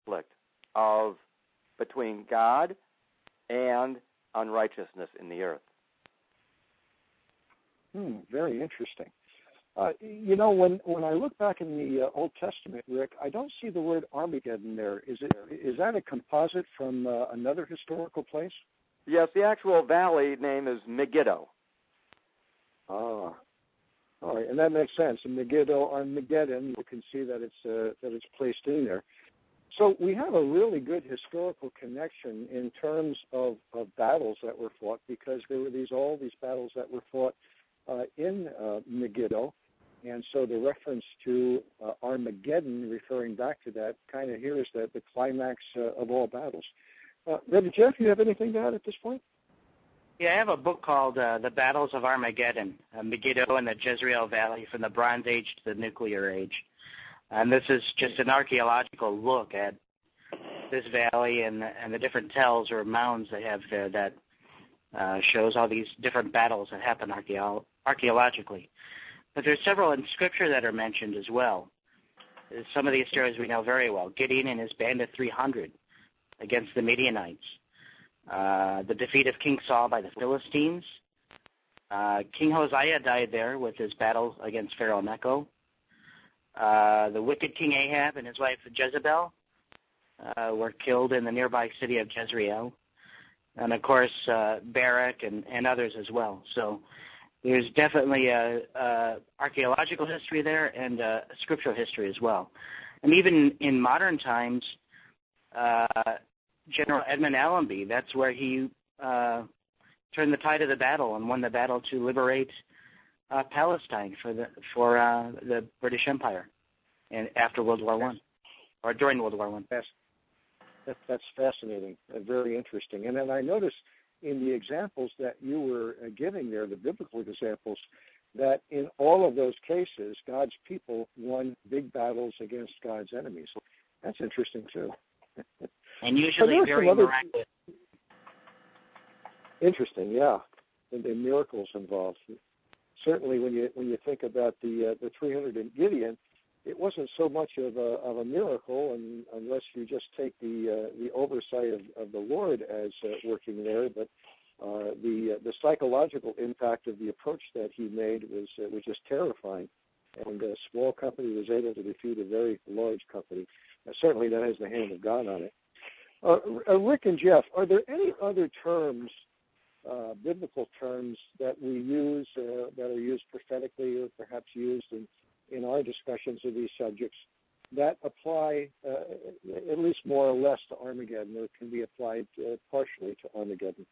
conflict of between God and unrighteousness in the earth. Very interesting. When I look back in the Old Testament, Rick, I don't see the word Armageddon there. Is that a composite from another historical place? Yes, the actual valley name is Megiddo. Ah, all right, and that makes sense. And Megiddo, Armageddon, you can see that it's placed in there. So we have a really good historical connection in terms of battles that were fought, because there were all these battles that were fought in Megiddo. And so the reference to Armageddon, referring back to that, kind of here is the climax of all battles. Reverend Jeff, you have anything to add at this point? Yeah, I have a book called The Battles of Armageddon, Megiddo and the Jezreel Valley from the Bronze Age to the Nuclear Age. And this is just an archaeological look at this valley and the different tells or mounds they have there that shows all these different battles that happen archaeologically. But there's several in Scripture that are mentioned as well. Some of these stories we know very well. Gideon and his band of 300 against the Midianites. The defeat of King Saul by the Philistines. King Hosea died there with his battle against Pharaoh Necho. The wicked King Ahab and his wife Jezebel were killed in the nearby city of Jezreel. And, of course, Barak and others as well. So there's definitely a archaeological history there and a scriptural history as well. And even in modern times, General Edmund Allenby, that's where he turned the tide of the battle and won the battle to liberate Palestine for the British Empire, and after World War I, or during World War I. That's fascinating, very interesting. And then I noticed in the examples that you were giving there, the biblical examples, that in all of those cases, God's people won big battles against God's enemies. That's interesting too. And usually very miraculous. Interesting, yeah. And the miracles involved. Certainly, when you think about the 300 in Gideon, it wasn't so much of a miracle, and unless you just take the oversight of the Lord as working there, but the psychological impact of the approach that he made was just terrifying. And a small company was able to defeat a very large company. Certainly, that has the hand of God on it. Rick and Jeff, are there any other terms, biblical terms, that we use that are used prophetically or perhaps used in our discussions of these subjects that apply at least more or less to Armageddon, or can be applied partially to Armageddon?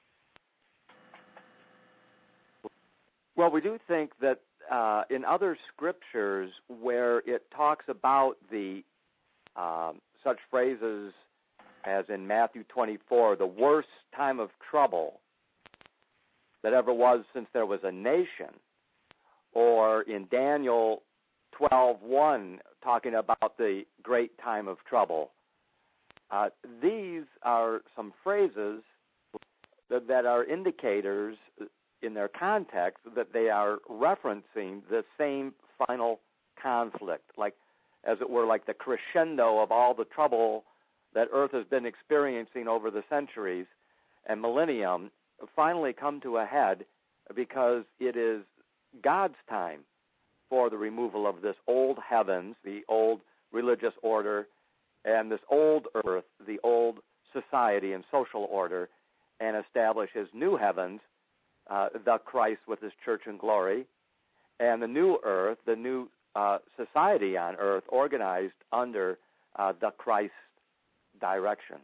Well, we do think that in other scriptures where it talks about the such phrases as in Matthew 24, the worst time of trouble that ever was since there was a nation, or in Daniel 12:1, talking about the great time of trouble. These are some phrases that are indicators in their context that they are referencing the same final conflict, like, as it were, like the crescendo of all the trouble that Earth has been experiencing over the centuries and millennium finally come to a head, because it is God's time for the removal of this old heavens, the old religious order, and this old earth, the old society and social order, and establish his new heavens, the Christ with his church in glory, and the new earth, the new society on earth organized under the Christ direction.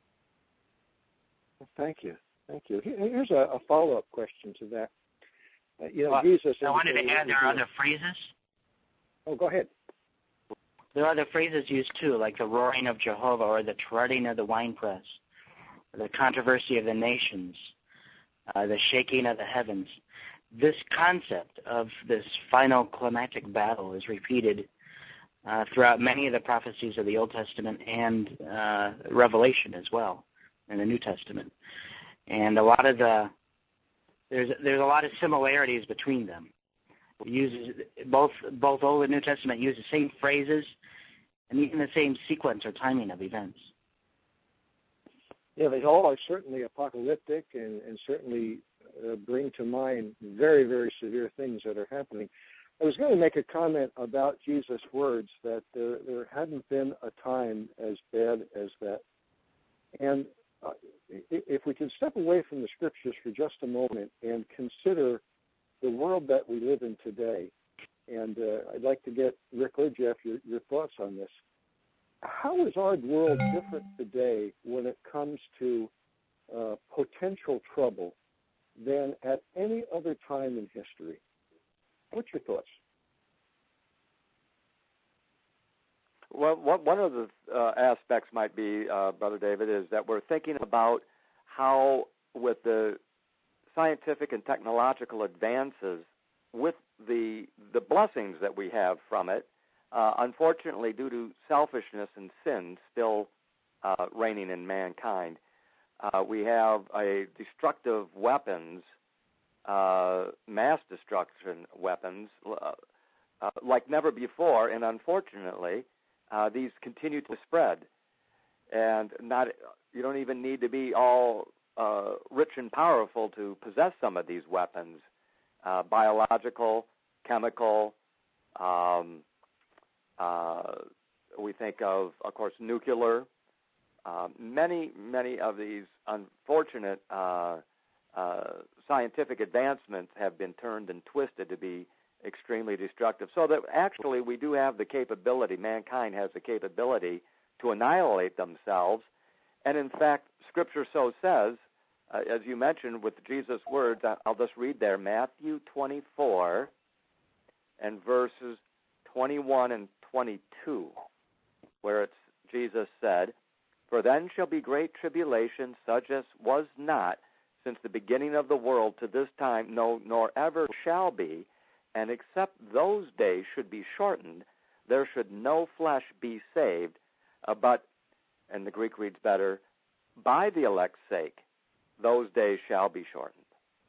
Thank you. Here's a follow-up question to that. Jesus. I wanted to add there are other phrases. Oh, go ahead. There are other phrases used too, like the roaring of Jehovah, or the treading of the winepress, the controversy of the nations, the shaking of the heavens. This concept of this final climactic battle is repeated throughout many of the prophecies of the Old Testament and Revelation as well in the New Testament. And a lot of there's a lot of similarities between them. It uses both Old and New Testament use the same phrases and even the same sequence or timing of events. Yeah, they all are certainly apocalyptic and certainly bring to mind very, very severe things that are happening. I was going to make a comment about Jesus' words that there hadn't been a time as bad as that. And if we can step away from the scriptures for just a moment and consider the world that we live in today, and I'd like to get Rick or Jeff your thoughts on this. How is our world different today when it comes to potential trouble than at any other time in history? What's your thoughts? Well, one of the aspects might be, Brother David, is that we're thinking about how, with the scientific and technological advances, with the blessings that we have from it, unfortunately, due to selfishness and sin still reigning in mankind, we have a destructive weapons, mass destruction weapons, like never before, and unfortunately, these continue to spread. And you don't even need to be all rich and powerful to possess some of these weapons, biological, chemical. We think of course, nuclear. Many of these unfortunate scientific advancements have been turned and twisted to be extremely destructive. So that actually we do have the capability, mankind has the capability to annihilate themselves. And in fact, Scripture so says, as you mentioned with Jesus' words, I'll just read there, Matthew 24 and verses 21 and 22, where Jesus said, "For then shall be great tribulation, such as was not since the beginning of the world to this time, no, nor ever shall be. And except those days should be shortened, there should no flesh be saved, but," and the Greek reads better, "by the elect's sake, those days shall be shortened."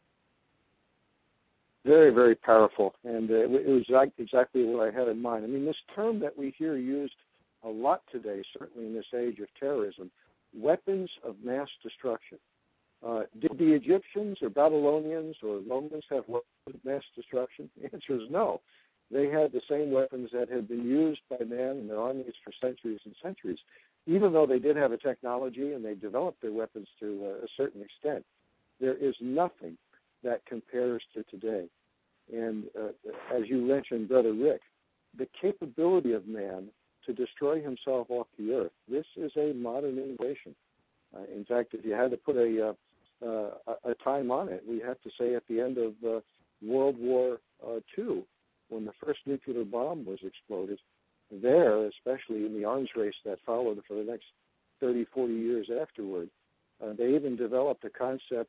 Very, very powerful, and it was exactly what I had in mind. I mean, this term that we hear used a lot today, certainly in this age of terrorism, weapons of mass destruction. Did the Egyptians or Babylonians or Romans have weapons of mass destruction? The answer is no. They had the same weapons that had been used by man and their armies for centuries and centuries. Even though they did have a technology and they developed their weapons to a certain extent, there is nothing that compares to today. And as you mentioned, Brother Rick, the capability of man to destroy himself off the earth, this is a modern innovation. In fact, if you had to put a time on it, we have to say at the end of World War II, when the first nuclear bomb was exploded, there, especially in the arms race that followed for the next 30, 40 years afterward, they even developed a concept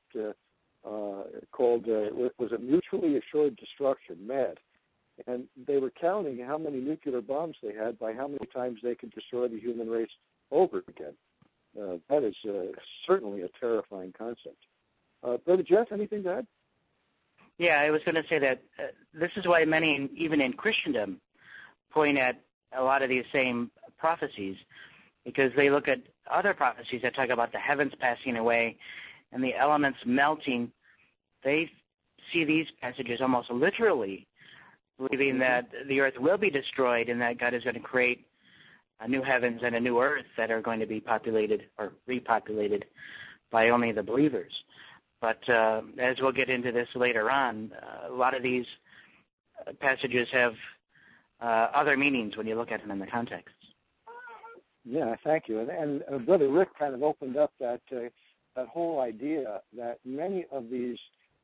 called, was it mutually assured destruction, MAD. And they were counting how many nuclear bombs they had by how many times they could destroy the human race over again. That is certainly a terrifying concept. Brother Jeff, anything to add? Yeah, I was going to say that this is why many, even in Christendom, point at a lot of these same prophecies, because they look at other prophecies that talk about the heavens passing away and the elements melting. They see these passages almost literally, believing that the earth will be destroyed and that God is going to create a new heavens and a new earth that are going to be populated or repopulated by only the believers. But as we'll get into this later on, a lot of these passages have other meanings when you look at them in the context. Yeah, thank you. And Brother Rick kind of opened up that whole idea that many of these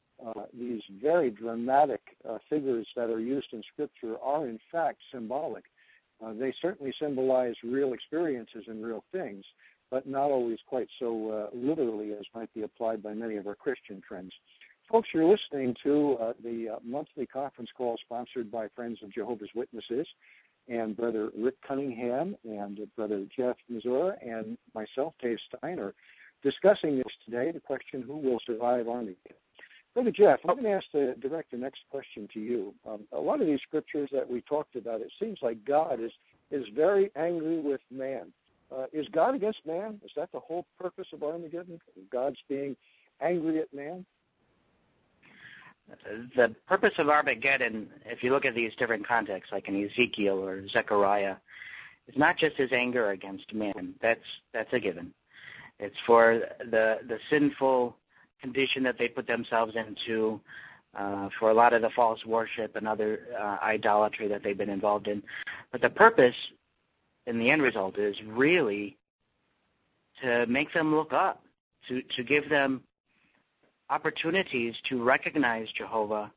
very dramatic figures that are used in Scripture are in fact symbolic. They certainly symbolize real experiences and real things, but not always quite so literally as might be applied by many of our Christian friends. Folks, you're listening to the monthly conference call sponsored by Friends of Jehovah's Witnesses, and Brother Rick Cunningham and Brother Jeff Mazur and myself, Dave Stein, are discussing this today, the question, who will survive Armageddon? Brother Jeff, I'm going to direct the next question to you. A lot of these scriptures that we talked about, it seems like God is is very angry with man. Is God against man? Is that the whole purpose of Armageddon? God's being angry at man? The purpose of Armageddon, if you look at these different contexts, like in Ezekiel or Zechariah, it's not just his anger against man. That's a given. It's for the sinful condition that they put themselves into, for a lot of the false worship and other idolatry that they've been involved in. But the purpose in the end result is really to make them look up, to give them opportunities to recognize Jehovah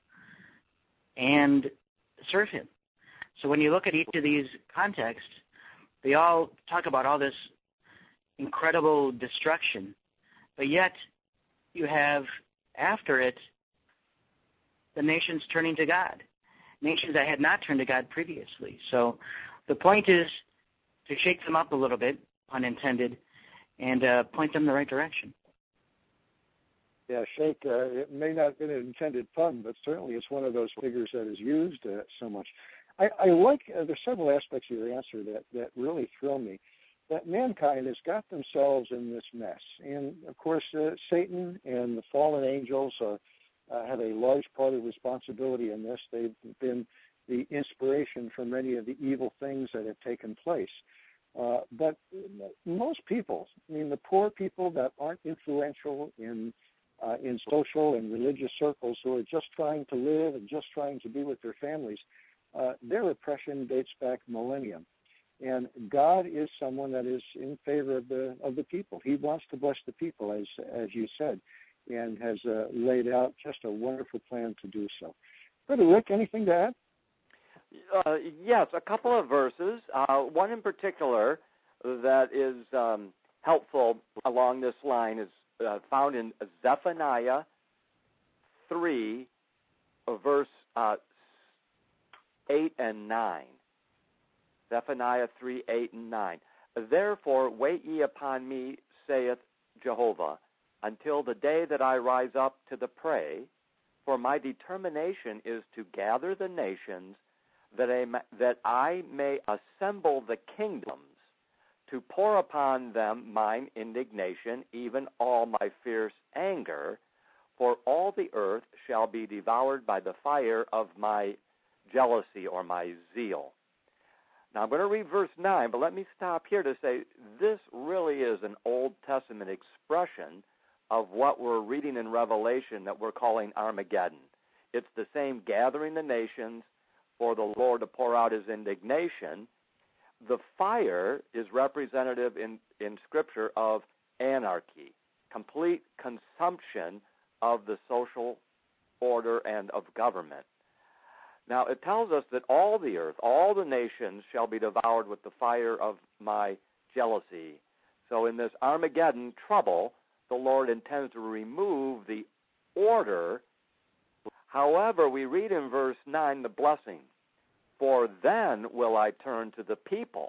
and serve him. So when you look at each of these contexts, they all talk about all this incredible destruction, but yet you have after it the nations turning to God, nations that had not turned to God previously. So the point is to shake them up a little bit, pun intended, and point them in the right direction. Yeah, shake, it may not have been an intended pun, but certainly it's one of those figures that is used so much. I like, there's several aspects of your answer that really thrill me, that mankind has got themselves in this mess. And, of course, Satan and the fallen angels have a large part of responsibility in this. They've been the inspiration for many of the evil things that have taken place. But most people, I mean, the poor people that aren't influential in social and religious circles, who are just trying to live and just trying to be with their families, their oppression dates back millennium. And God is someone that is in favor of the people. He wants to bless the people, as you said, and has laid out just a wonderful plan to do so. Brother Rick, anything to add? Yes, a couple of verses. One in particular that is helpful along this line is found in Zephaniah 3, verse 8 and 9. Zephaniah 3, 8 and 9. Therefore wait ye upon me, saith Jehovah, until the day that I rise up to the prey, for my determination is to gather the nations, that I may assemble the kingdoms, to pour upon them mine indignation, even all my fierce anger, for all the earth shall be devoured by the fire of my jealousy or my zeal. Now I'm going to read verse 9, but let me stop here to say this really is an Old Testament expression of what we're reading in Revelation that we're calling Armageddon. It's the same gathering the nations for the Lord to pour out his indignation. The fire is representative in Scripture of anarchy, complete consumption of the social order and of government. Now, it tells us that all the earth, all the nations shall be devoured with the fire of my jealousy. So in this Armageddon trouble, the Lord intends to remove the order. However, we read in verse 9 the blessing. For then will I turn to the people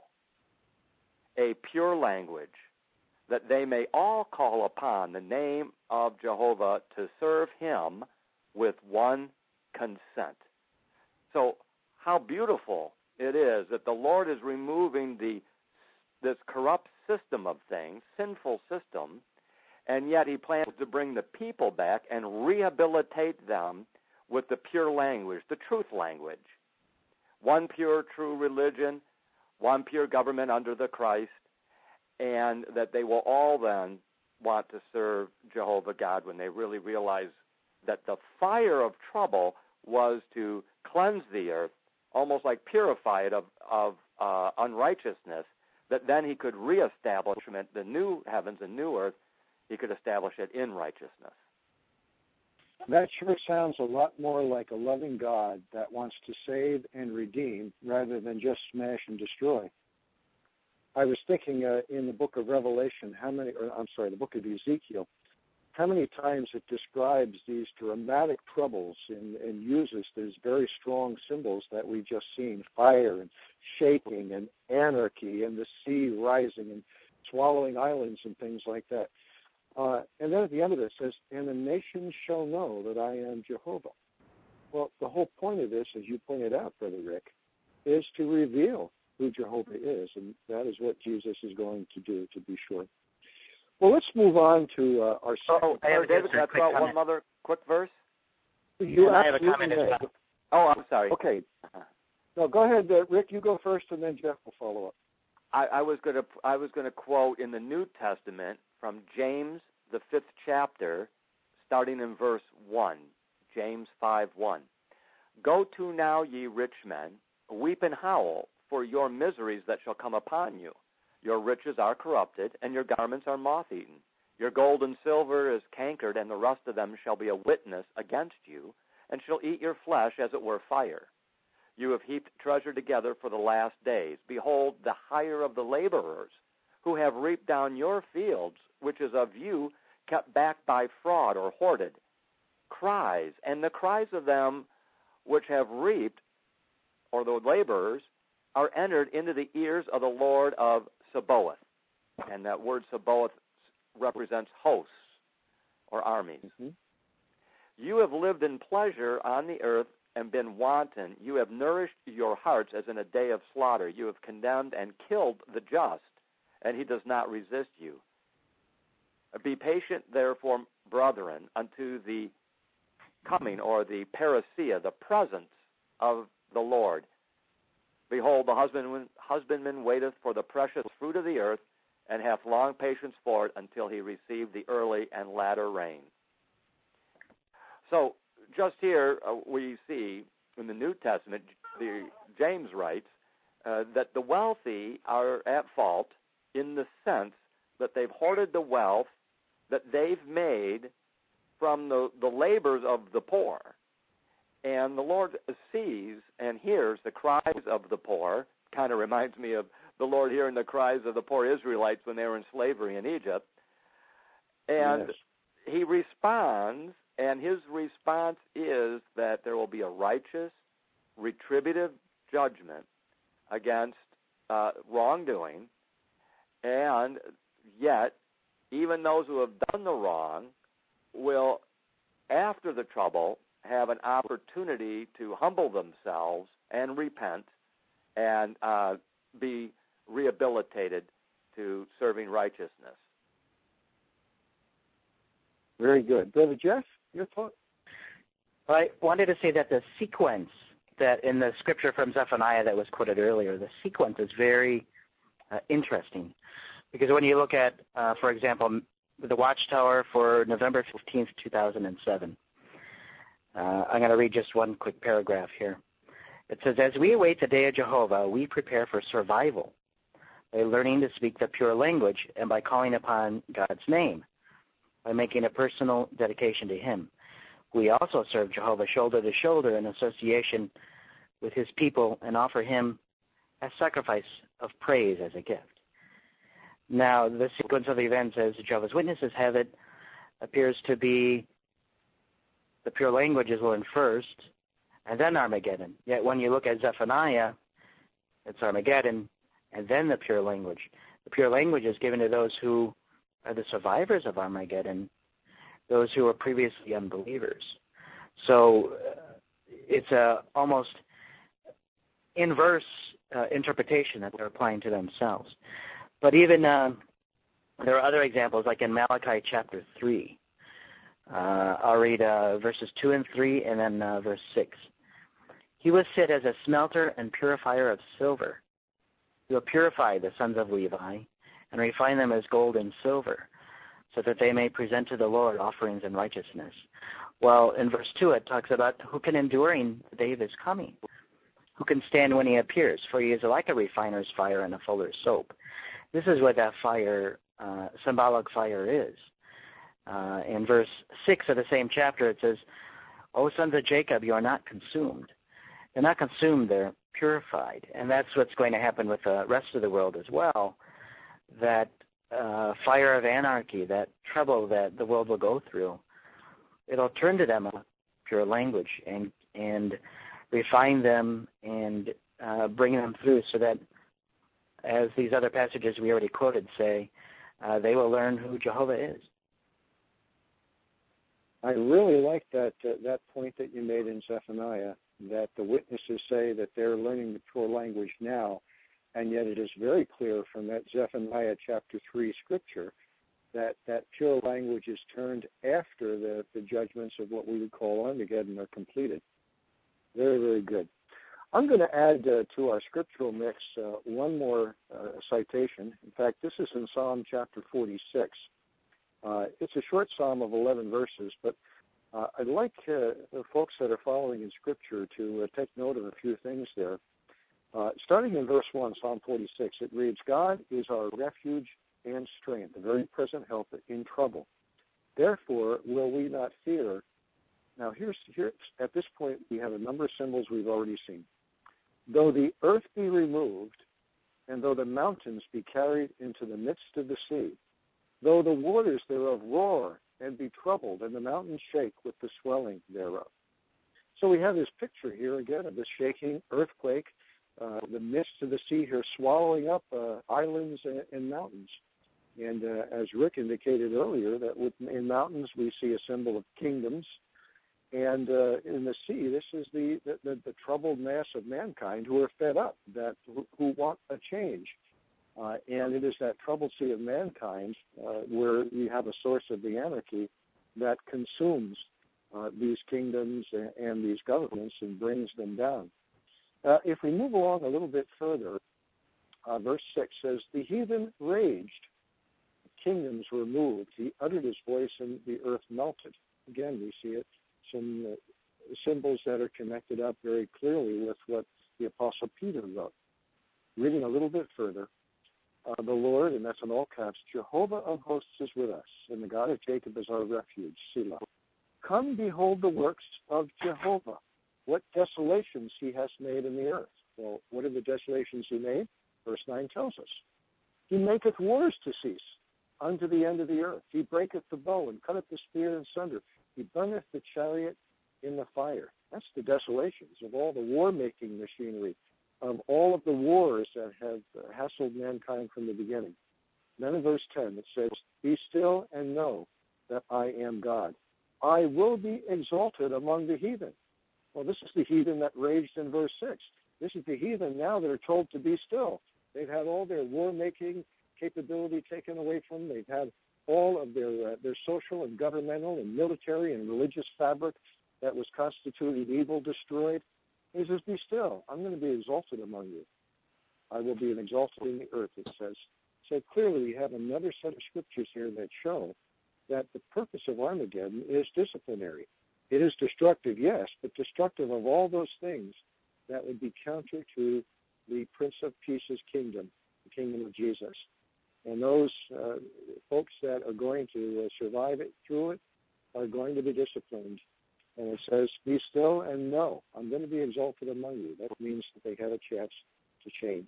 a pure language, that they may all call upon the name of Jehovah to serve him with one consent. So how beautiful it is that the Lord is removing this corrupt system of things, sinful system, and yet he plans to bring the people back and rehabilitate them with the pure language, the truth language. One pure, true religion, one pure government under the Christ, and that they will all then want to serve Jehovah God when they really realize that the fire of trouble was to cleanse the earth, almost like purify it of unrighteousness, that then he could reestablish the new heavens and new earth. He could establish it in righteousness. That sure sounds a lot more like a loving God that wants to save and redeem rather than just smash and destroy. I was thinking in the book of Revelation, the book of Ezekiel, how many times it describes these dramatic troubles and uses these very strong symbols that we've just seen, fire and shaking and anarchy and the sea rising and swallowing islands and things like that. And then at the end of it says, and the nations shall know that I am Jehovah. Well, the whole point of this, as you pointed out, Brother Rick, is to reveal who Jehovah is, and that is what Jesus is going to do, to be sure. Well, let's move on to our second. David, can I throw out one other quick verse? I have a comment as well. Oh, I'm sorry. Okay. No, go ahead, Rick. You go first, and then Jeff will follow up. I was going to quote in the New Testament from James, the 5th chapter, starting in verse 1, James 5:1. Go to now, ye rich men, weep and howl for your miseries that shall come upon you. Your riches are corrupted, and your garments are moth-eaten. Your gold and silver is cankered, and the rust of them shall be a witness against you, and shall eat your flesh as it were fire. You have heaped treasure together for the last days. Behold, the hire of the laborers, who have reaped down your fields, which is of you kept back by fraud or hoarded, cries, and the cries of them which have reaped, or the laborers, are entered into the ears of the Lord of Sabaoth. And that word Sabaoth represents hosts or armies. Mm-hmm. You have lived in pleasure on the earth and been wanton. You have nourished your hearts as in a day of slaughter. You have condemned and killed the just, and he does not resist you. Be patient, therefore, brethren, unto the coming, or the parousia, the presence of the Lord. Behold, the husbandman waiteth for the precious fruit of the earth, and hath long patience for it until he receive the early and latter rain. So, just here we see in the New Testament, James writes that the wealthy are at fault in the sense that they've hoarded the wealth that they've made from the labors of the poor. And the Lord sees and hears the cries of the poor. Kind of reminds me of the Lord hearing the cries of the poor Israelites when they were in slavery in Egypt. And yes, he responds, and his response is that there will be a righteous, retributive judgment against wrongdoing, and yet even those who have done the wrong will, after the trouble, have an opportunity to humble themselves and repent and be rehabilitated to serving righteousness. Very good. Brother Jeff, your thought? I wanted to say that the sequence that in the scripture from Zephaniah that was quoted earlier, the sequence is very interesting. Because when you look at, for example, the Watchtower for November 15th, 2007, I'm going to read just one quick paragraph here. It says, as we await the day of Jehovah, we prepare for survival by learning to speak the pure language and by calling upon God's name, by making a personal dedication to him. We also serve Jehovah shoulder to shoulder in association with his people and offer him a sacrifice of praise as a gift. Now, the sequence of events, as Jehovah's Witnesses have it, appears to be the pure language is learned first, and then Armageddon. Yet when you look at Zephaniah, it's Armageddon, and then the pure language. The pure language is given to those who are the survivors of Armageddon, those who were previously unbelievers. So it's a almost inverse interpretation that they're applying to themselves. But even there are other examples, like in Malachi chapter 3. I'll read verses 2 and 3, and then verse 6. He will sit as a smelter and purifier of silver. He will purify the sons of Levi and refine them as gold and silver, so that they may present to the Lord offerings in righteousness. Well, in verse 2 it talks about who can endure in the day of his coming, who can stand when he appears, for he is like a refiner's fire and a fuller's soap. This is what that fire, symbolic fire is. In verse 6 of the same chapter it says, O sons of Jacob, you are not consumed. They're not consumed, they're purified. And that's what's going to happen with the rest of the world as well, that fire of anarchy, that trouble that the world will go through, it'll turn to them a pure language and refine them and bring them through so that, as these other passages we already quoted say, they will learn who Jehovah is. I really like that point that you made in Zephaniah, that the witnesses say that they're learning the pure language now. And yet it is very clear from that Zephaniah chapter 3 scripture that pure language is turned after the judgments of what we would call Armageddon are completed. Very, very good. I'm going to add to our scriptural mix one more citation. In fact, this is in Psalm chapter 46. It's a short psalm of 11 verses, but I'd like the folks that are following in Scripture to take note of a few things there. Starting in verse 1, Psalm 46, it reads, God is our refuge and strength, a very present help in trouble. Therefore will we not fear. Now, here's at this point, we have a number of symbols we've already seen. Though the earth be removed, and though the mountains be carried into the midst of the sea, though the waters thereof roar and be troubled, and the mountains shake with the swelling thereof. So we have this picture here again of this shaking earthquake, the midst of the sea here swallowing up islands and mountains. And as Rick indicated earlier, that in mountains we see a symbol of kingdoms, and in the sea, this is the troubled mass of mankind who are fed up, who want a change. And it is that troubled sea of mankind where we have a source of the anarchy that consumes these kingdoms and these governments and brings them down. If we move along a little bit further, verse 6 says, the heathen raged, kingdoms were moved, he uttered his voice and the earth melted. Again, we see it, some symbols that are connected up very clearly with what the Apostle Peter wrote. Reading a little bit further, the Lord, and that's in all caps, Jehovah of hosts is with us, and the God of Jacob is our refuge, Selah. Come behold the works of Jehovah, what desolations he has made in the earth. Well, what are the desolations he made? Verse 9 tells us. He maketh wars to cease unto the end of the earth. He breaketh the bow and cutteth the spear in sunder. He burneth the chariot in the fire. That's the desolations of all the war-making machinery, of all of the wars that have hassled mankind from the beginning. Then in verse 10 it says, be still and know that I am God. I will be exalted among the heathen. Well, this is the heathen that raged in verse 6. This is the heathen now that are told to be still. They've had all their war-making capability taken away from them. They've had all of their social and governmental and military and religious fabric that was constituted evil destroyed. He says, be still. I'm going to be exalted among you. I will be exalted in the earth, it says. So clearly we have another set of scriptures here that show that the purpose of Armageddon is disciplinary. It is destructive, yes, but destructive of all those things that would be counter to the Prince of Peace's kingdom, the kingdom of Jesus. And those folks that are going to survive it through it are going to be disciplined. And it says, be still and know, I'm going to be exalted among you. That means that they have a chance to change.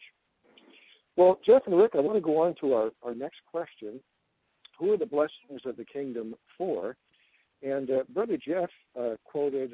Well, Jeff and Rick, I want to go on to our next question. Who are the blessings of the kingdom for? And Brother Jeff quoted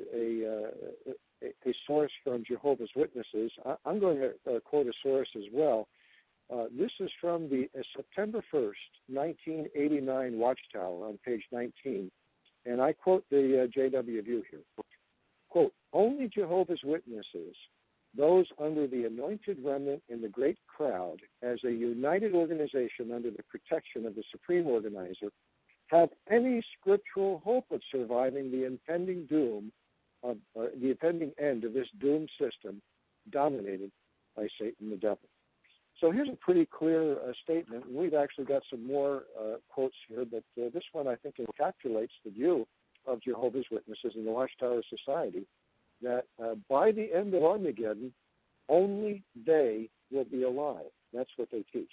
a source from Jehovah's Witnesses. I'm going to quote a source as well. This is from the September 1st, 1989 Watchtower on page 19. And I quote the J.W. View here. Quote, only Jehovah's Witnesses, those under the anointed remnant in the great crowd, as a united organization under the protection of the Supreme Organizer, have any scriptural hope of surviving the impending doom of the impending end of this doomed system dominated by Satan the devil. So here's a pretty clear statement. We've actually got some more quotes here, but this one I think encapsulates the view of Jehovah's Witnesses in the Watchtower Society, that by the end of Armageddon, only they will be alive. That's what they teach.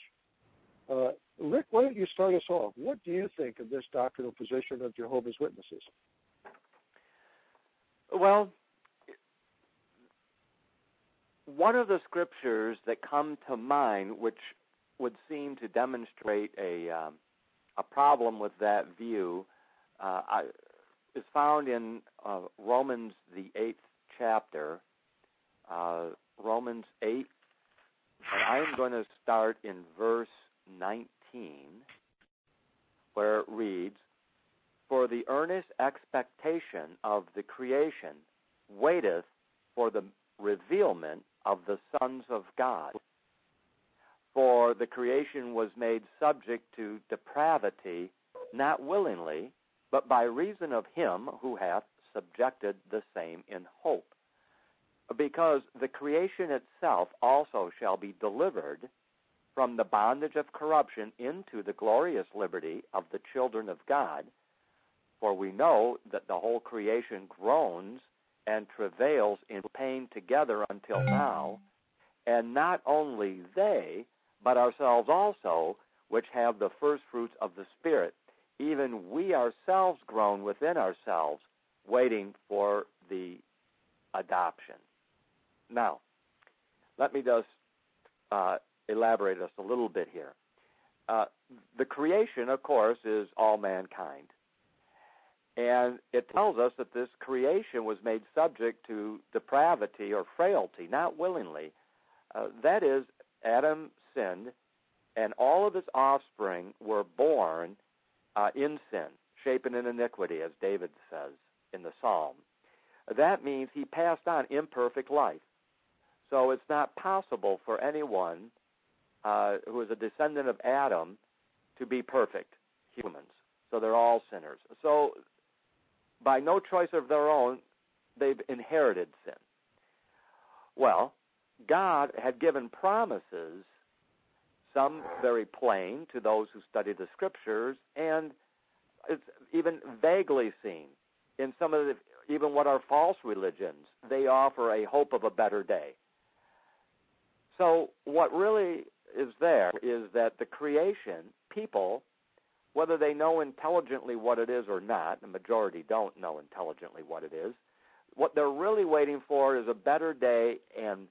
Rick, why don't you start us off? What do you think of this doctrinal position of Jehovah's Witnesses? Well, one of the scriptures that come to mind, which would seem to demonstrate a problem with that view, is found in Romans, the 8th chapter, Romans 8, and I'm going to start in verse 19, where it reads, for the earnest expectation of the creation waiteth for the revealment of the sons of God. For the creation was made subject to depravity, not willingly, but by reason of him who hath subjected the same in hope. Because the creation itself also shall be delivered from the bondage of corruption into the glorious liberty of the children of God. For we know that the whole creation groans and travails in pain together until now, and not only they, but ourselves also, which have the first fruits of the Spirit, even we ourselves groan within ourselves, waiting for the adoption. Now, let me just elaborate just a little bit here. The creation, of course, is all mankind. And it tells us that this creation was made subject to depravity or frailty, not willingly. That is, Adam sinned, and all of his offspring were born in sin, shapen in iniquity, as David says in the Psalm. That means he passed on imperfect life. So it's not possible for anyone who is a descendant of Adam to be perfect humans. So they're all sinners. So by no choice of their own, they've inherited sin. Well, God had given promises, some very plain to those who study the Scriptures, and it's even vaguely seen in some of even what are false religions. They offer a hope of a better day. So what really is there is that the creation, people, whether they know intelligently what it is or not, the majority don't know intelligently what it is, what they're really waiting for is a better day, and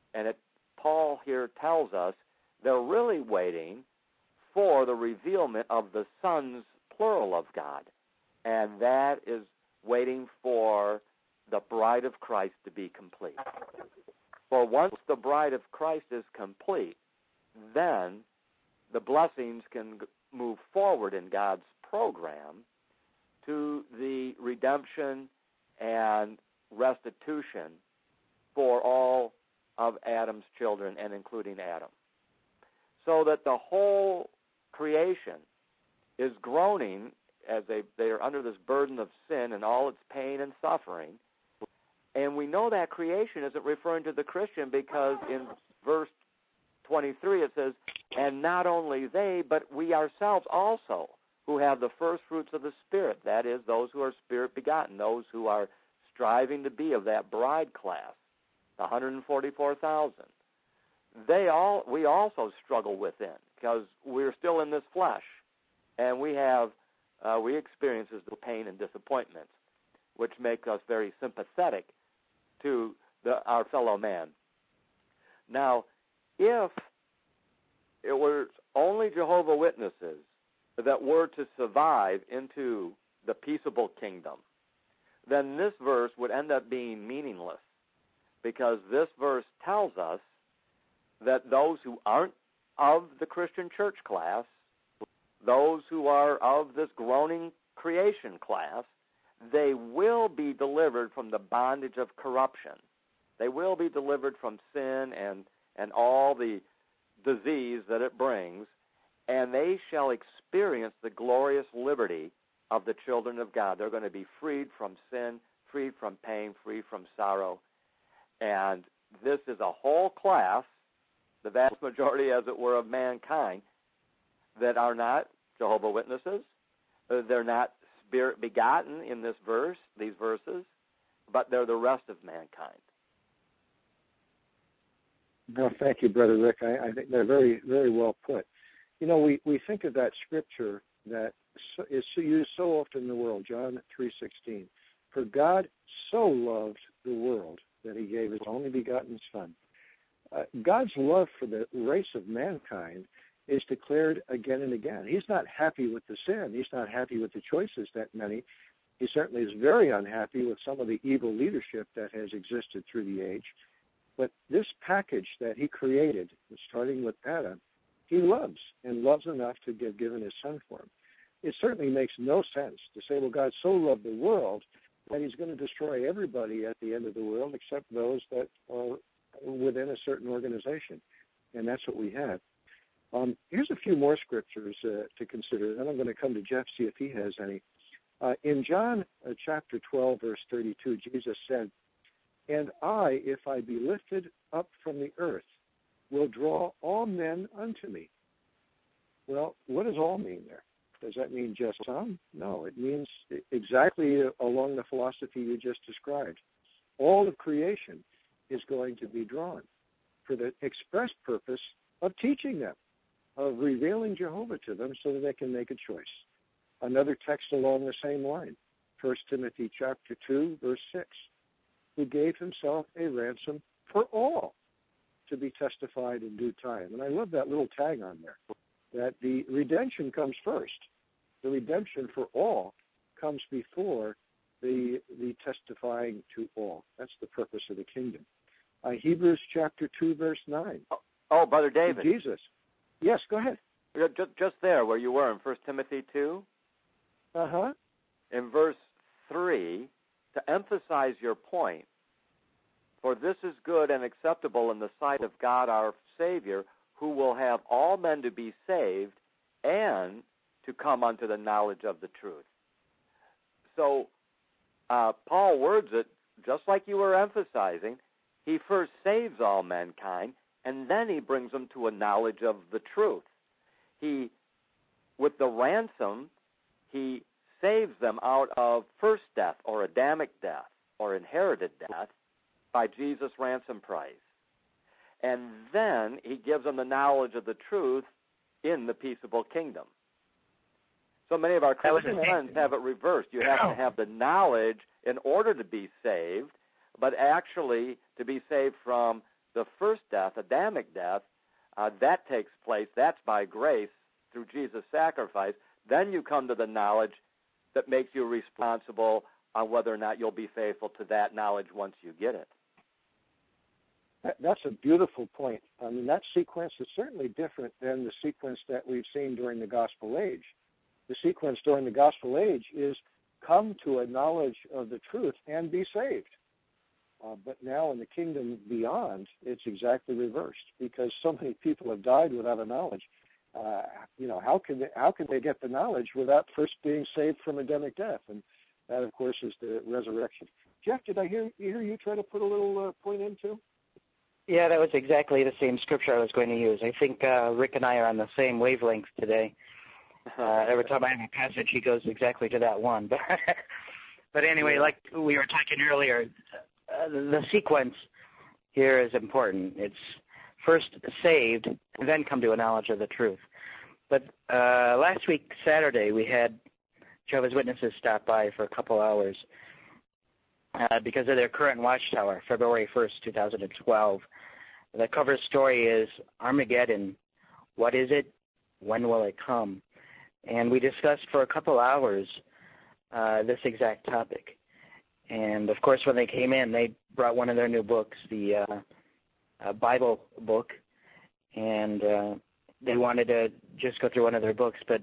Paul here tells us they're really waiting for the revealment of the sons, plural, of God, and that is waiting for the bride of Christ to be complete. For once the bride of Christ is complete, then the blessings can move forward in God's program to the redemption and restitution for all of Adam's children, and including Adam. So that the whole creation is groaning as they are under this burden of sin and all its pain and suffering. And we know that creation isn't referring to the Christian, because in verse 23 it says, and not only they, but we ourselves also, who have the first fruits of the Spirit, that is, those who are Spirit begotten, those who are striving to be of that bride class, the 144,000. We also struggle within, because we're still in this flesh, and we experience the pain and disappointments, which make us very sympathetic to our fellow man. Now, if it were only Jehovah's Witnesses that were to survive into the peaceable kingdom, then this verse would end up being meaningless, because this verse tells us that those who aren't of the Christian church class, those who are of this groaning creation class, they will be delivered from the bondage of corruption. They will be delivered from sin and all the disease that it brings, and they shall experience the glorious liberty of the children of God. They're going to be freed from sin, freed from pain, freed from sorrow. And this is a whole class, the vast majority, as it were, of mankind, that are not Jehovah's Witnesses. They're not Spirit begotten in these verses, but they're the rest of mankind. No, thank you, Brother Rick. I think they're very, very well put. You know, we think of that scripture that is used so often in the world, John 3:16. For God so loved the world that he gave his only begotten Son. God's love for the race of mankind is declared again and again. He's not happy with the sin. He's not happy with the choices that many. He certainly is very unhappy with some of the evil leadership that has existed through the age. But this package that he created, starting with Adam, he loves, and loves enough to have given his Son for him. It certainly makes no sense to say, well, God so loved the world that he's going to destroy everybody at the end of the world except those that are within a certain organization. And that's what we have. Here's a few more scriptures to consider. Then I'm going to come to Jeff, see if he has any. In John chapter 12, verse 32, Jesus said, "And I, if I be lifted up from the earth, will draw all men unto me." Well, what does all mean there? Does that mean just some? No, it means exactly along the philosophy you just described. All of creation is going to be drawn for the express purpose of teaching them, of revealing Jehovah to them so that they can make a choice. Another text along the same line, 1 Timothy chapter 2, verse 6, who gave himself a ransom for all to be testified in due time. And I love that little tag on there, that the redemption comes first. The redemption for all comes before the testifying to all. That's the purpose of the kingdom. Hebrews chapter 2, verse 9. Oh, Brother David. Jesus. Yes, go ahead. Just there where you were in 1 Timothy 2. Uh-huh. In verse 3, to emphasize your point, "For this is good and acceptable in the sight of God our Savior, who will have all men to be saved and to come unto the knowledge of the truth." So Paul words it just like you were emphasizing. He first saves all mankind, and then he brings them to a knowledge of the truth. With the ransom, he saves them out of first death, or Adamic death, or inherited death, by Jesus' ransom price. And then he gives them the knowledge of the truth in the peaceable kingdom. So many of our Christian friends have it reversed. You have to have the knowledge in order to be saved, but actually to be saved from the first death, Adamic death, that takes place. That's by grace through Jesus' sacrifice. Then you come to the knowledge that makes you responsible on whether or not you'll be faithful to that knowledge once you get it. That's a beautiful point. I mean, that sequence is certainly different than the sequence that we've seen during the gospel age. The sequence during the gospel age is come to a knowledge of the truth and be saved. But now in the kingdom beyond, it's exactly reversed, because so many people have died without a knowledge. How can they get the knowledge without first being saved from Adamic death? And that, of course, is the resurrection. Jeff, did I hear you try to put a little point into? Yeah, that was exactly the same scripture I was going to use. I think Rick and I are on the same wavelength today. Every time I have a passage, he goes exactly to that one. But anyway, like we were talking earlier, the sequence here is important. It's first saved, and then come to a knowledge of the truth. But last week, Saturday, we had Jehovah's Witnesses stop by for a couple hours because of their current watchtower, February 1st, 2012. The cover story is Armageddon. What is it? When will it come? And we discussed for a couple hours this exact topic. And, of course, when they came in, they brought one of their new books, the Bible book, and they wanted to just go through one of their books. But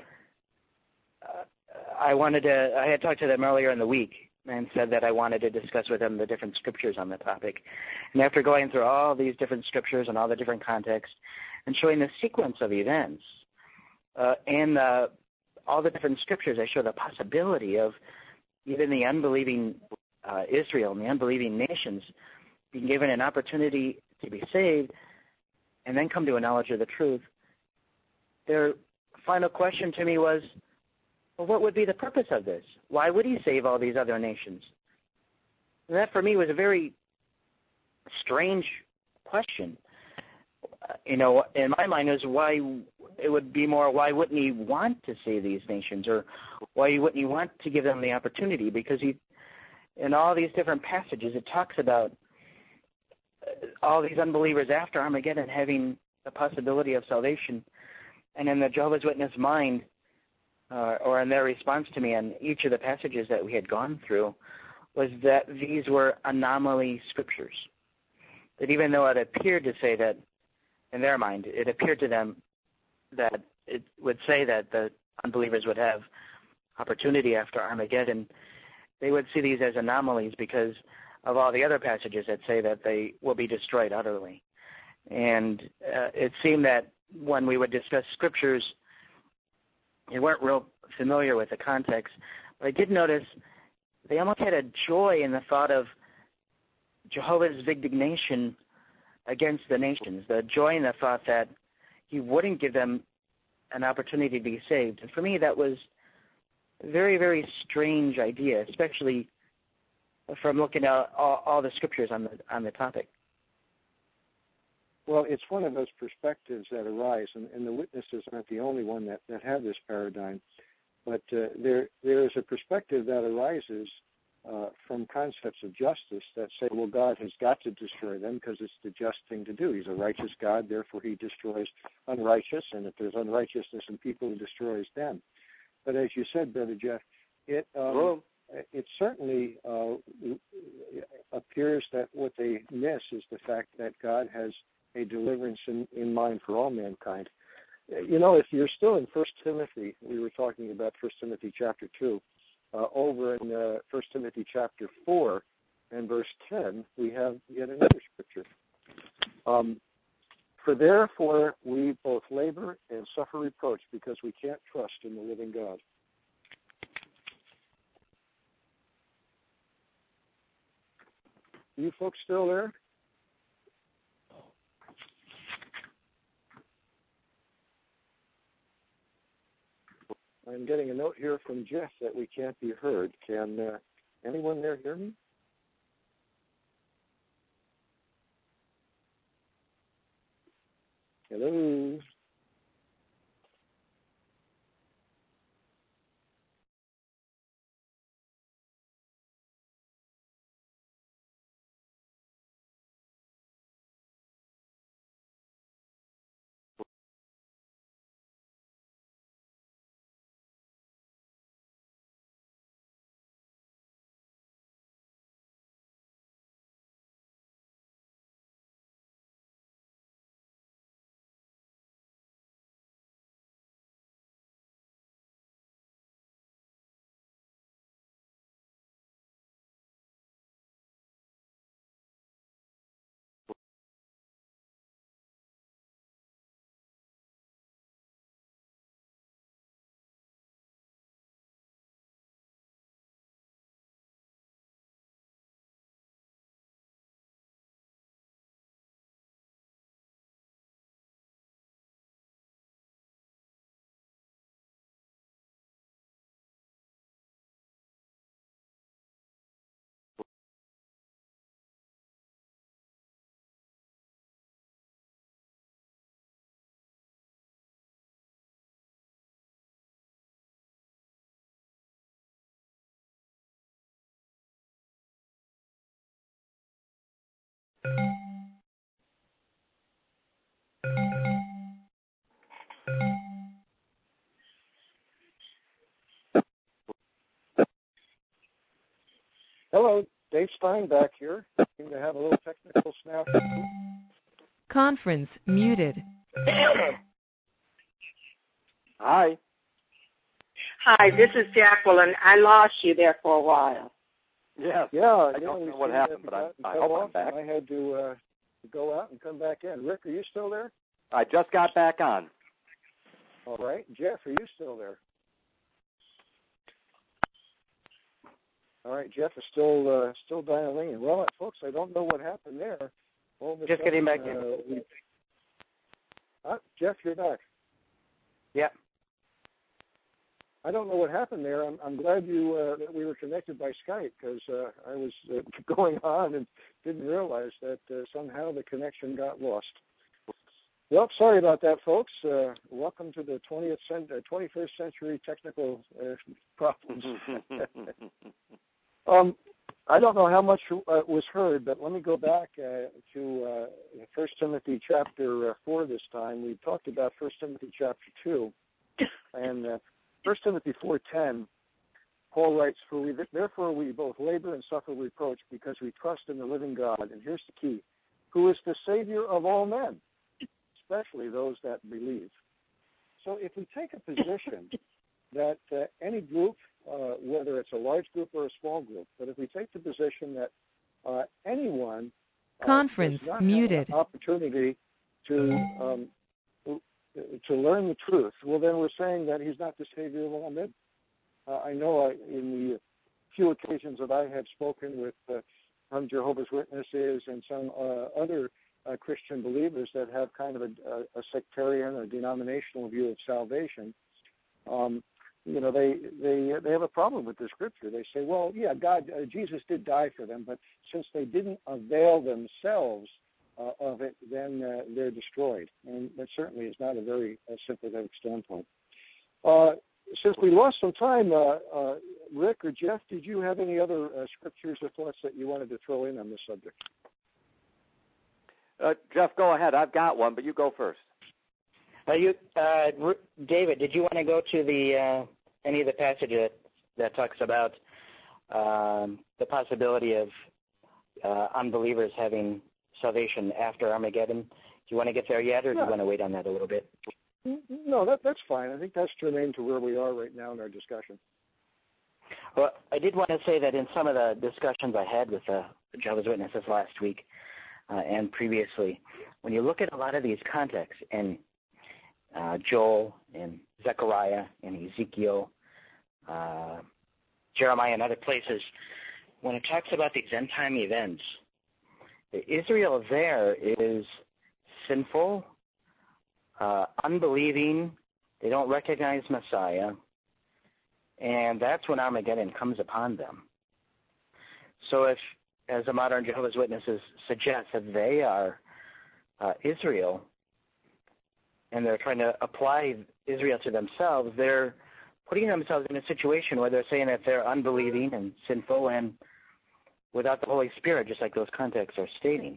I had talked to them earlier in the week and said that I wanted to discuss with them the different scriptures on the topic. And after going through all these different scriptures and all the different contexts and showing the sequence of events and all the different scriptures, I show the possibility of even the unbelieving Israel and the unbelieving nations being given an opportunity to be saved and then come to a knowledge of the truth. Their final question to me was, well, what would be the purpose of this? Why would he save all these other nations? And that for me was a very strange question. In my mind, it would be more, why wouldn't he want to save these nations, or why wouldn't he want to give them the opportunity? Because in all these different passages, it talks about all these unbelievers after Armageddon having the possibility of salvation. And in the Jehovah's Witness mind, or in their response to me on each of the passages that we had gone through, was that these were anomaly scriptures. That even though it appeared to say that, in their mind, it appeared to them that it would say that the unbelievers would have opportunity after Armageddon, they would see these as anomalies because of all the other passages that say that they will be destroyed utterly. And it seemed that when we would discuss scriptures, they weren't real familiar with the context. But I did notice they almost had a joy in the thought of Jehovah's indignation against the nations, the joy in the thought that he wouldn't give them an opportunity to be saved. And for me, that was a very, very strange idea, especially from looking at all the scriptures on the topic. Well, it's one of those perspectives that arise, and the witnesses aren't the only one that have this paradigm. But there is a perspective that arises from concepts of justice that say, well, God has got to destroy them because it's the just thing to do. He's a righteous God, therefore he destroys unrighteous, and if there's unrighteousness in people, he destroys them. But as you said, Brother Jeff, it certainly appears that what they miss is the fact that God has a deliverance in mind for all mankind. You know, if you're still in 1 Timothy, we were talking about 1 Timothy chapter 2, over in 1 Timothy chapter 4 and verse 10, we have yet another scripture. For therefore we both labor and suffer reproach because we can't trust in the living God. You folks still there? I'm getting a note here from Jeff that we can't be heard. Can anyone there hear me? Hello? Hello, Dave Steinbach here. Seem to have a little technical snafu. Conference muted. Hi. Hi, this is Jacqueline. I lost you there for a while. Yes. Yeah, I don't know what happened, but I hope I'm back. I had to go out and come back in. Rick, are you still there? I just got back on. All right. Jeff, are you still there? All right, Jeff is still dialing in. Well, folks, I don't know what happened there. Just getting back in. Jeff, you're back. Yeah. I don't know what happened there. I'm glad that we were connected by Skype because I was going on and didn't realize that somehow the connection got lost. Well, sorry about that, folks. Welcome to the 21st century technical problems. I don't know how much was heard, but let me go back to 1 Timothy chapter 4 this time. We talked about 1 Timothy chapter 2. And 1 Timothy 4:10, Paul writes, therefore we both labor and suffer reproach because we trust in the living God. And here's the key, who is the Savior of all men, especially those that believe. So if we take a position that any group, whether it's a large group or a small group, but if we take the position that anyone Conference does not muted. have an opportunity to to learn the truth, well, then we're saying that he's not the Savior of all men. I know in the few occasions that I have spoken with some Jehovah's Witnesses and some other Christian believers that have kind of a sectarian or denominational view of salvation, they have a problem with the Scripture. They say, well, yeah, Jesus did die for them, but since they didn't avail themselves of it, then they're destroyed. And that certainly is not a very sympathetic standpoint. Since we lost some time, Rick or Jeff, did you have any other scriptures or thoughts that you wanted to throw in on this subject? Jeff, go ahead. I've got one, but you go first. David, did you want to go to the any of the passage that talks about the possibility of unbelievers having salvation after Armageddon? Do you want to get there yet, or do you want to wait on that a little bit? No, that's fine. I think that's germane to where we are right now in our discussion. Well, I did want to say that in some of the discussions I had with the Jehovah's Witnesses last week and previously, when you look at a lot of these contexts in Joel and Zechariah and Ezekiel, Jeremiah and other places, when it talks about these end-time events, Israel there is sinful, unbelieving, they don't recognize Messiah, and that's when Armageddon comes upon them. So if, as the modern Jehovah's Witnesses suggest, that they are Israel, and they're trying to apply Israel to themselves, they're putting themselves in a situation where they're saying that they're unbelieving and sinful and without the Holy Spirit, just like those contexts are stating.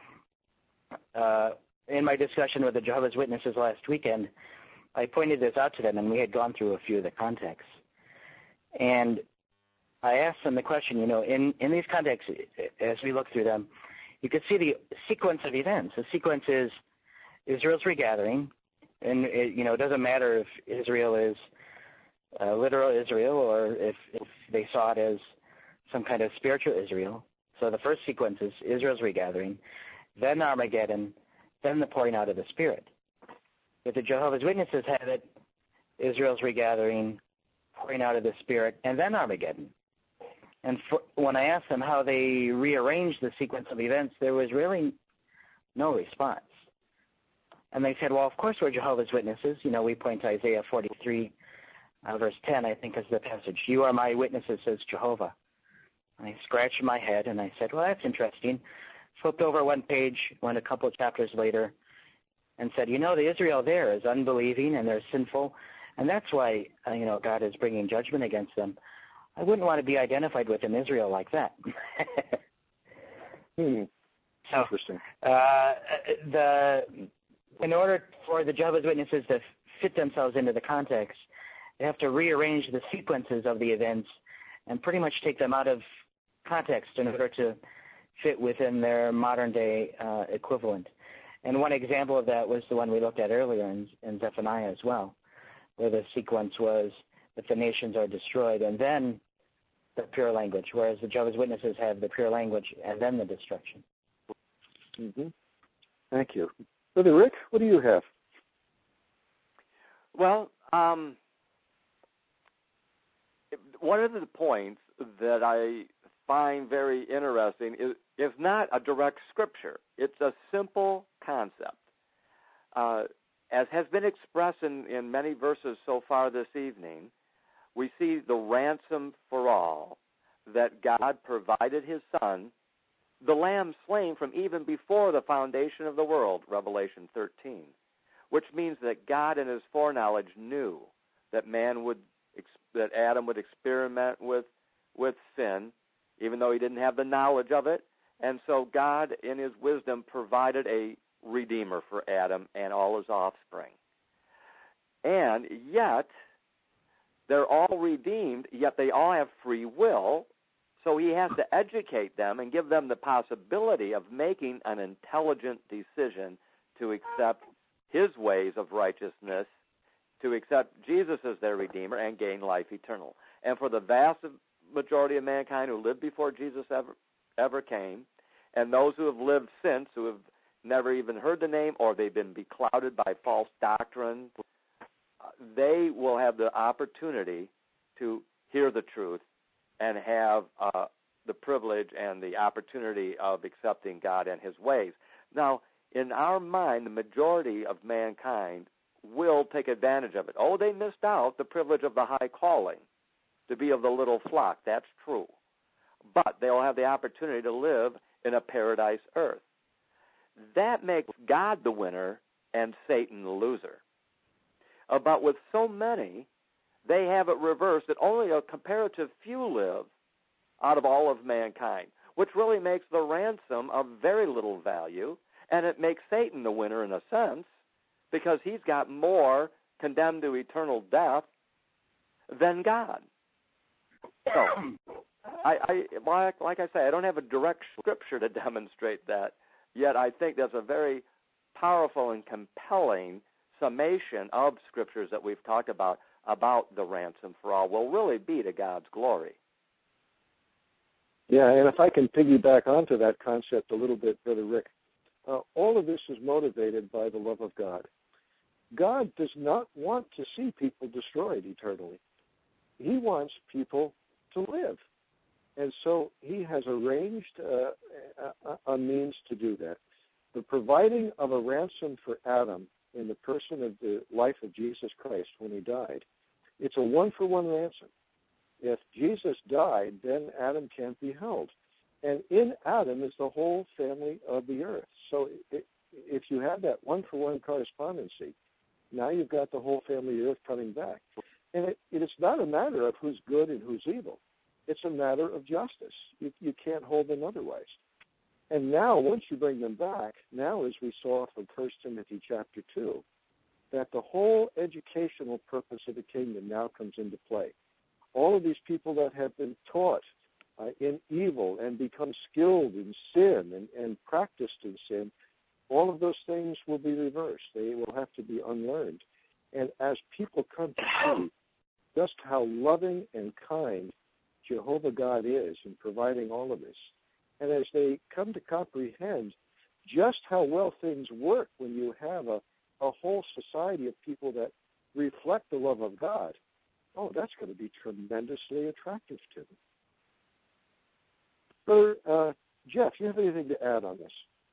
In my discussion with the Jehovah's Witnesses last weekend, I pointed this out to them, and we had gone through a few of the contexts. And I asked them the question, in these contexts, as we look through them, you could see the sequence of events. The sequence is Israel's regathering, and it doesn't matter if Israel is literal Israel or if they saw it as some kind of spiritual Israel. So the first sequence is Israel's regathering, then Armageddon, then the pouring out of the Spirit. But the Jehovah's Witnesses have it, Israel's regathering, pouring out of the Spirit, and then Armageddon. And when I asked them how they rearranged the sequence of events, there was really no response. And they said, well, of course we're Jehovah's Witnesses. We point to Isaiah 43, verse 10, I think is the passage. You are my witnesses, says Jehovah. I scratched my head, and I said, well, that's interesting. Flipped over one page, went a couple of chapters later, and said, the Israel there is unbelieving, and they're sinful, and that's why, God is bringing judgment against them. I wouldn't want to be identified with an Israel like that. Interesting. In order for the Jehovah's Witnesses to fit themselves into the context, they have to rearrange the sequences of the events and pretty much take them out of context in order to fit within their modern-day equivalent. And one example of that was the one we looked at earlier in Zephaniah as well, where the sequence was that the nations are destroyed and then the pure language, whereas the Jehovah's Witnesses have the pure language and then the destruction. Mm-hmm. Thank you. Brother Rick, what do you have? Well, one of the points that I find very interesting is not a direct scripture. It's a simple concept. As has been expressed in many verses so far this evening, we see the ransom for all, that God provided his Son, the Lamb slain from even before the foundation of the world, Revelation 13, which means that God in his foreknowledge knew that that Adam would experiment with sin, even though he didn't have the knowledge of it. And so God, in his wisdom, provided a Redeemer for Adam and all his offspring. And yet, they're all redeemed, yet they all have free will, so he has to educate them and give them the possibility of making an intelligent decision to accept his ways of righteousness, to accept Jesus as their Redeemer, and gain life eternal. And for the vast majority of mankind who lived before Jesus ever came, and those who have lived since, who have never even heard the name, or they've been beclouded by false doctrine, they will have the opportunity to hear the truth and have the privilege and the opportunity of accepting God and his ways. Now, in our mind, the majority of mankind will take advantage of it. Oh, they missed out the privilege of the high calling, to be of the little flock. That's true. But they'll have the opportunity to live in a paradise earth. That makes God the winner and Satan the loser. But with so many, they have it reversed that only a comparative few live out of all of mankind, which really makes the ransom of very little value, and it makes Satan the winner in a sense, because he's got more condemned to eternal death than God. So, like I say, I don't have a direct scripture to demonstrate that, yet I think that's a very powerful and compelling summation of scriptures that we've talked about the ransom for all will really be to God's glory. Yeah, and if I can piggyback onto that concept a little bit, Brother Rick, all of this is motivated by the love of God. God does not want to see people destroyed eternally. He wants people to live. And so he has arranged a means to do that. The providing of a ransom for Adam in the person of the life of Jesus Christ when he died, it's a one-for-one ransom. If Jesus died, then Adam can't be held. And in Adam is the whole family of the earth. So if you have that one-for-one correspondency, now you've got the whole family of the earth coming back. And it is not a matter of who's good and who's evil. It's a matter of justice. You can't hold them otherwise. And now, once you bring them back, now as we saw from 1 Timothy chapter 2, that the whole educational purpose of the kingdom now comes into play. All of these people that have been taught in evil and become skilled in sin and practiced in sin, all of those things will be reversed. They will have to be unlearned. And as people come to see just how loving and kind Jehovah God is in providing all of this, and as they come to comprehend just how well things work when you have a whole society of people that reflect the love of God, oh, that's going to be tremendously attractive to them. Brother Jeff, you have anything to add on this?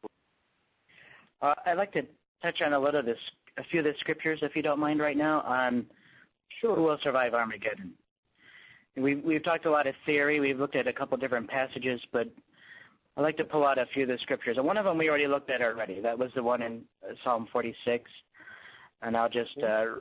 I'd like to touch on a few of the scriptures, if you don't mind, right now, on who will survive Armageddon. We've talked a lot of theory. We've looked at a couple different passages, but I'd like to pull out a few of the scriptures. And one of them we already looked at already. That was the one in Psalm 46. And I'll just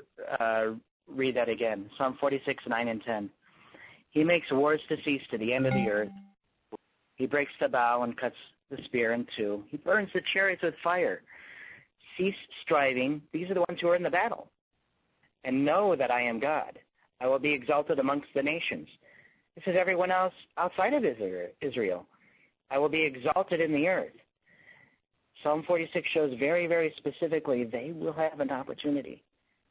read that again. Psalm 46, 9 and 10. He makes wars to cease to the end of the earth. He breaks the bow and cuts the spear in two. He burns the chariots with fire. Cease striving. These are the ones who are in the battle. And know that I am God. I will be exalted amongst the nations. This is everyone else outside of Israel. I will be exalted in the earth. Psalm 46 shows very, very specifically they will have an opportunity.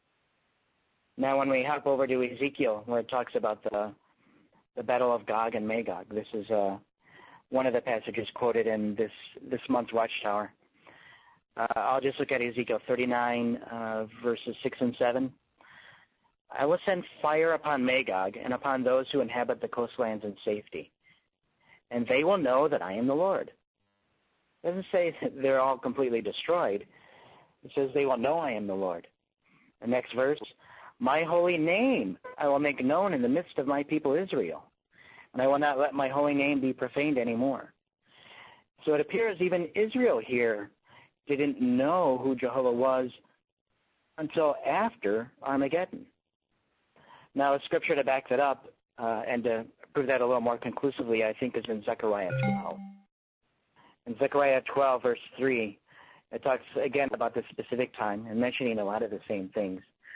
Now when we hop over to Ezekiel, where it talks about the battle of Gog and Magog, this is one of the passages quoted in this month's Watchtower. I'll just look at Ezekiel 39, verses 6 and 7. I will send fire upon Magog and upon those who inhabit the coastlands in safety, and they will know that I am the Lord. It doesn't say that they're all completely destroyed. It says they will know I am the Lord. The next verse, my holy name I will make known in the midst of my people Israel, and I will not let my holy name be profaned anymore. So it appears even Israel here didn't know who Jehovah was until after Armageddon. Now, a scripture to back that up and to prove that a little more conclusively, I think, is in Zechariah 12. In Zechariah 12, verse 3, it talks again about the specific time and mentioning a lot of the same things.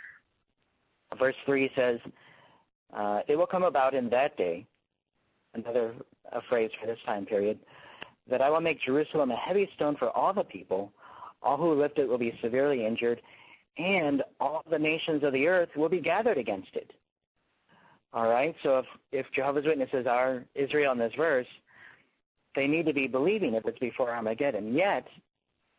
Verse 3 says, it will come about in that day, another phrase for this time period, that I will make Jerusalem a heavy stone for all the people. All who lift it will be severely injured, and all the nations of the earth will be gathered against it. All right, so if Jehovah's Witnesses are Israel in this verse, they need to be believing if it's before Armageddon. Yet,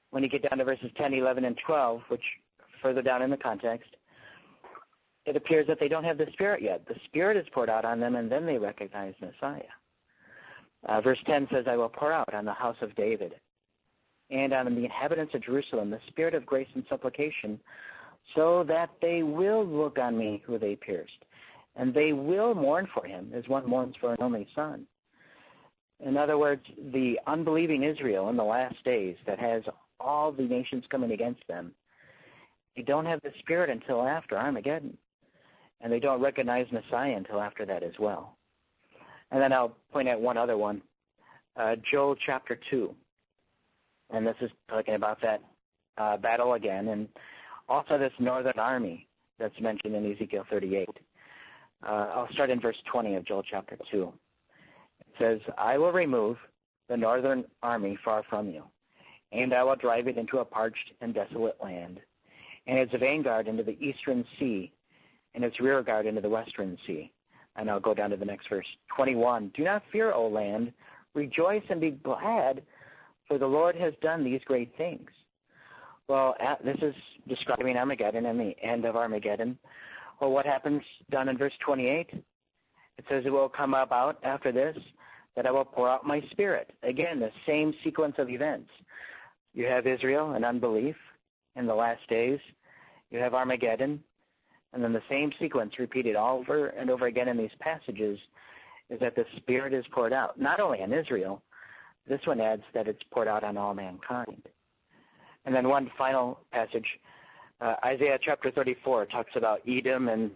when you get down to verses 10, 11, and 12, which further down in the context, it appears that they don't have the Spirit yet. The Spirit is poured out on them, and then they recognize Messiah. Verse 10 says, I will pour out on the house of David and on the inhabitants of Jerusalem the spirit of grace and supplication, so that they will look on me who they pierced, and they will mourn for him as one mourns for an only son. In other words, the unbelieving Israel in the last days that has all the nations coming against them, they don't have the Spirit until after Armageddon, and they don't recognize Messiah until after that as well. And then I'll point out one other one, Joel chapter 2. And this is talking about that battle again, and also this northern army that's mentioned in Ezekiel 38. I'll start in verse 20 of Joel chapter 2. It says, I will remove the northern army far from you, and I will drive it into a parched and desolate land, and its vanguard into the eastern sea, and its rear guard into the western sea. And I'll go down to the next verse, 21. Do not fear, O land. Rejoice and be glad, for the Lord has done these great things. Well, this is describing Armageddon and the end of Armageddon. Well, what happens down in verse 28? It says it will come about after this that I will pour out my Spirit. Again, the same sequence of events. You have Israel and unbelief in the last days. You have Armageddon. And then the same sequence repeated over and over again in these passages is that the Spirit is poured out, not only on Israel. This one adds that it's poured out on all mankind. And then one final passage, Isaiah chapter 34 talks about Edom and,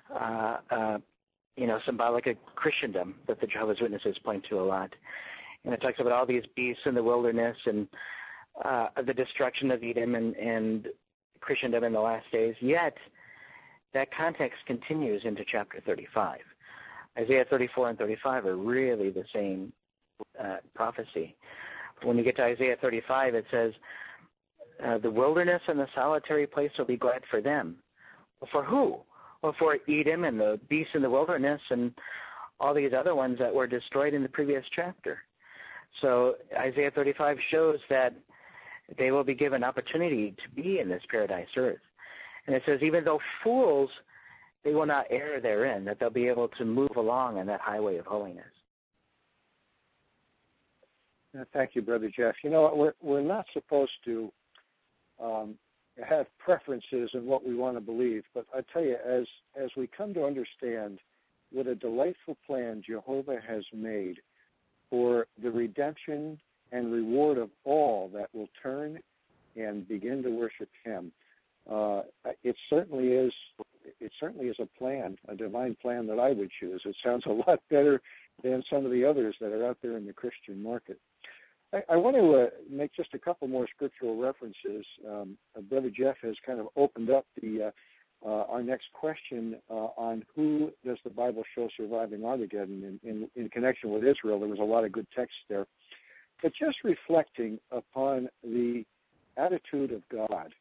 symbolic of Christendom that the Jehovah's Witnesses point to a lot. And it talks about all these beasts in the wilderness and the destruction of Edom and Christendom in the last days. Yet, that context continues into chapter 35. Isaiah 34 and 35 are really the same prophecy. When you get to Isaiah 35, it says, the wilderness and the solitary place will be glad for them. Well, for who? Well, for Edom and the beasts in the wilderness and all these other ones that were destroyed in the previous chapter. So Isaiah 35 shows that they will be given opportunity to be in this paradise earth. And it says, even though fools, they will not err therein, that they'll be able to move along on that highway of holiness. Thank you, Brother Jeff. You know, we're not supposed to have preferences in what we want to believe, but I tell you, as we come to understand what a delightful plan Jehovah has made for the redemption and reward of all that will turn and begin to worship Him, it certainly is a plan, a divine plan that I would choose. It sounds a lot better than some of the others that are out there in the Christian market. I want to make just a couple more scriptural references. Brother Jeff has kind of opened up our next question on who does the Bible show surviving Armageddon in connection with Israel. There was a lot of good text there. But just reflecting upon the attitude of God,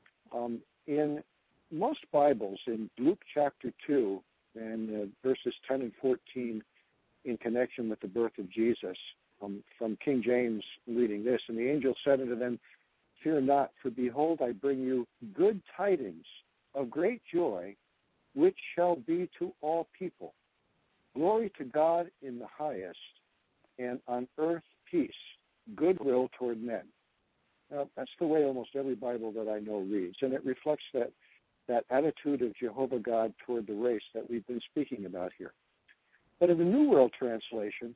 in most Bibles, in Luke chapter 2 and verses 10 and 14, in connection with the birth of Jesus, from King James reading this, and the angel said unto them, Fear not, for behold, I bring you good tidings of great joy, which shall be to all people. Glory to God in the highest, and on earth peace, goodwill toward men. Now, that's the way almost every Bible that I know reads, and it reflects that attitude of Jehovah God toward the race that we've been speaking about here. But in the New World Translation,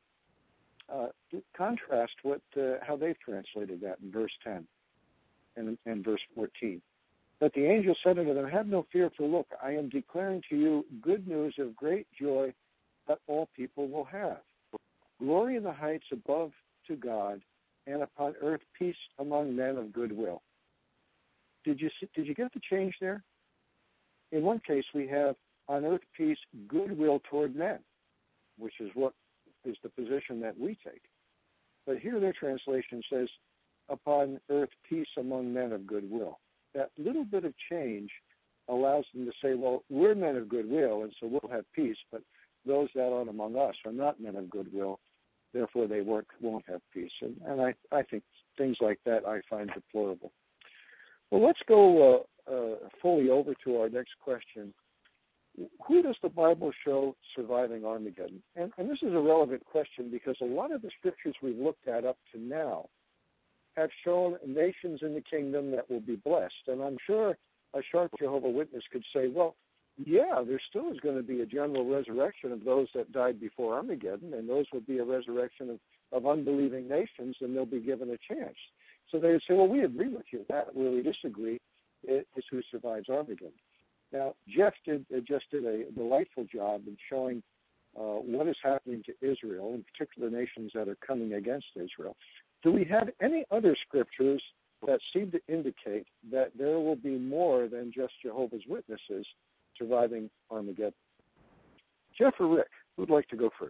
contrast how they've translated that in verse 10 and verse 14. But the angel said unto them, Have no fear, for look, I am declaring to you good news of great joy that all people will have. Glory in the heights above to God, and upon earth peace among men of good will. Did you get the change there? In one case, we have on earth peace, goodwill toward men, which is what is the position that we take. But here their translation says, upon earth peace among men of goodwill. That little bit of change allows them to say, well, we're men of goodwill, and so we'll have peace, but those that are among us are not men of goodwill, therefore they won't have peace. And I think things like that I find deplorable. Well, let's go fully over to our next question. Who does the Bible show surviving Armageddon? And this is a relevant question because a lot of the scriptures we've looked at up to now have shown nations in the kingdom that will be blessed. And I'm sure a sharp Jehovah's Witness could say, well, yeah, there still is going to be a general resurrection of those that died before Armageddon, and those will be a resurrection of unbelieving nations, and they'll be given a chance. So they would say, well, we agree with you. That where we disagree is who survives Armageddon. Now, Jeff just did a delightful job in showing what is happening to Israel, in particular nations that are coming against Israel. Do we have any other scriptures that seem to indicate that there will be more than just Jehovah's Witnesses surviving Armageddon? Jeff or Rick, who'd like to go first?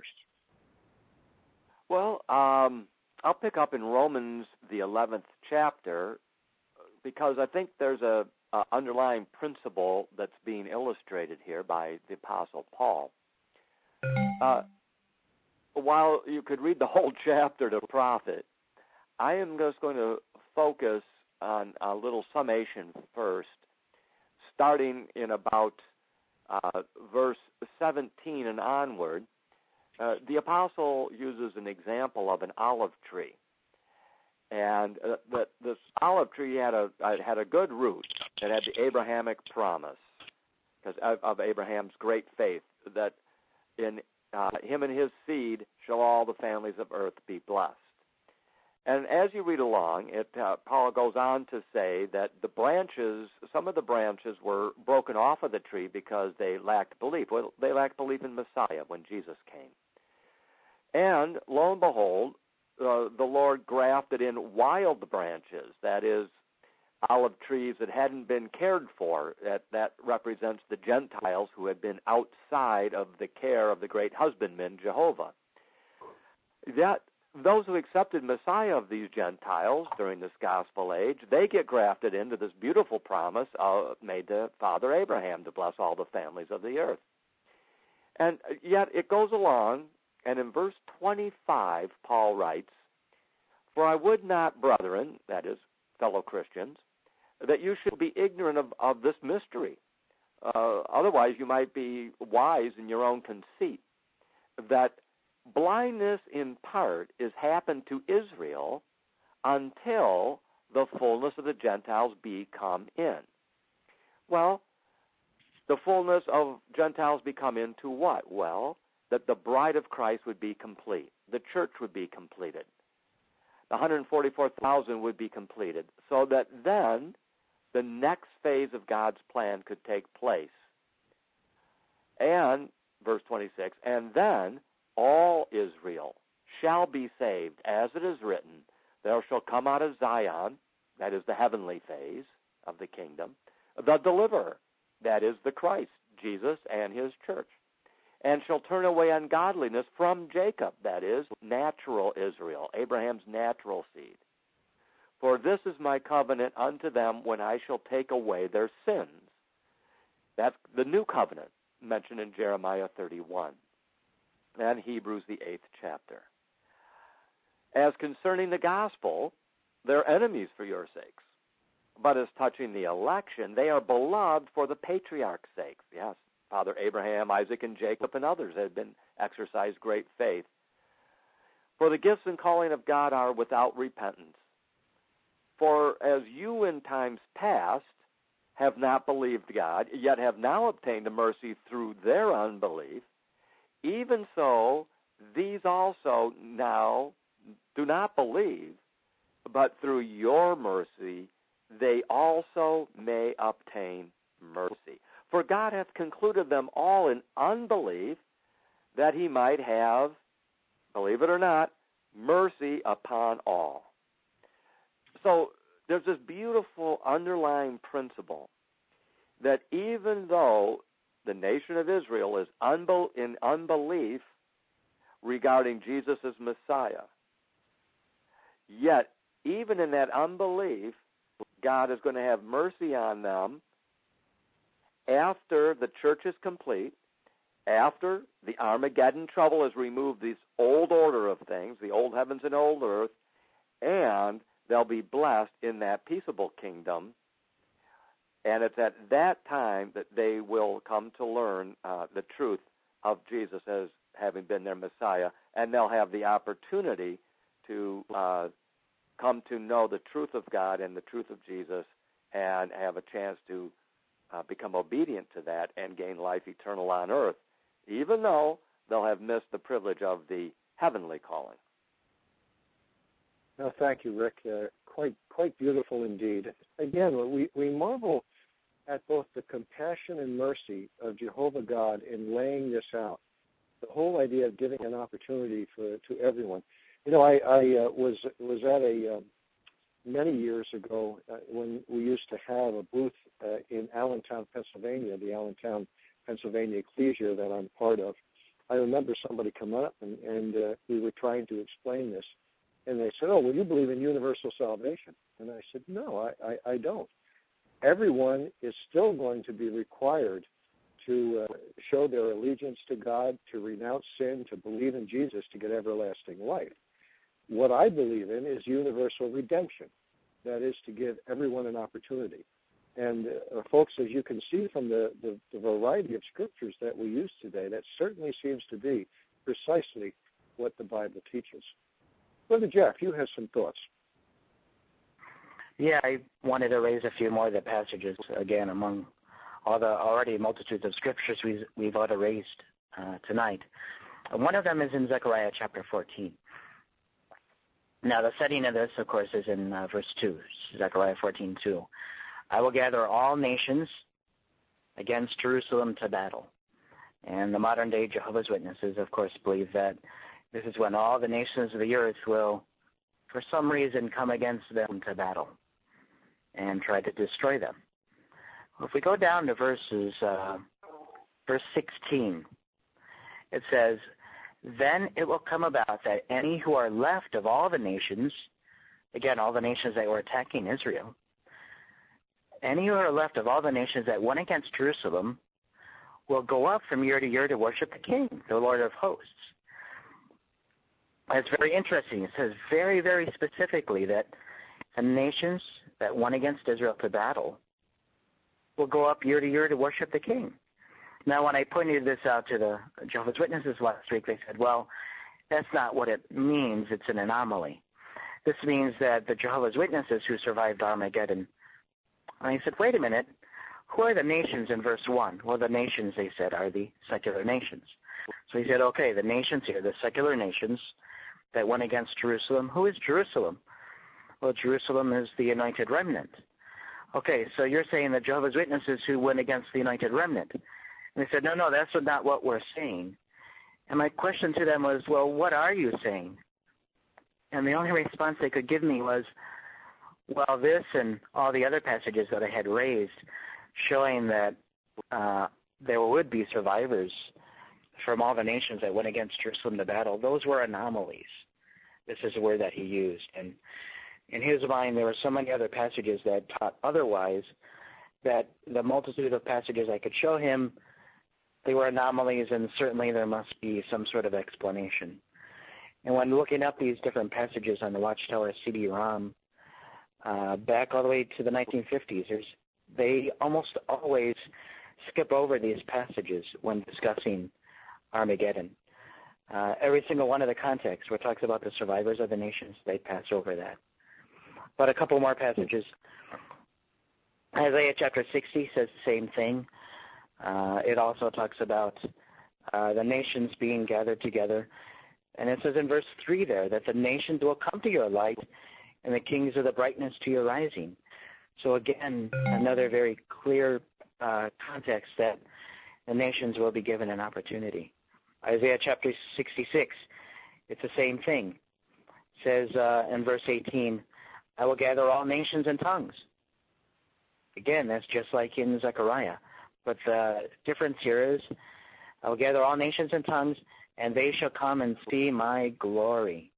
Well, I'll pick up in Romans, the 11th chapter, because I think there's a underlying principle that's being illustrated here by the Apostle Paul. While you could read the whole chapter to profit, I am just going to focus on a little summation first, starting in about verse 17 and onward. The apostle uses an example of an olive tree. And this olive tree had a good root. It had the Abrahamic promise because of Abraham's great faith that in him and his seed shall all the families of earth be blessed. And as you read along, Paul goes on to say that some of the branches were broken off of the tree because they lacked belief. Well, they lacked belief in Messiah when Jesus came. And lo and behold, the Lord grafted in wild branches, that is, olive trees that hadn't been cared for. That represents the Gentiles who had been outside of the care of the great husbandman, Jehovah. Those who accepted Messiah of these Gentiles during this gospel age, they get grafted into this beautiful promise made to Father Abraham to bless all the families of the earth. And yet it goes along, and in verse 25, Paul writes, "For I would not, brethren," that is, fellow Christians, "that you should be ignorant of this mystery. Otherwise you might be wise in your own conceit, that blindness in part is happened to Israel until the fullness of the Gentiles be come in." Well, the fullness of Gentiles become into what? Well, that the bride of Christ would be complete. The church would be completed. The 144,000 would be completed, so that then the next phase of God's plan could take place. And, verse 26, "And then all Israel shall be saved, as it is written, there shall come out of Zion," that is the heavenly phase of the kingdom, "the deliverer," that is the Christ, Jesus and his church, "and shall turn away ungodliness from Jacob," that is natural Israel, Abraham's natural seed. "For this is my covenant unto them when I shall take away their sins." That's the new covenant mentioned in Jeremiah 31 and Hebrews, the 8th chapter. "As concerning the gospel, they're enemies for your sakes. But as touching the election, they are beloved for the patriarchs' sakes." Yes, Father Abraham, Isaac, and Jacob, and others had been exercised great faith. "For the gifts and calling of God are without repentance. For as you in times past have not believed God, yet have now obtained a mercy through their unbelief, even so these also now do not believe, but through your mercy they also may obtain mercy. For God hath concluded them all in unbelief, that he might have, believe it or not, mercy upon all." So there's this beautiful underlying principle that even though the nation of Israel is in unbelief regarding Jesus as Messiah, yet even in that unbelief, God is going to have mercy on them after the church is complete after the Armageddon trouble has removed this old order of things, the old heavens and old earth, and they'll be blessed in that peaceable kingdom. And it's at that time that they will come to learn the truth of Jesus as having been their Messiah, and they'll have the opportunity to come to know the truth of God and the truth of Jesus and have a chance to become obedient to that and gain life eternal on earth, even though they'll have missed the privilege of the heavenly calling. No, thank you, Rick. Quite beautiful indeed. Again, we marvel at both the compassion and mercy of Jehovah God in laying this out. The whole idea of giving an opportunity to everyone. You know, I was at a many years ago when we used to have a booth in Allentown, Pennsylvania, the Allentown, Pennsylvania Ecclesia that I'm part of. I remember somebody coming up and we were trying to explain this. And they said, "Oh, well, you believe in universal salvation." And I said, "No, I don't. Everyone is still going to be required to show their allegiance to God, to renounce sin, to believe in Jesus to get everlasting life. What I believe in is universal redemption. That is to give everyone an opportunity. And folks, as you can see from the variety of scriptures that we use today, that certainly seems to be precisely what the Bible teaches. Brother Jeff, you have some thoughts. Yeah, I wanted to raise a few more of the passages, again, among all the already multitudes of scriptures we've already raised tonight. One of them is in Zechariah chapter 14. Now, the setting of this, of course, is in verse 2, Zechariah 14:2. I will gather all nations against Jerusalem to battle. And the modern-day Jehovah's Witnesses, of course, believe that this is when all the nations of the earth will, for some reason, come against them to battle and try to destroy them. If we go down to verse 16, it says, "Then it will come about that any who are left of all the nations," again, all the nations that were attacking Israel, "any who are left of all the nations that went against Jerusalem will go up from year to year to worship the King, the Lord of hosts." It's very interesting. It says very, very specifically that the nations that went against Israel to battle will go up year to year to worship the King. Now, when I pointed this out to the Jehovah's Witnesses last week, they said, well, that's not what it means. It's an anomaly. This means that the Jehovah's Witnesses who survived Armageddon, and I said, wait a minute, who are the nations in verse 1? Well, the nations, they said, are the secular nations. So he said, okay, the nations here, the secular nations that went against Jerusalem. Who is Jerusalem? Well, Jerusalem is the anointed remnant. Okay, so you're saying the Jehovah's Witnesses who went against the anointed remnant. And they said, no, that's not what we're saying. And my question to them was, well, what are you saying? And the only response they could give me was, well, this and all the other passages that I had raised showing that there would be survivors from all the nations that went against Jerusalem to battle, those were anomalies. This is a word that he used. And in his mind, there were so many other passages that taught otherwise that the multitude of passages I could show him, they were anomalies, and certainly there must be some sort of explanation. And when looking up these different passages on the Watchtower CD-ROM, back all the way to the 1950s, they almost always skip over these passages when discussing Armageddon. Every single one of the contexts where it talks about the survivors of the nations, they pass over that. But a couple more passages. Isaiah chapter 60 says the same thing. It also talks about the nations being gathered together. And it says in verse 3 there that the nations will come to your light and the kings of the brightness to your rising. So again, another very clear context that the nations will be given an opportunity. Isaiah chapter 66, it's the same thing. It says in verse 18, I will gather all nations and tongues. Again, that's just like in Zechariah. But the difference here is, I will gather all nations and tongues, and they shall come and see my glory.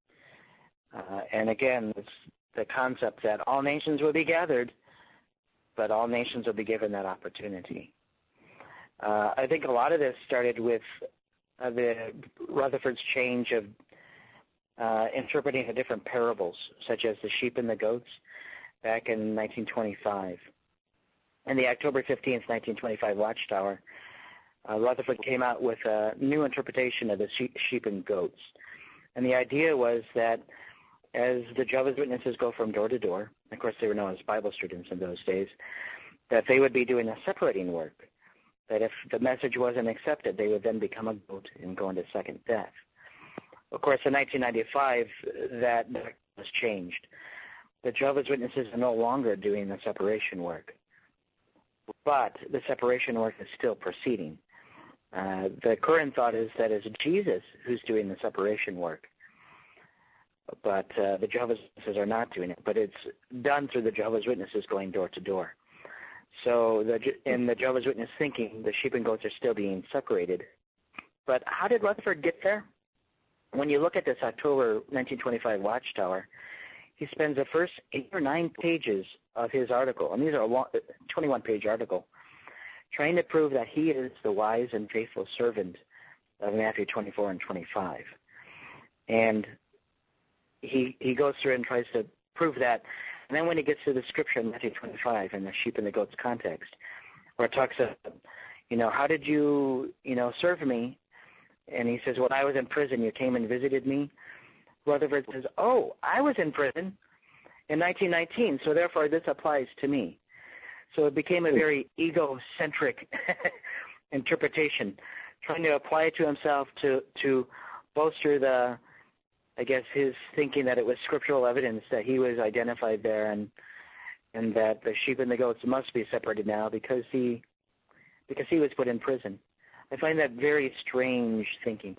And again, it's the concept that all nations will be gathered, but all nations will be given that opportunity. I think a lot of this started with the Rutherford's change of interpreting the different parables, such as the sheep and the goats, back in 1925. In the October 15th, 1925 Watchtower, Rutherford came out with a new interpretation of the sheep and goats. And the idea was that as the Jehovah's Witnesses go from door to door, of course they were known as Bible students in those days, that they would be doing a separating work, that if the message wasn't accepted, they would then become a goat and go into second death. Of course, in 1995, that was changed. The Jehovah's Witnesses are no longer doing the separation work, but the separation work is still proceeding. The current thought is that it's Jesus who's doing the separation work, but the Jehovah's Witnesses are not doing it, but it's done through the Jehovah's Witnesses going door to door. So in the Jehovah's Witness thinking, the sheep and goats are still being separated. But how did Rutherford get there? When you look at this October 1925 Watchtower, he spends the first 8 or 9 pages of his article, and these are a 21-page article, trying to prove that he is the wise and faithful servant of Matthew 24 and 25. And he goes through and tries to prove that. And then when he gets to the scripture in Matthew 25 in the sheep and the goats context, where it talks about, how did you, serve me? And he says, when I was in prison, you came and visited me. Rutherford says, oh, I was in prison in 1919, so therefore this applies to me. So it became a very egocentric interpretation, trying to apply it to himself to bolster his thinking that it was scriptural evidence that he was identified there and that the sheep and the goats must be separated now because he was put in prison. I find that very strange thinking.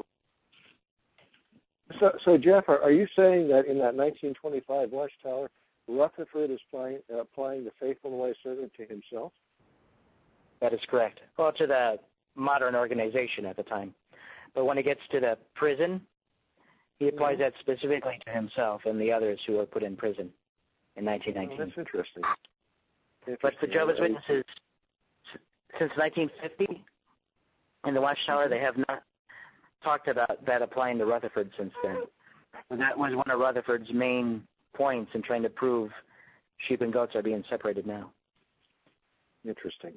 So Jeff, are you saying that in that 1925 Watchtower, Rutherford is applying the faithful and wise servant to himself? That is correct. Well, to the modern organization at the time. But when it gets to the prison, he applies that specifically to himself and the others who were put in prison in 1919. Oh, that's interesting. But the Jehovah's Witnesses, since 1950, in the Watchtower, they have not talked about that applying to Rutherford since then. And that was one of Rutherford's main points in trying to prove sheep and goats are being separated now. Interesting.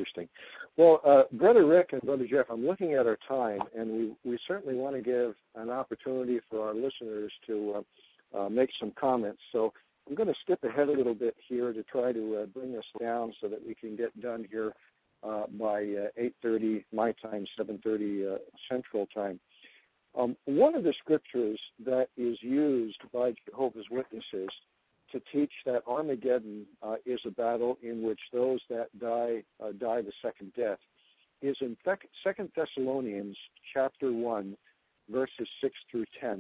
Well, Brother Rick and Brother Jeff, I'm looking at our time, and we certainly want to give an opportunity for our listeners to make some comments. So I'm going to skip ahead a little bit here to try to bring us down so that we can get done here by 8:30 my time, 7:30 Central Time. One of the scriptures that is used by Jehovah's Witnesses to teach that Armageddon is a battle in which those that die the second death is in 2 Thessalonians chapter 1, verses 6 through 10.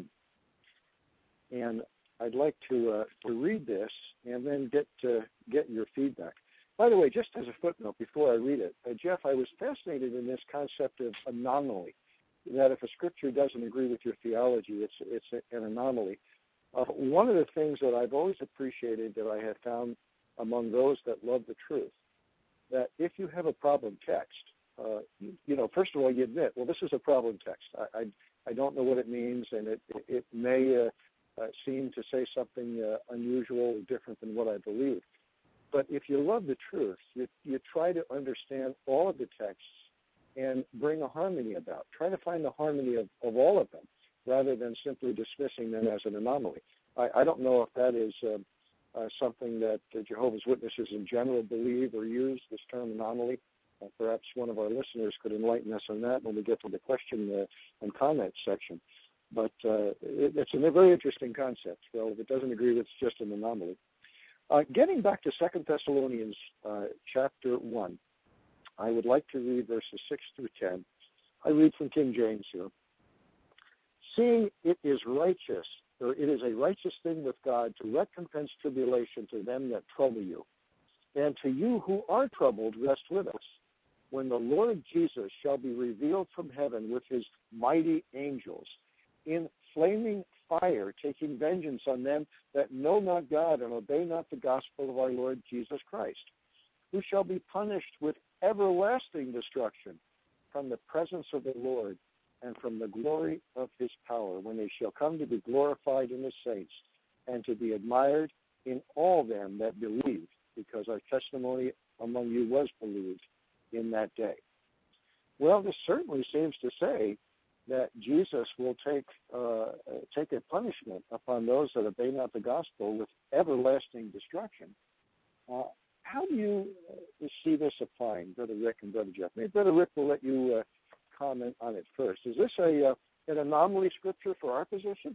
And I'd like to read this and then get your feedback. By the way, just as a footnote before I read it, Jeff, I was fascinated in this concept of anomaly, that if a scripture doesn't agree with your theology, it's an anomaly. One of the things that I've always appreciated that I have found among those that love the truth, that if you have a problem text, first of all, you admit, well, this is a problem text. I don't know what it means, and it may seem to say something unusual or different than what I believe. But if you love the truth, you try to understand all of the texts and bring a harmony about. Try to find the harmony of all of them, rather than simply dismissing them as an anomaly. I don't know if that is something that the Jehovah's Witnesses in general believe or use, this term anomaly. Perhaps one of our listeners could enlighten us on that when we get to the question and comment section. But it's a very interesting concept. Well, if it doesn't agree, it's just an anomaly. Getting back to 2 Thessalonians chapter 1, I would like to read verses 6 through 10. I read from King James here. Seeing it is righteous, or it is a righteous thing with God to recompense tribulation to them that trouble you, and to you who are troubled rest with us, when the Lord Jesus shall be revealed from heaven with his mighty angels, in flaming fire, taking vengeance on them that know not God and obey not the gospel of our Lord Jesus Christ, who shall be punished with everlasting destruction from the presence of the Lord and from the glory of his power, when they shall come to be glorified in the saints and to be admired in all them that believe, because our testimony among you was believed in that day. Well, this certainly seems to say that Jesus will take a punishment upon those that obey not the gospel with everlasting destruction. How do you see this applying, Brother Rick and Brother Jeff? Maybe Brother Rick will let you comment on it first. Is this an anomaly scripture for our position?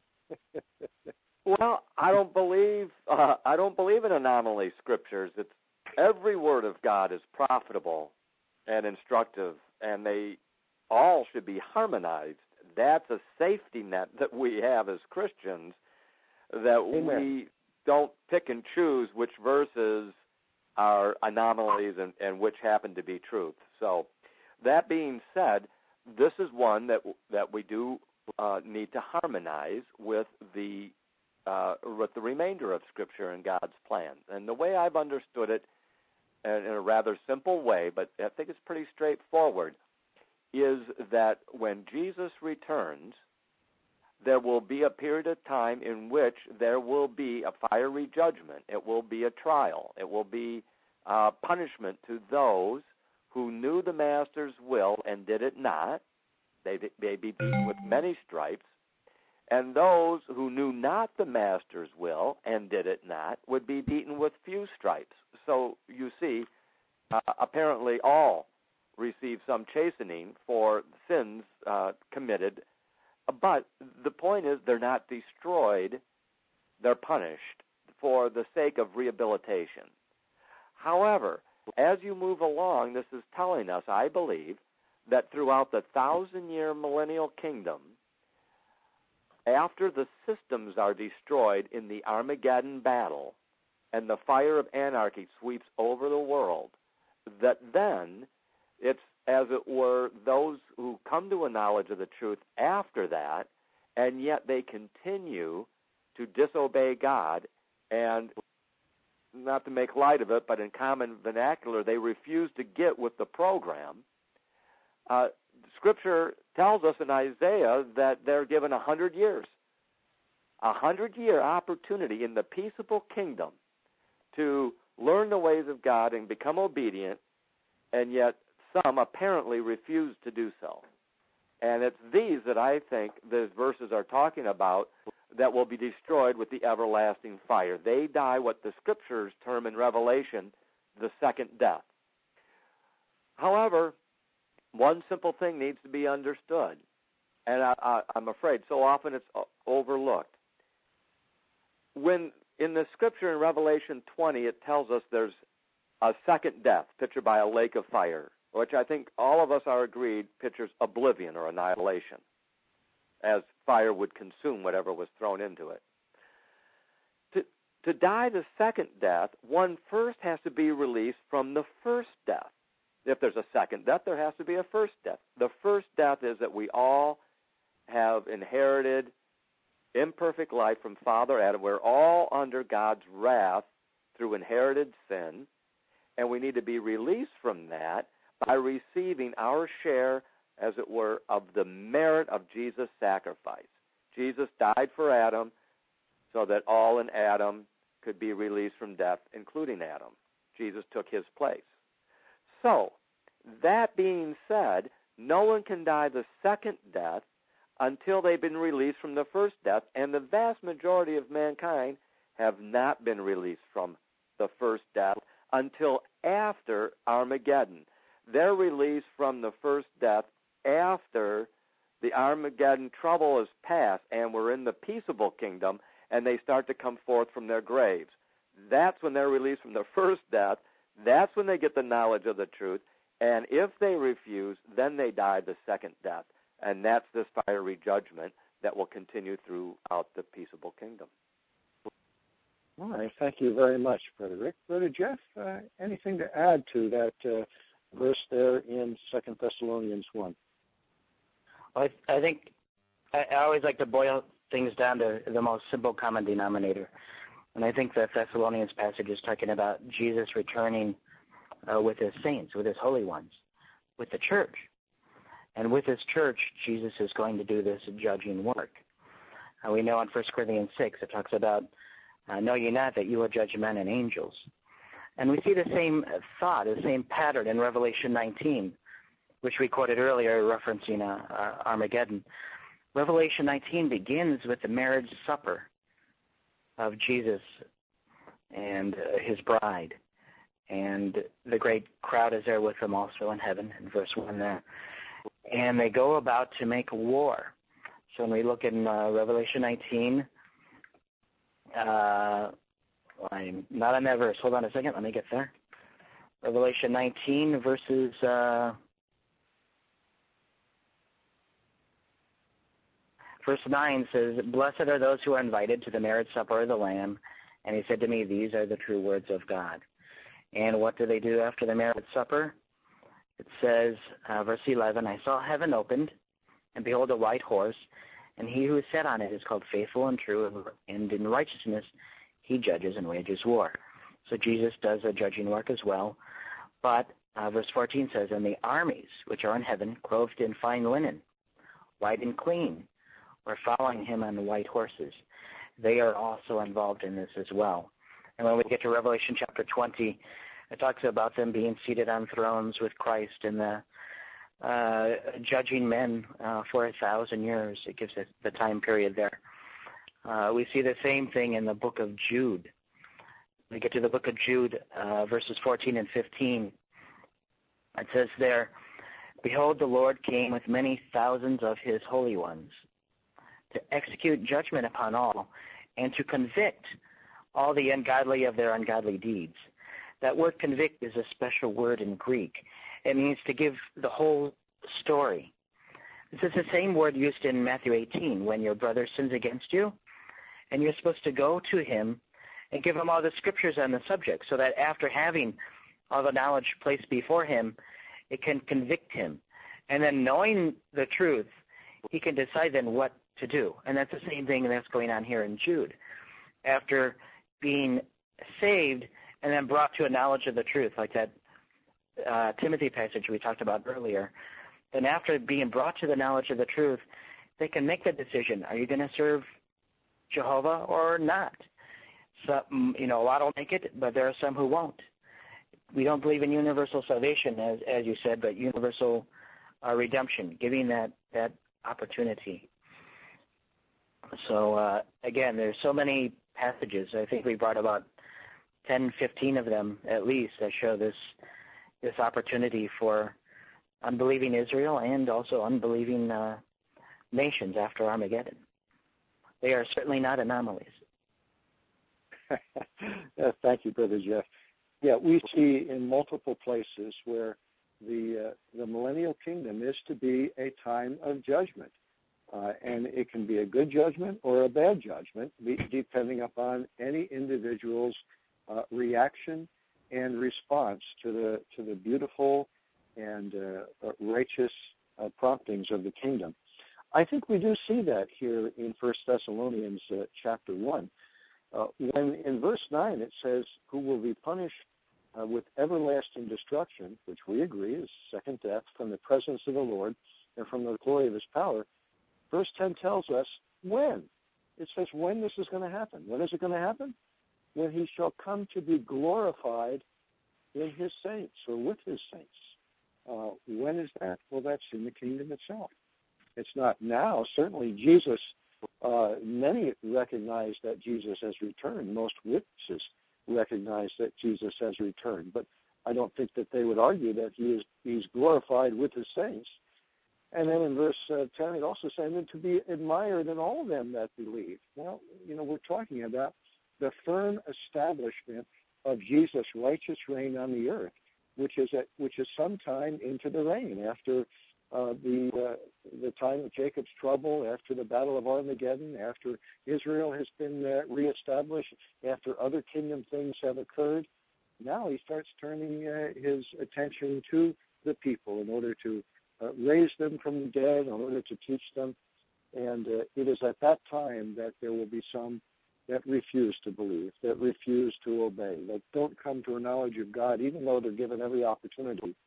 Well, I don't believe in anomaly scriptures. It's every word of God is profitable and instructive, and they all should be harmonized. That's a safety net that we have as Christians, that Amen. we don't pick and choose which verses are anomalies and which happen to be truth. So that being said, this is one that we do need to harmonize with the remainder of Scripture and God's plans. And the way I've understood it, in a rather simple way, but I think it's pretty straightforward, is that when Jesus returns, there will be a period of time in which there will be a fiery judgment. It will be a trial. It will be punishment to those who knew the Master's will and did it not. They may be beaten with many stripes. And those who knew not the Master's will and did it not would be beaten with few stripes. So you see, apparently all receive some chastening for sins committed. But the point is, they're not destroyed, they're punished for the sake of rehabilitation. However, as you move along, this is telling us, I believe, that throughout the 1,000-year millennial kingdom, after the systems are destroyed in the Armageddon battle and the fire of anarchy sweeps over the world, that then it's, as it were, those who come to a knowledge of the truth after that, and yet they continue to disobey God, and not to make light of it, but in common vernacular, they refuse to get with the program. Scripture tells us in Isaiah that they're given 100 years, a 100-year opportunity in the peaceable kingdom to learn the ways of God and become obedient, and yet some apparently refuse to do so. And it's these that I think these verses are talking about that will be destroyed with the everlasting fire. They die what the Scriptures term in Revelation the second death. However, one simple thing needs to be understood, and I'm afraid so often it's overlooked. When in the Scripture in Revelation 20, it tells us there's a second death pictured by a lake of fire, which I think all of us are agreed pictures oblivion or annihilation, as fire would consume whatever was thrown into it. To die the second death, one first has to be released from the first death. If there's a second death, there has to be a first death. The first death is that we all have inherited imperfect life from Father Adam. We're all under God's wrath through inherited sin, and we need to be released from that by receiving our share, as it were, of the merit of Jesus' sacrifice. Jesus died for Adam so that all in Adam could be released from death, including Adam. Jesus took his place. So, that being said, no one can die the second death until they've been released from the first death, and the vast majority of mankind have not been released from the first death until after Armageddon. They're released from the first death after the Armageddon trouble is past and we're in the peaceable kingdom, and they start to come forth from their graves. That's when they're released from the first death. That's when they get the knowledge of the truth. And if they refuse, then they die the second death. And that's this fiery judgment that will continue throughout the peaceable kingdom. All right. Thank you very much, Brother Rick. Brother Jeff, anything to add to that verse there in 2 Thessalonians 1? Well, I think I always like to boil things down to the most simple common denominator. And I think the Thessalonians passage is talking about Jesus returning with his saints, with his holy ones, with the church. And with his church, Jesus is going to do this judging work. We know in 1 Corinthians 6 it talks about, know ye not that you will judge men and angels. And we see the same thought, the same pattern in Revelation 19, which we quoted earlier referencing Armageddon. Revelation 19 begins with the marriage supper of Jesus and his bride. And the great crowd is there with them also in heaven, in verse 1 there. And they go about to make war. So when we look in Revelation 19, I'm not on that verse. Hold on a second. Let me get there. Revelation 19, verses... Verse 9 says, Blessed are those who are invited to the marriage supper of the Lamb. And he said to me, These are the true words of God. And what do they do after the marriage supper? It says, verse 11, I saw heaven opened, and behold a white horse, and he who sat on it is called Faithful and True, and in righteousness he judges and wages war. So Jesus does a judging work as well. But verse 14 says, And the armies which are in heaven, clothed in fine linen, white and clean, were following him on the white horses. They are also involved in this as well. And when we get to Revelation chapter 20, it talks about them being seated on thrones with Christ and the judging men for 1,000 years. It gives it the time period there. We see the same thing in the book of Jude. We get to the book of Jude, verses 14 and 15. It says there, Behold, the Lord came with many thousands of his holy ones, to execute judgment upon all, and to convict all the ungodly of their ungodly deeds. That word convict is a special word in Greek. It means to give the whole story. This is the same word used in Matthew 18, when your brother sins against you, and you're supposed to go to him and give him all the scriptures on the subject, so that after having all the knowledge placed before him, it can convict him. And then knowing the truth, he can decide then what to do. And that's the same thing that's going on here in Jude. After being saved and then brought to a knowledge of the truth, like that Timothy passage we talked about earlier, then after being brought to the knowledge of the truth, they can make the decision, are you going to serve Jehovah or not? Some, a lot will make it, but there are some who won't. We don't believe in universal salvation, as you said, but universal redemption, giving that opportunity. So, again, there's so many passages. I think we brought about 10, 15 of them at least that show this opportunity for unbelieving Israel and also unbelieving nations after Armageddon. They are certainly not anomalies. Thank you, Brother Jeff. Yeah, we see in multiple places where the millennial kingdom is to be a time of judgment. And it can be a good judgment or a bad judgment, depending upon any individual's reaction and response to the beautiful and righteous promptings of the kingdom. I think we do see that here in 1 Thessalonians chapter 1. When in verse 9 it says, who will be punished with everlasting destruction, which we agree is second death, from the presence of the Lord and from the glory of his power. Verse 10 tells us when. It says when this is going to happen. When is it going to happen? When he shall come to be glorified in his saints or with his saints. When is that? Well, that's in the kingdom itself. It's not now. Certainly Jesus, many recognize that Jesus has returned. Most witnesses recognize that Jesus has returned. But I don't think that they would argue that he's glorified with his saints. And then in verse 10, it also says, to be admired in all of them that believe. Well, we're talking about the firm establishment of Jesus' righteous reign on the earth, which is sometime into the reign after the time of Jacob's trouble, after the Battle of Armageddon, after Israel has been reestablished, after other kingdom things have occurred. Now he starts turning his attention to the people in order to raise them from the dead, in order to teach them. And it is at that time that there will be some that refuse to believe, that refuse to obey, that don't come to a knowledge of God, even though they're given every opportunity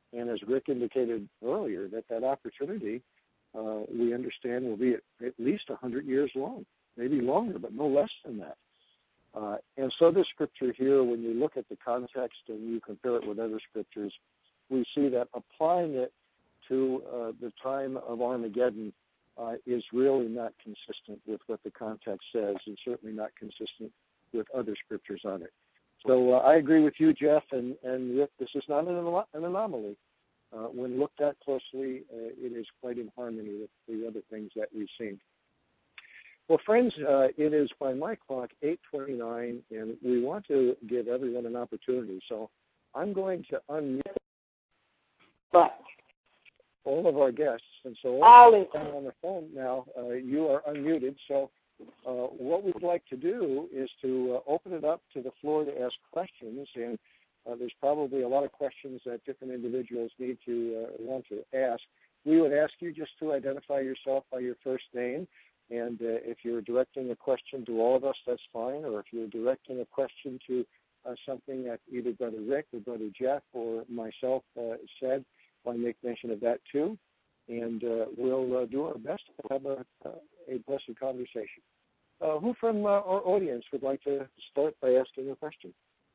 And as Rick indicated earlier, that opportunity, we understand, will be at least 100 years long, maybe longer, but no less than that. And so this scripture here, when you look at the context and you compare it with other scriptures, we see that applying it to the time of Armageddon is really not consistent with what the context says, and certainly not consistent with other scriptures on it. So I agree with you, Jeff, and Rick, this is not an anomaly. When looked at closely, it is quite in harmony with the other things that we've seen. Well, friends, it is by my clock 8:29, and we want to give everyone an opportunity. So I'm going to unmute all of our guests, and so all of them on the phone now, you are unmuted. So what we'd like to do is to open it up to the floor to ask questions, and there's probably a lot of questions that different individuals need to want to ask. We would ask you just to identify yourself by your first name, and if you're directing a question to all of us, that's fine, or if you're directing a question to something that either Brother Rick or Brother Jeff or myself said, I make mention of that too, and we'll do our best to have a blessed conversation. Who from our audience would like to start by asking a question?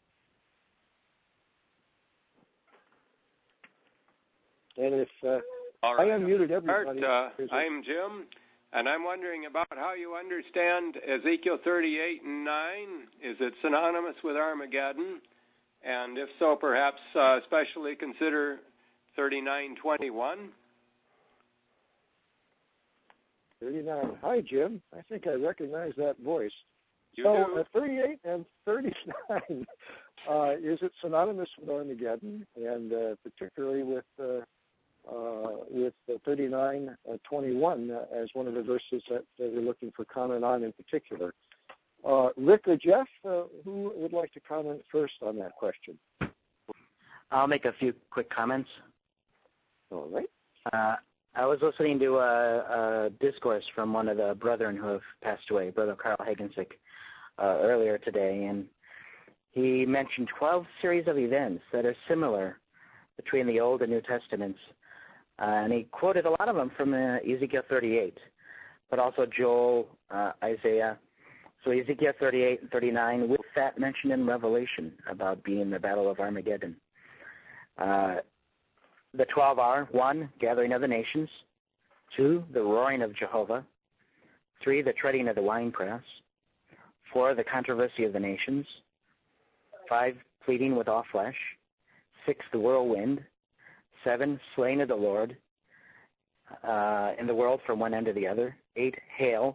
And if all right. I unmuted everybody. I'm Jim, and I'm wondering about how you understand Ezekiel 38 and 9. Is it synonymous with Armageddon? And if so, perhaps especially consider 39:21. 39. Hi, Jim. I think I recognize that voice. You so do. 38 and 39, is it synonymous with Armageddon, and particularly with 39:21 as one of the verses that we're looking for comment on in particular? Rick or Jeff, who would like to comment first on that question? I'll make a few quick comments. All right. I was listening to a discourse from one of the brethren who have passed away, Brother Carl Hagensick, earlier today, and he mentioned 12 series of events that are similar between the Old and New Testaments, and he quoted a lot of them from Ezekiel 38, but also Joel, Isaiah. So Ezekiel 38 and 39, with that mentioned in Revelation about being the Battle of Armageddon. The 12 are: 1, gathering of the nations; 2, the roaring of Jehovah; 3, the treading of the winepress; 4, the controversy of the nations; 5, pleading with all flesh; 6, the whirlwind; 7, slaying of the Lord in the world from one end to the other; 8, hail;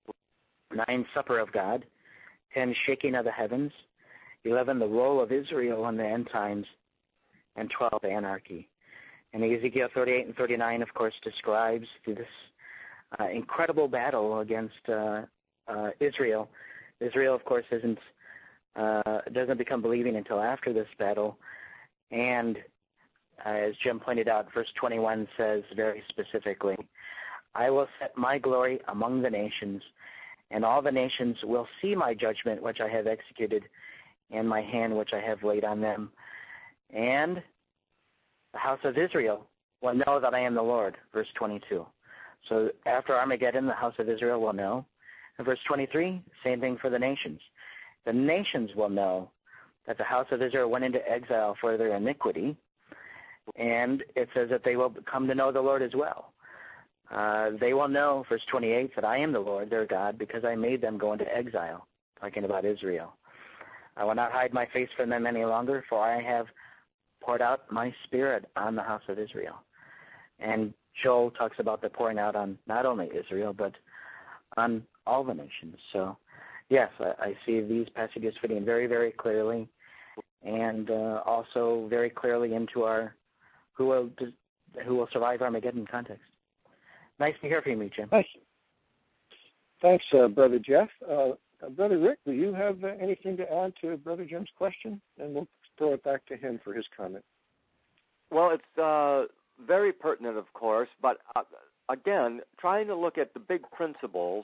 9, supper of God; 10, shaking of the heavens; 11, the roll of Israel on the end times; and 12, anarchy. And Ezekiel 38 and 39, of course, describes this incredible battle against Israel. Israel, of course, doesn't become believing until after this battle. And as Jim pointed out, verse 21 says very specifically, I will set my glory among the nations, and all the nations will see my judgment which I have executed, and my hand which I have laid on them. And the house of Israel will know that I am the Lord, verse 22. So after Armageddon, the house of Israel will know. And verse 23, same thing for the nations. The nations will know that the house of Israel went into exile for their iniquity, and it says that they will come to know the Lord as well. They will know, verse 28, that I am the Lord, their God, because I made them go into exile, talking about Israel. I will not hide my face from them any longer, for I have poured out my spirit on the house of Israel. And Joel talks about the pouring out on not only Israel, but on all the nations. So, yes, I see these passages fitting very, very clearly, and also very clearly into our who will survive Armageddon context. Nice to hear from you, Jim. Thanks, Brother Jeff. Brother Rick, do you have anything to add to Brother Jim's question? And we'll throw it back to him for his comment. Well, it's very pertinent, of course, but again, trying to look at the big principles,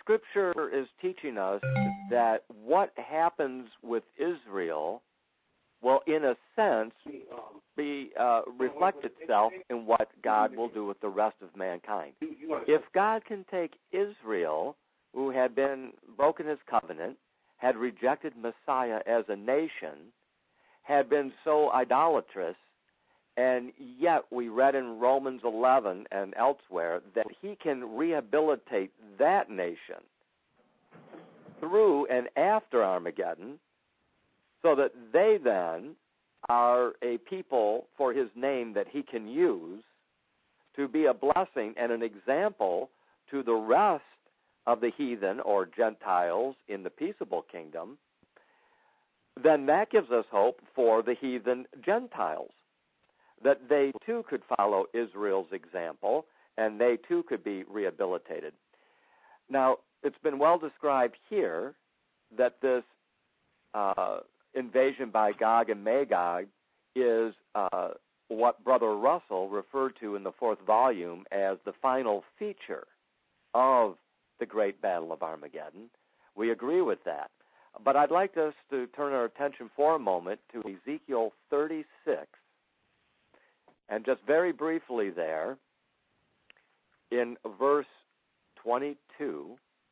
Scripture is teaching us that what happens with Israel will, in a sense, reflect itself in what God will do with the rest of mankind. If God can take Israel, who had been broken his covenant, had rejected Messiah as a nation, had been so idolatrous, and yet we read in Romans 11 and elsewhere that he can rehabilitate that nation through and after Armageddon, so that they then are a people for his name that he can use to be a blessing and an example to the rest of the heathen or Gentiles in the peaceable kingdom, then that gives us hope for the heathen Gentiles, that they too could follow Israel's example and they too could be rehabilitated. Now, it's been well described here that this invasion by Gog and Magog is what Brother Russell referred to in the 4th volume as the final feature of the Great Battle of Armageddon. We agree with that. But I'd like us to turn our attention for a moment to Ezekiel 36, and just very briefly there, in verse 22,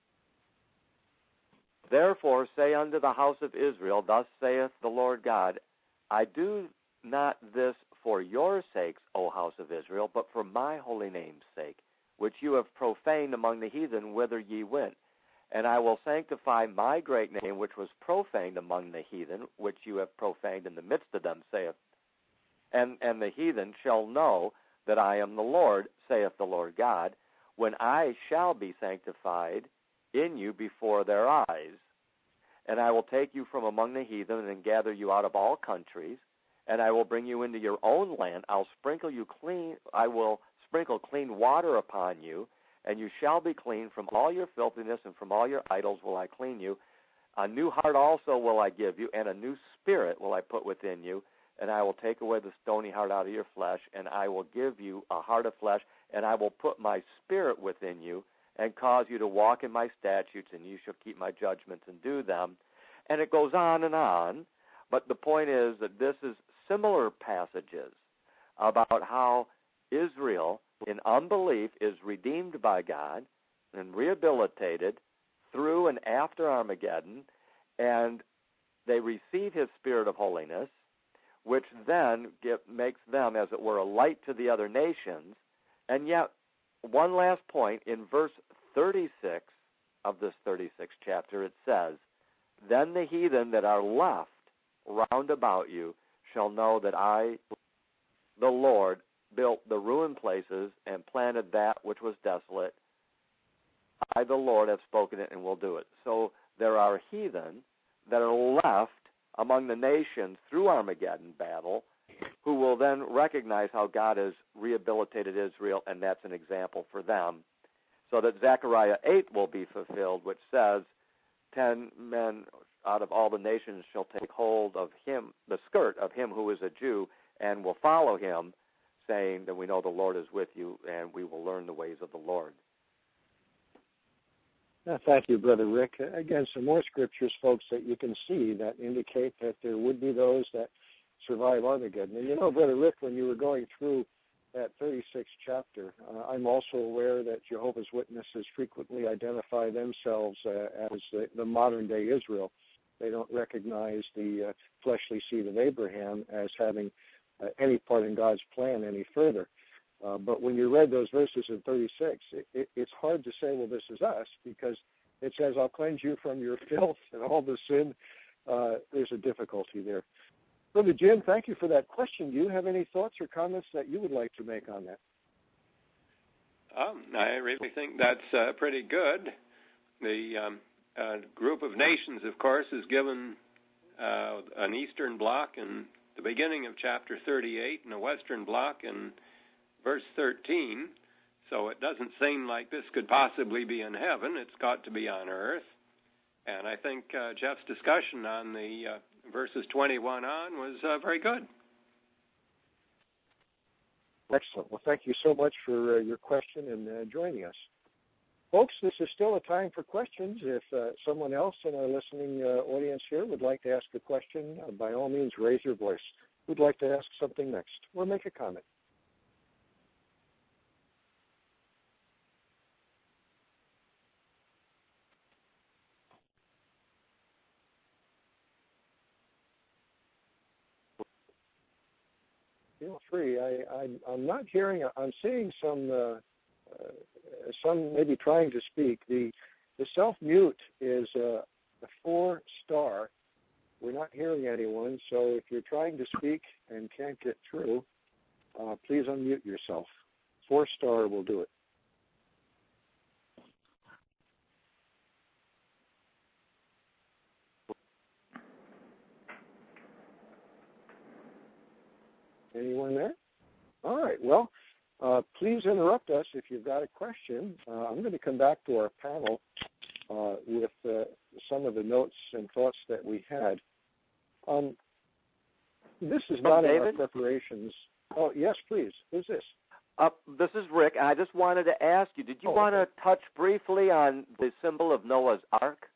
"Therefore say unto the house of Israel, Thus saith the Lord God, I do not this for your sakes, O house of Israel, but for my holy name's sake, which you have profaned among the heathen whither ye went. And I will sanctify my great name, which was profaned among the heathen, which you have profaned in the midst of them, saith, and the heathen shall know that I am the Lord, saith the Lord God, when I shall be sanctified in you before their eyes. And I will take you from among the heathen and gather you out of all countries, and I will bring you into your own land. I'll sprinkle you clean. I will sprinkle clean water upon you, and you shall be clean from all your filthiness, and from all your idols will I clean you. A new heart also will I give you, and a new spirit will I put within you, and I will take away the stony heart out of your flesh, and I will give you a heart of flesh, and I will put my spirit within you, and cause you to walk in my statutes, and you shall keep my judgments and do them." And it goes on, but the point is that this is similar passages about how Israel, in unbelief, is redeemed by God and rehabilitated through and after Armageddon, and they receive his spirit of holiness, which then makes them, as it were, a light to the other nations. And yet, one last point, in verse 36 of this 36th chapter, it says, "Then the heathen that are left round about you shall know that I, the Lord, built the ruined places and planted that which was desolate. I, the Lord, have spoken it and will do it." So there are heathen that are left among the nations through Armageddon battle who will then recognize how God has rehabilitated Israel, and that's an example for them. So that Zechariah 8 will be fulfilled, which says, 10 men out of all the nations shall take hold of him, the skirt of him who is a Jew, and will follow him, saying that we know the Lord is with you, and we will learn the ways of the Lord. Thank you, Brother Rick. Again, some more scriptures, folks, that you can see that indicate that there would be those that survive Armageddon. And you know, Brother Rick, when you were going through that 36th chapter, I'm also aware that Jehovah's Witnesses frequently identify themselves as the modern-day Israel. They don't recognize the fleshly seed of Abraham as having any part in God's plan any further. But when you read those verses in 36, it's hard to say, well, this is us, because it says, I'll cleanse you from your filth and all the sin. There's a difficulty there. Brother Jim, thank you for that question. Do you have any thoughts or comments that you would like to make on that? I really think that's pretty good. The group of nations, of course, is given an eastern block in the beginning of chapter 38 and a western block in verse 13. So it doesn't seem like this could possibly be in heaven. It's got to be on earth. And I think Jeff's discussion on the verses 21 on was very good. Excellent. Well, thank you so much for your question and joining us. Folks, this is still a time for questions. If someone else in our listening audience here would like to ask a question, by all means, raise your voice. Who'd like to ask something next or make a comment? Feel free. I'm not hearing. I'm seeing some maybe trying to speak. The self-mute is a 4-star. We're not hearing anyone, so if you're trying to speak and can't get through, please unmute yourself. 4-star will do it. Anyone there? All right. Well, please interrupt us if you've got a question. I'm going to come back to our panel with some of the notes and thoughts that we had. This is not in our preparations. Oh, yes, please. Who's this? This is Rick. I just wanted to ask you, did you want to touch briefly on the symbol of Noah's Ark?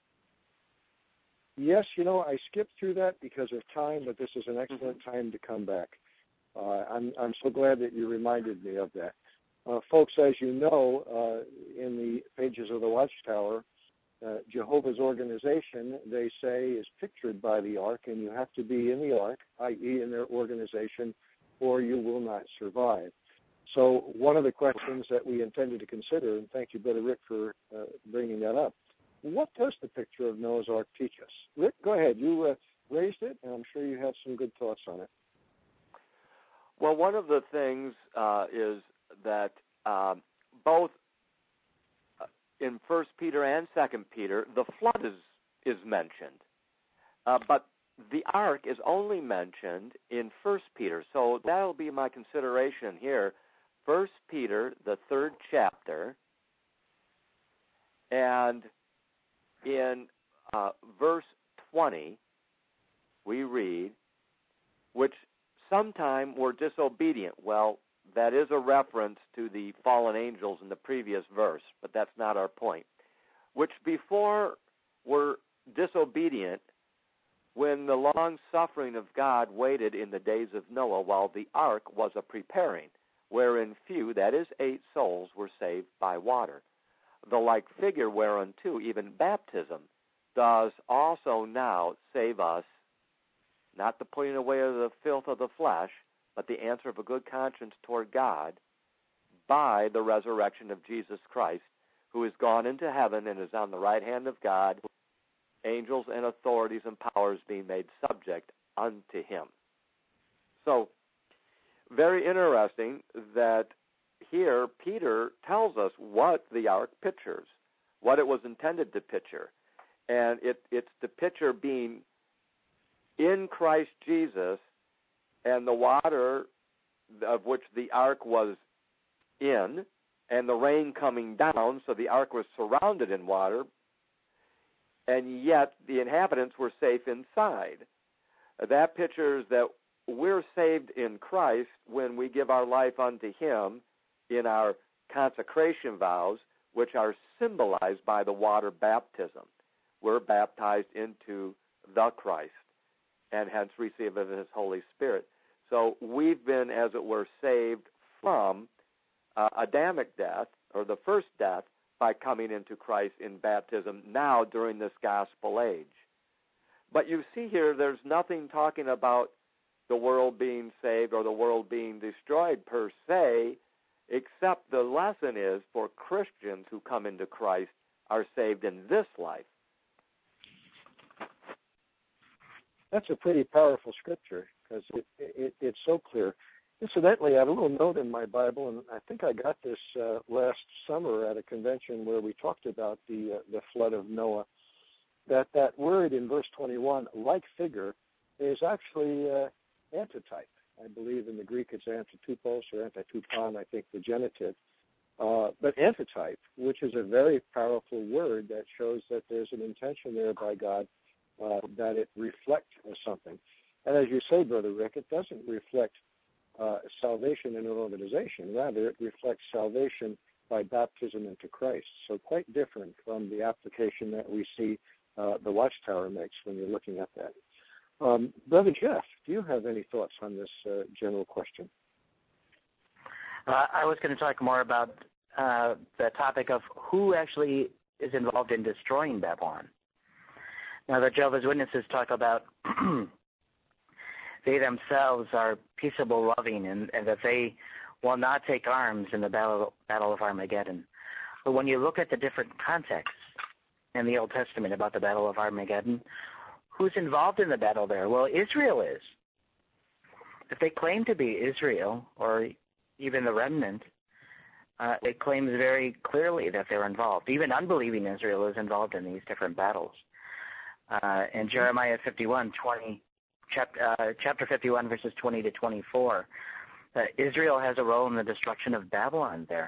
Yes, I skipped through that because of time, but this is an excellent time to come back. I'm so glad that you reminded me of that. Folks, as you know, in the pages of the Watchtower, Jehovah's organization, they say, is pictured by the ark, and you have to be in the ark, i.e. in their organization, or you will not survive. So one of the questions that we intended to consider, and thank you, Brother Rick, for bringing that up, what does the picture of Noah's Ark teach us? Rick, go ahead. You raised it, and I'm sure you have some good thoughts on it. Well, one of the things is that both in 1 Peter and 2 Peter, the flood is mentioned. But the ark is only mentioned in 1 Peter. So that'll be my consideration here. 1 Peter, the 3rd chapter, and in verse 20, we read, which sometime were disobedient. Well, that is a reference to the fallen angels in the previous verse, but that's not our point. Which before were disobedient when the long suffering of God waited in the days of Noah while the ark was a preparing, wherein few, that is 8 souls, were saved by water. The like figure whereunto even baptism does also now save us, not the putting away of the filth of the flesh, but the answer of a good conscience toward God by the resurrection of Jesus Christ, who is gone into heaven and is on the right hand of God, angels and authorities and powers being made subject unto him. So, very interesting that here Peter tells us what the ark pictures, what it was intended to picture. And it's the picture being in Christ Jesus, and the water of which the ark was in, and the rain coming down, so the ark was surrounded in water, and yet the inhabitants were safe inside. That pictures that we're saved in Christ when we give our life unto him in our consecration vows, which are symbolized by the water baptism. We're baptized into the Christ, and hence receive of his Holy Spirit. So we've been, as it were, saved from Adamic death, or the first death, by coming into Christ in baptism now during this gospel age. But you see here, there's nothing talking about the world being saved or the world being destroyed per se, except the lesson is for Christians who come into Christ are saved in this life. That's a pretty powerful scripture because it's so clear. Incidentally, I have a little note in my Bible, and I think I got this last summer at a convention where we talked about the flood of Noah, that word in verse 21, like figure, is actually antitype. I believe in the Greek it's antitupos or antitupon, I think the genitive. But antitype, which is a very powerful word that shows that there's an intention there by God that it reflects something. And as you say, Brother Rick, it doesn't reflect salvation in an organization. Rather, it reflects salvation by baptism into Christ. So quite different from the application that we see the Watchtower makes when you're looking at that. Brother Jeff, do you have any thoughts on this general question? I was going to talk more about the topic of who actually is involved in destroying Babylon. Now, the Jehovah's Witnesses talk about they themselves are peaceable, loving, and that they will not take arms in the battle of Armageddon. But when you look at the different contexts in the Old Testament about the Battle of Armageddon, who's involved in the battle there? Well, Israel is. If they claim to be Israel, or even the remnant, it claims very clearly that they're involved. Even unbelieving Israel is involved in these different battles. In Jeremiah 51, chapter 51, verses 20 to 24, Israel has a role in the destruction of Babylon there.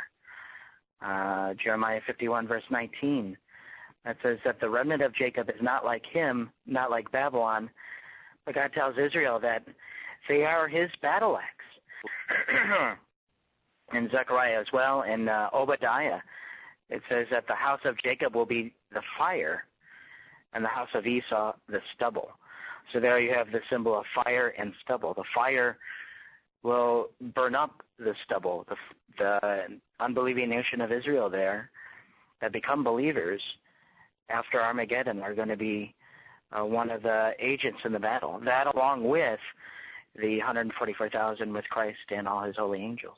Jeremiah 51, verse 19, that says that the remnant of Jacob is not like him, not like Babylon, but God tells Israel that they are his battle axe. In Zechariah as well, in Obadiah, it says that the house of Jacob will be the fire, and the house of Esau the stubble. So there you have the symbol of fire and stubble. The fire will burn up the stubble. The unbelieving nation of Israel there that become believers after Armageddon are going to be one of the agents in the battle. That along with the 144,000 with Christ and all his holy angels.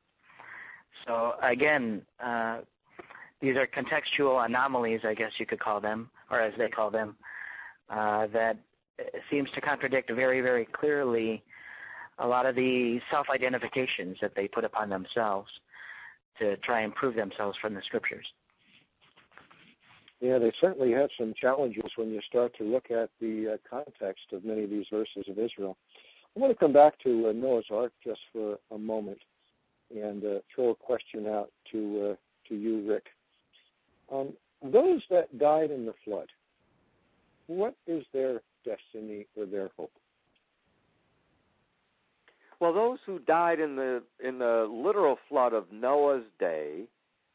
So again, these are contextual anomalies, I guess you could call them, or as they call them, that seems to contradict very, very clearly a lot of the self-identifications that they put upon themselves to try and prove themselves from the Scriptures. Yeah, they certainly have some challenges when you start to look at the context of many of these verses of Israel. I want to come back to Noah's Ark just for a moment and throw a question out to you, Rick. Those that died in the flood, what is their destiny or their hope? Well, those who died in the literal flood of Noah's day,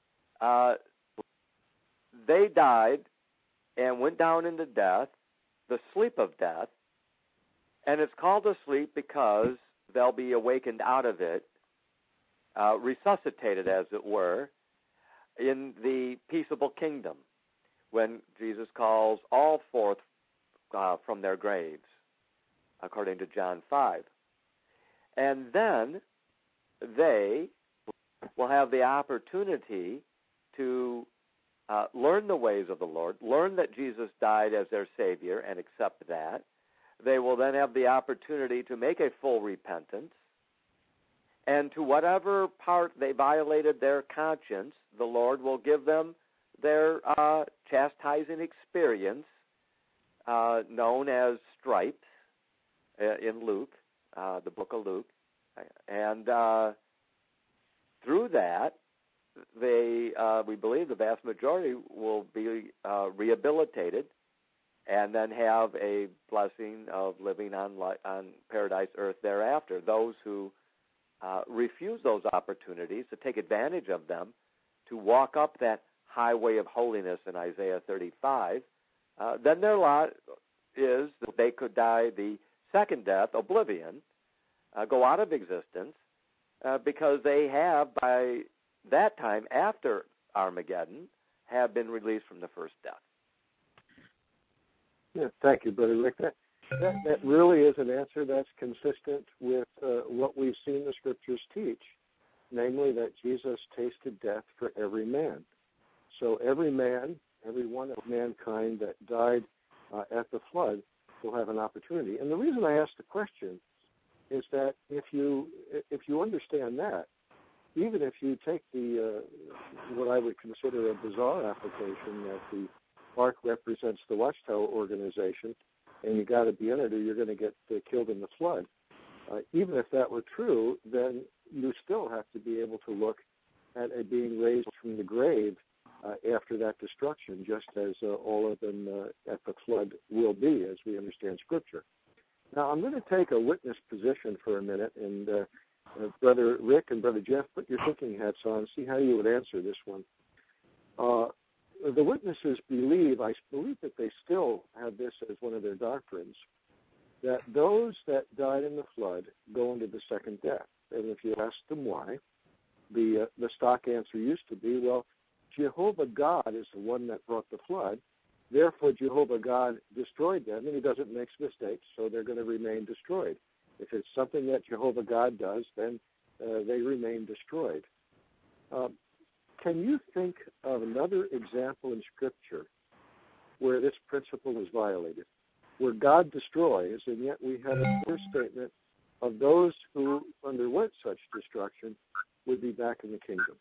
they died and went down into death, the sleep of death, and it's called a sleep because they'll be awakened out of it, resuscitated, as it were, in the peaceable kingdom, when Jesus calls all forth from their graves, according to John 5. And then they will have the opportunity to learn the ways of the Lord, learn that Jesus died as their Savior, and accept that. They will then have the opportunity to make a full repentance, and to whatever part they violated their conscience, the Lord will give them their chastising experience, known as stripes in Luke, the book of Luke. And through that, we believe the vast majority will be rehabilitated and then have a blessing of living on paradise earth thereafter. Those who refuse those opportunities, to take advantage of them, to walk up that highway of holiness in Isaiah 35, then their lot is that they could die the second death, oblivion, go out of existence, because they have, by that time, after Armageddon, have been released from the first death. Yeah, thank you, Brother Rick. That really is an answer that's consistent with what we've seen the Scriptures teach, namely that Jesus tasted death for every man. So every man, every one of mankind that died at the flood will have an opportunity. And the reason I ask the question is that if you understand that, even if you take the what I would consider a bizarre application that the Ark represents the Watchtower organization, and you got to be in it or you're going to get killed in the flood. Even if that were true, then you still have to be able to look at a being raised from the grave after that destruction, just as all of them at the flood will be, as we understand Scripture. Now, I'm going to take a witness position for a minute and Brother Rick and Brother Jeff, put your thinking hats on. See how you would answer this one. The witnesses believe that they still have this as one of their doctrines, that those that died in the flood go into the second death. And if you ask them why, the stock answer used to be, well, Jehovah God is the one that brought the flood. Therefore, Jehovah God destroyed them, and he doesn't make mistakes, so they're going to remain destroyed. If it's something that Jehovah God does, then they remain destroyed. Can you think of another example in Scripture where this principle is violated, where God destroys, and yet we have a clear statement of those who underwent such destruction would be back in the kingdom?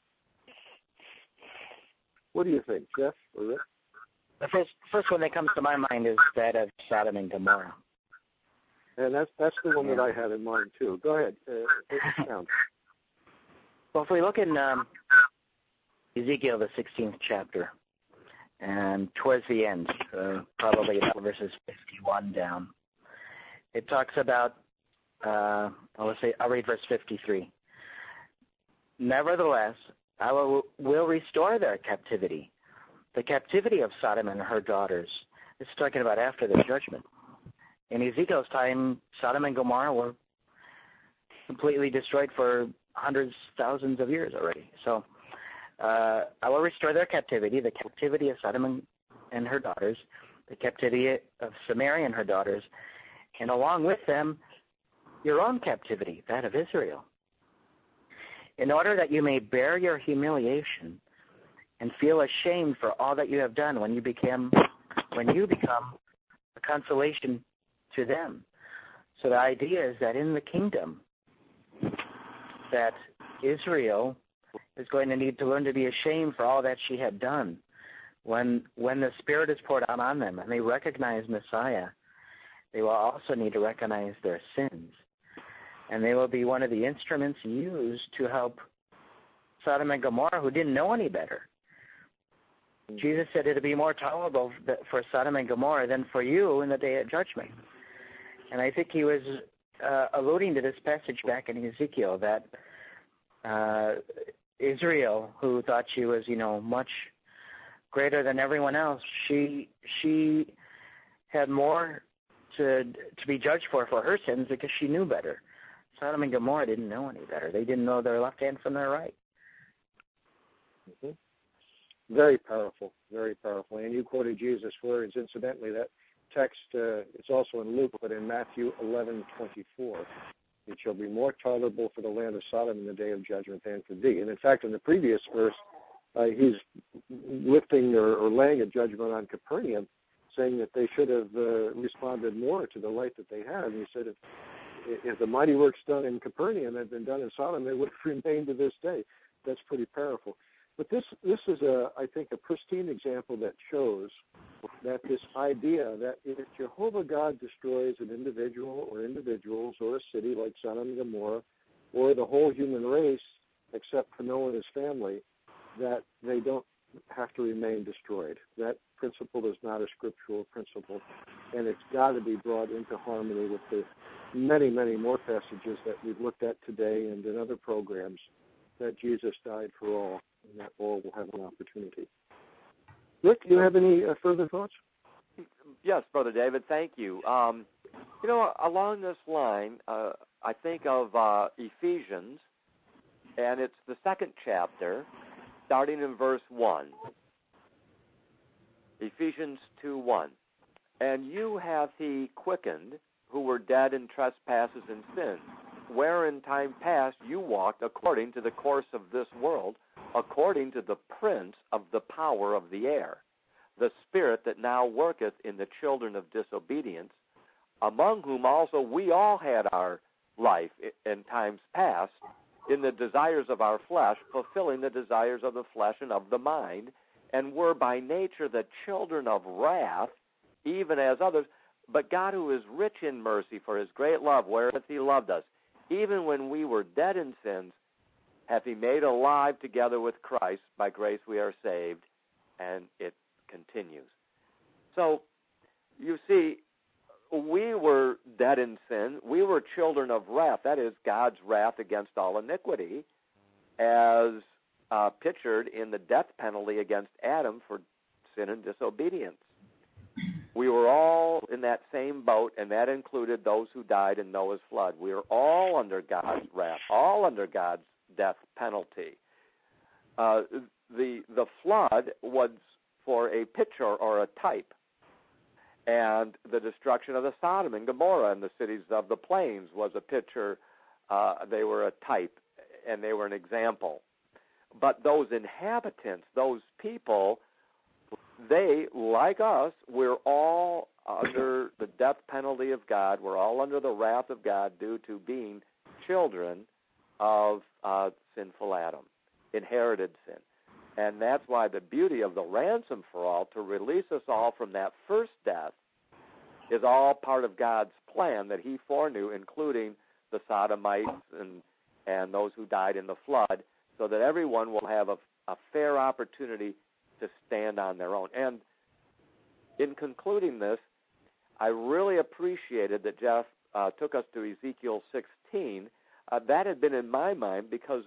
What do you think, Jeff or Rick? The first one that comes to my mind is that of Sodom and Gomorrah. And that's the one that I had in mind, too. Go ahead. Take it down. Well, if we look in Ezekiel, the 16th chapter, and towards the end, probably about verses 51 down, it talks about, I'll read verse 53. Nevertheless, I will restore their captivity, the captivity of Sodom and her daughters. It's talking about after the judgment. In Ezekiel's time, Sodom and Gomorrah were completely destroyed for hundreds, thousands of years already. So I will restore their captivity, the captivity of Sodom and her daughters, the captivity of Samaria and her daughters, and along with them, your own captivity, that of Israel, in order that you may bear your humiliation and feel ashamed for all that you have done when you become a consolation to them. So the idea is that in the kingdom, that Israel is going to need to learn to be ashamed for all that she had done. When the Spirit is poured out on them and they recognize Messiah, they will also need to recognize their sins. And they will be one of the instruments used to help Sodom and Gomorrah, who didn't know any better. Jesus said it would be more tolerable for Sodom and Gomorrah than for you in the day of judgment. And I think he was alluding to this passage back in Ezekiel, that Israel, who thought she was, much greater than everyone else, she had more to be judged for her sins because she knew better. Sodom and Gomorrah didn't know any better. They didn't know their left hand from their right. Mm-hmm. Very powerful, very powerful. And you quoted Jesus' words. Incidentally, that text, it's also in Luke, but in Matthew 11:24. It shall be more tolerable for the land of Sodom in the day of judgment than for thee. And in fact, in the previous verse, he's lifting or laying a judgment on Capernaum, saying that they should have responded more to the light that they had. And he said, if the mighty works done in Capernaum had been done in Sodom, they would have remained to this day. That's pretty powerful. But this is, I think, a pristine example that shows that this idea that if Jehovah God destroys an individual or individuals or a city like Sodom and Gomorrah, or the whole human race except for Noah and his family, that they don't have to remain destroyed. That principle is not a scriptural principle, and it's got to be brought into harmony with the many, many more passages that we've looked at today and in other programs, that Jesus died for all, and that all will have an opportunity. Rick, do you have any further thoughts? Yes, Brother David, thank you. Along this line, I think of Ephesians, and it's the 2nd chapter, starting in verse 1. Ephesians 2:1. And you hath he quickened, who were dead in trespasses and sins, where in time past you walked according to the course of this world, according to the prince of the power of the air, the spirit that now worketh in the children of disobedience, among whom also we all had our life in times past, in the desires of our flesh, fulfilling the desires of the flesh and of the mind, and were by nature the children of wrath, even as others. But God, who is rich in mercy, for his great love, wherewith he loved us, even when we were dead in sins, hath he made alive together with Christ. By grace we are saved. And it continues. So, you see, we were dead in sin. We were children of wrath. That is, God's wrath against all iniquity, as pictured in the death penalty against Adam for sin and disobedience. We were all in that same boat, and that included those who died in Noah's flood. We were all under God's wrath, all under God's death penalty. The flood was for a picture or a type, and the destruction of the Sodom and Gomorrah and the cities of the plains was a picture. They were a type, and they were an example. But those inhabitants, those people, they, like us, we're all under the death penalty of God. We're all under the wrath of God due to being children of sinful Adam, inherited sin. And that's why the beauty of the ransom for all, to release us all from that first death, is all part of God's plan that he foreknew, including the Sodomites and those who died in the flood, so that everyone will have a fair opportunity to stand on their own. And in concluding this, I really appreciated that Jeff took us to Ezekiel 16. That had been in my mind because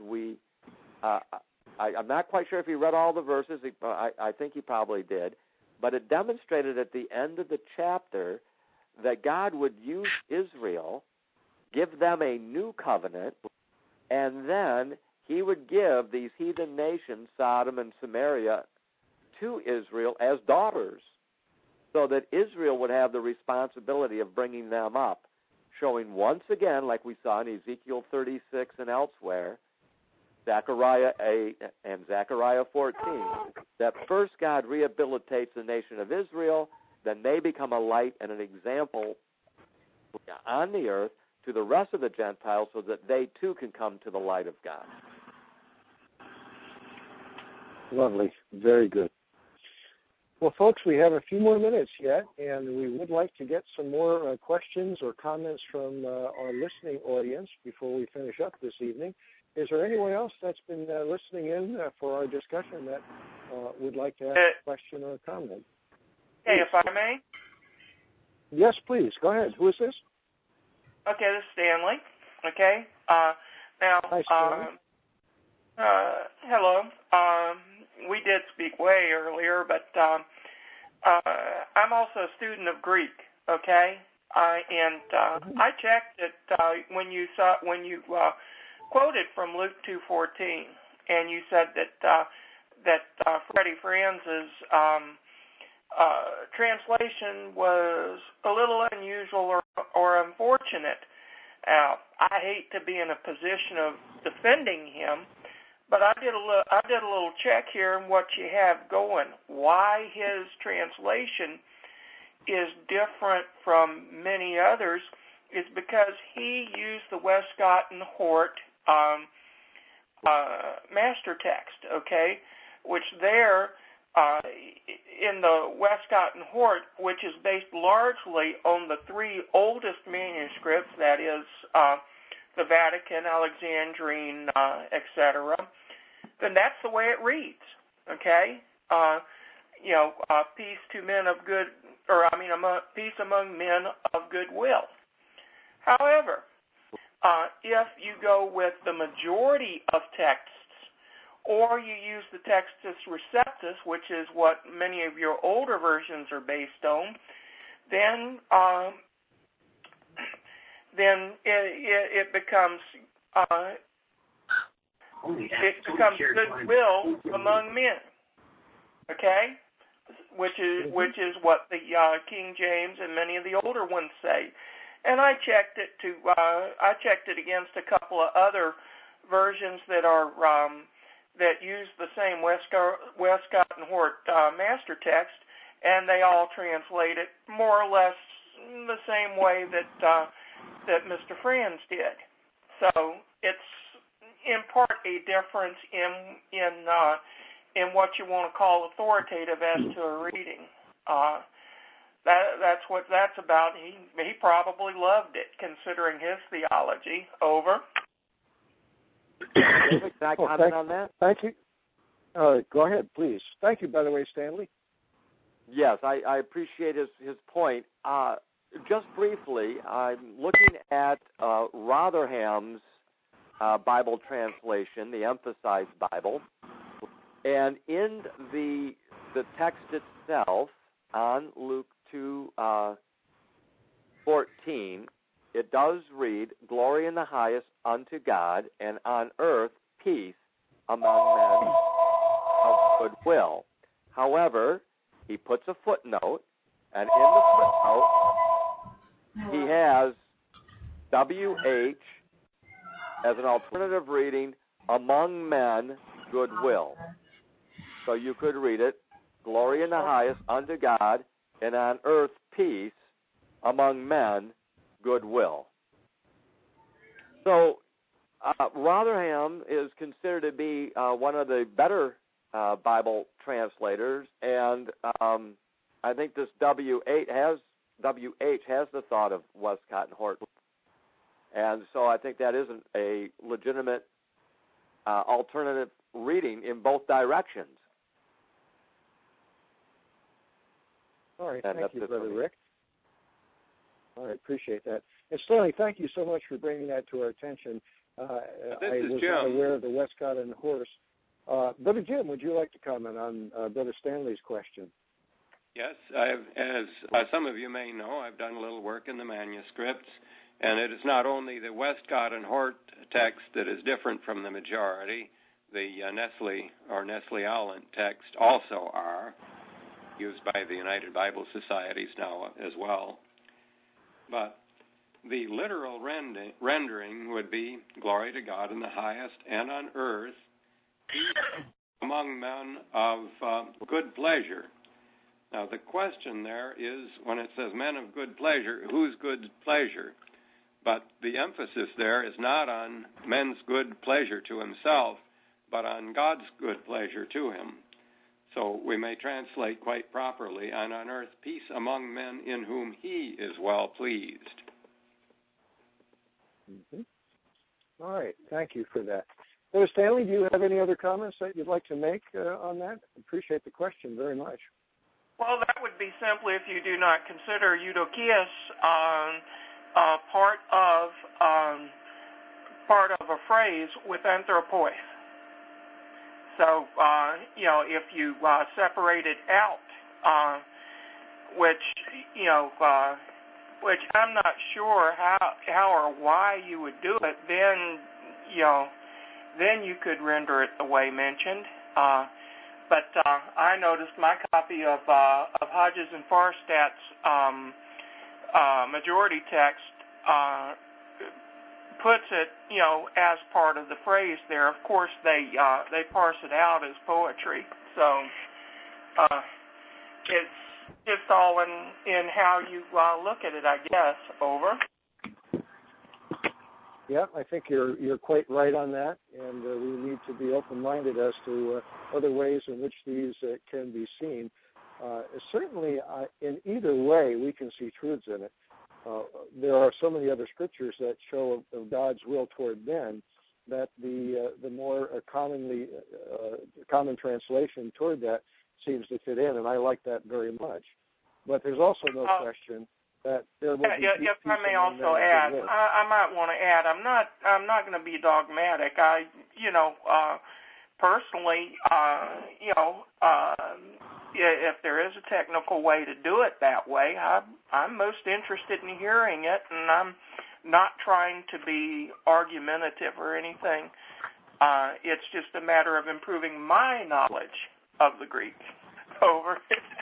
I'm not quite sure if he read all the verses. I think he probably did. But it demonstrated at the end of the chapter that God would use Israel, give them a new covenant, and then he would give these heathen nations, Sodom and Samaria, to Israel as daughters, so that Israel would have the responsibility of bringing them up, showing once again, like we saw in Ezekiel 36 and elsewhere, Zechariah 8 and Zechariah 14, that first God rehabilitates the nation of Israel, then they become a light and an example on the earth to the rest of the Gentiles so that they too can come to the light of God. Lovely. Very good. Well, folks, we have a few more minutes yet, and we would like to get some more questions or comments from our listening audience before we finish up this evening. Is there anyone else that's been listening in for our discussion that would like to ask a question or a comment? Hey, if I may? Yes, please. Go ahead. Who is this? Okay, this is Stanley. Okay. Now, hi, Stanley. Hello. We did speak way earlier, but I'm also a student of Greek. Okay, I checked it when you quoted from Luke 2:14, and you said that Freddie Franz's translation was a little unusual or unfortunate. I hate to be in a position of defending him, but I did a little check here on what you have going. Why his translation is different from many others is because he used the Westcott and Hort master text, okay, which there in the Westcott and Hort, which is based largely on the three oldest manuscripts, that is the Vatican, Alexandrine, etc., then that's the way it reads, okay? Peace to men of good, peace among men of goodwill. However, if you go with the majority of texts, or you use the Textus Receptus, which is what many of your older versions are based on, then it becomes goodwill among men. Okay, which is what the King James and many of the older ones say. And I checked it against a couple of other versions that are that use the same Westcott and Hort master text, and they all translate it more or less the same way that Mr. Franz did. So it's in part a difference in what you want to call authoritative as to a reading. That's what that's about. He probably loved it, considering his theology. Over. Can I comment on that? Thank you. Go ahead, please. Thank you, by the way, Stanley. Yes, I appreciate his point. just briefly, I'm looking at Rotherham's Bible translation, the Emphasized Bible, and in the text itself on Luke 2:14, it does read, "Glory in the highest unto God, and on earth peace among men of goodwill." However, he puts a footnote, and in the footnote, he has WH as an alternative reading, "among men goodwill." So you could read it, "Glory in the highest unto God, and on earth peace among men goodwill." So Rotherham is considered to be one of the better Bible translators, and I think this WH has the thought of Westcott and Hort, and so I think that isn't a legitimate alternative reading in both directions. All right, thank you, Brother Rick. All right, appreciate that. And Stanley, thank you so much for bringing that to our attention. I was not aware of the Westcott and Hort. Brother Jim, would you like to comment on Brother Stanley's question? Yes, as some of you may know, I've done a little work in the manuscripts, and it is not only the Westcott and Hort text that is different from the majority. The Nestle or Nestle-Aland text also are used by the United Bible Societies now as well. But the literal rendering would be, "Glory to God in the highest, and on earth peace among men of good pleasure." Now, the question there is, when it says men of good pleasure, whose good pleasure? But the emphasis there is not on men's good pleasure to himself, but on God's good pleasure to him. So we may translate quite properly, "and on earth peace among men in whom he is well pleased." Mm-hmm. All right, thank you for that. Brother Stanley, do you have any other comments that you'd like to make on that? Appreciate the question very much. Well, that would be simply if you do not consider Eudokius part of a phrase with anthropoi. So, if you separate it out, which I'm not sure how or why you would do it, then you could render it the way mentioned. But I noticed my copy of Hodges and Farstadt's majority text puts it, as part of the phrase there. Of course, they parse it out as poetry. So it's just all in how you look at it, I guess. Over. Yeah, I think you're quite right on that, and we need to be open-minded as to other ways in which these can be seen. Certainly, in either way, we can see truths in it. There are so many other scriptures that show of God's will toward men that the more common translation toward that seems to fit in, and I like that very much. But there's also no question that there will be if I may also add, I might want to add, I'm not going to be dogmatic. Personally, if there is a technical way to do it that way, I'm most interested in hearing it, and I'm not trying to be argumentative or anything. It's just a matter of improving my knowledge of the Greek. Over.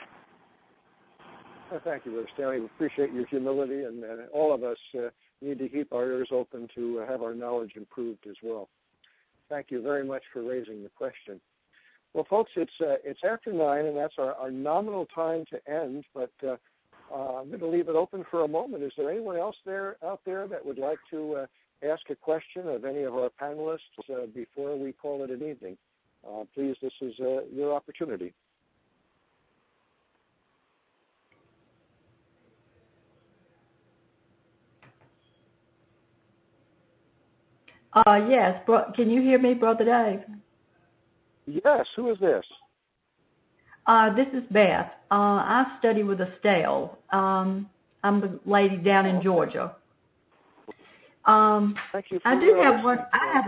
Well, thank you, Brother Stanley. We appreciate your humility, and all of us need to keep our ears open to have our knowledge improved as well. Thank you very much for raising the question. Well, folks, it's after 9, and that's our nominal time to end, but I'm going to leave it open for a moment. Is there anyone else out there that would like to ask a question of any of our panelists before we call it an evening? Please, this is your opportunity. Yes. Can you hear me, Brother Dave? Yes. Who is this? This is Beth. I study with Estelle. I'm the lady down in Georgia. Thank you. I do have one.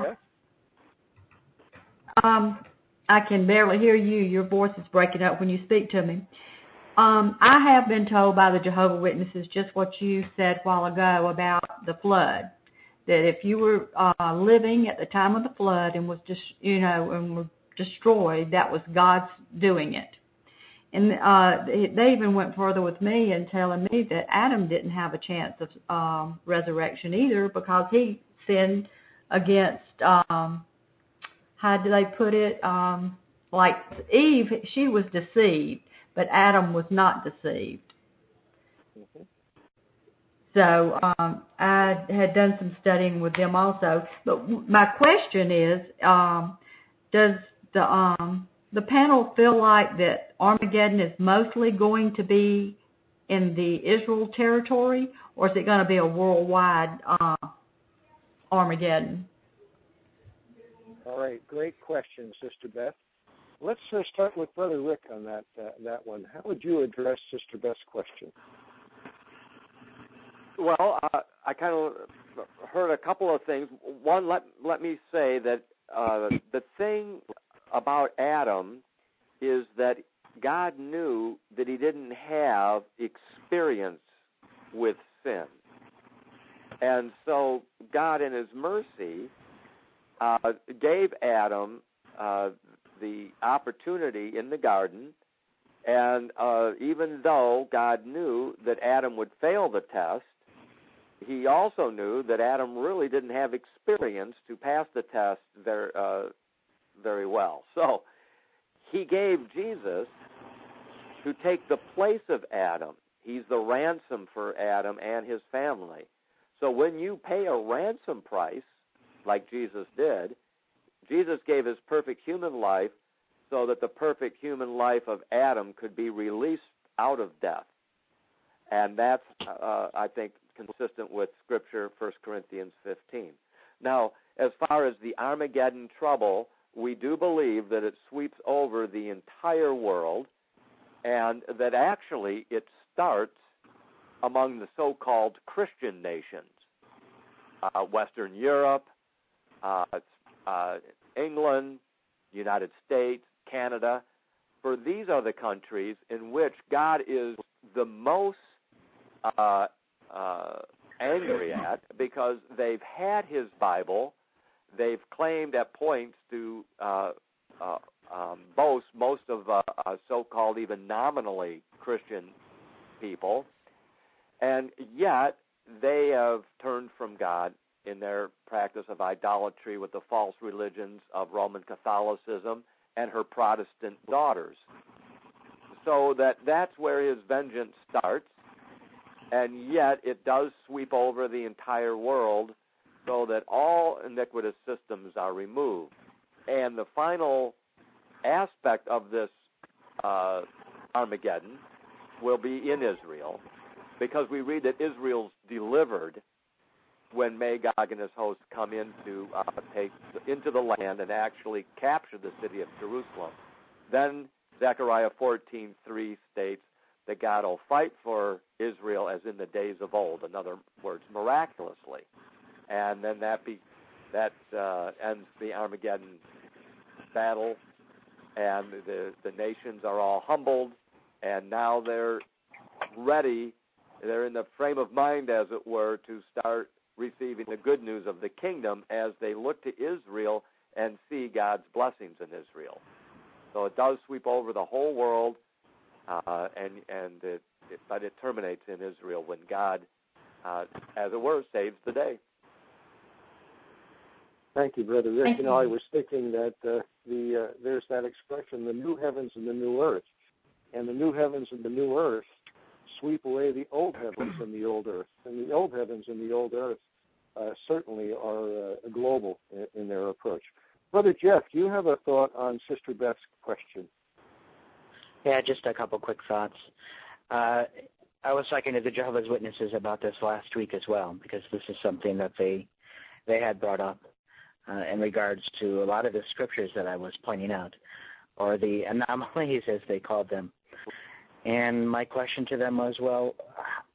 I can barely hear you. Your voice is breaking up when you speak to me. I have been told by the Jehovah's Witnesses just what you said a while ago about the flood. That if you were living at the time of the flood and was and were destroyed, that was God's doing it. And they even went further with me in telling me that Adam didn't have a chance of resurrection either because he sinned against, how do they put it, like Eve, she was deceived, but Adam was not deceived. Mm-hmm. So I had done some studying with them also. But my question is, does the panel feel like that Armageddon is mostly going to be in the Israel territory, or is it going to be a worldwide Armageddon? All right, great question, Sister Beth. Let's start with Brother Rick on that one. How would you address Sister Beth's question? Well, I kind of heard a couple of things. One, let me say that the thing about Adam is that God knew that he didn't have experience with sin. And so God, in his mercy, gave Adam the opportunity in the garden, and even though God knew that Adam would fail the test, he also knew that Adam really didn't have experience to pass the test very well. So he gave Jesus to take the place of Adam. He's the ransom for Adam and his family. So when you pay a ransom price, like Jesus did, Jesus gave his perfect human life so that the perfect human life of Adam could be released out of death. And that's, I think, consistent with Scripture, 1 Corinthians 15. Now, as far as the Armageddon trouble, we do believe that it sweeps over the entire world, and that actually it starts among the so-called Christian nations, Western Europe, England, United States, Canada. For these are the countries in which God is the most angry at, because they've had his Bible. They've claimed at points to boast most of so-called even nominally Christian people, and yet they have turned from God in their practice of idolatry with the false religions of Roman Catholicism and her Protestant daughters. So that's where his vengeance starts, and yet it does sweep over the entire world so that all iniquitous systems are removed. And the final aspect of this Armageddon will be in Israel, because we read that Israel's delivered when Magog and his hosts come into the land and actually capture the city of Jerusalem. Then Zechariah 14:3 states that God will fight for Israel as in the days of old. In other words, miraculously. And then that ends the Armageddon battle, and the nations are all humbled, and now they're ready. They're in the frame of mind, as it were, to start receiving the good news of the kingdom as they look to Israel and see God's blessings in Israel. So it does sweep over the whole world, but it terminates in Israel when God, as it were, saves the day. Thank you, Brother Rick. I was thinking that there's that expression, the new heavens and the new earth. And the new heavens and the new earth sweep away the old heavens and the old earth. And the old heavens and the old earth certainly are global in their approach. Brother Jeff, do you have a thought on Sister Beth's question? Yeah, just a couple quick thoughts. I was talking to the Jehovah's Witnesses about this last week as well, because this is something that they had brought up in regards to a lot of the scriptures that I was pointing out, or the anomalies as they called them. And my question to them was, well,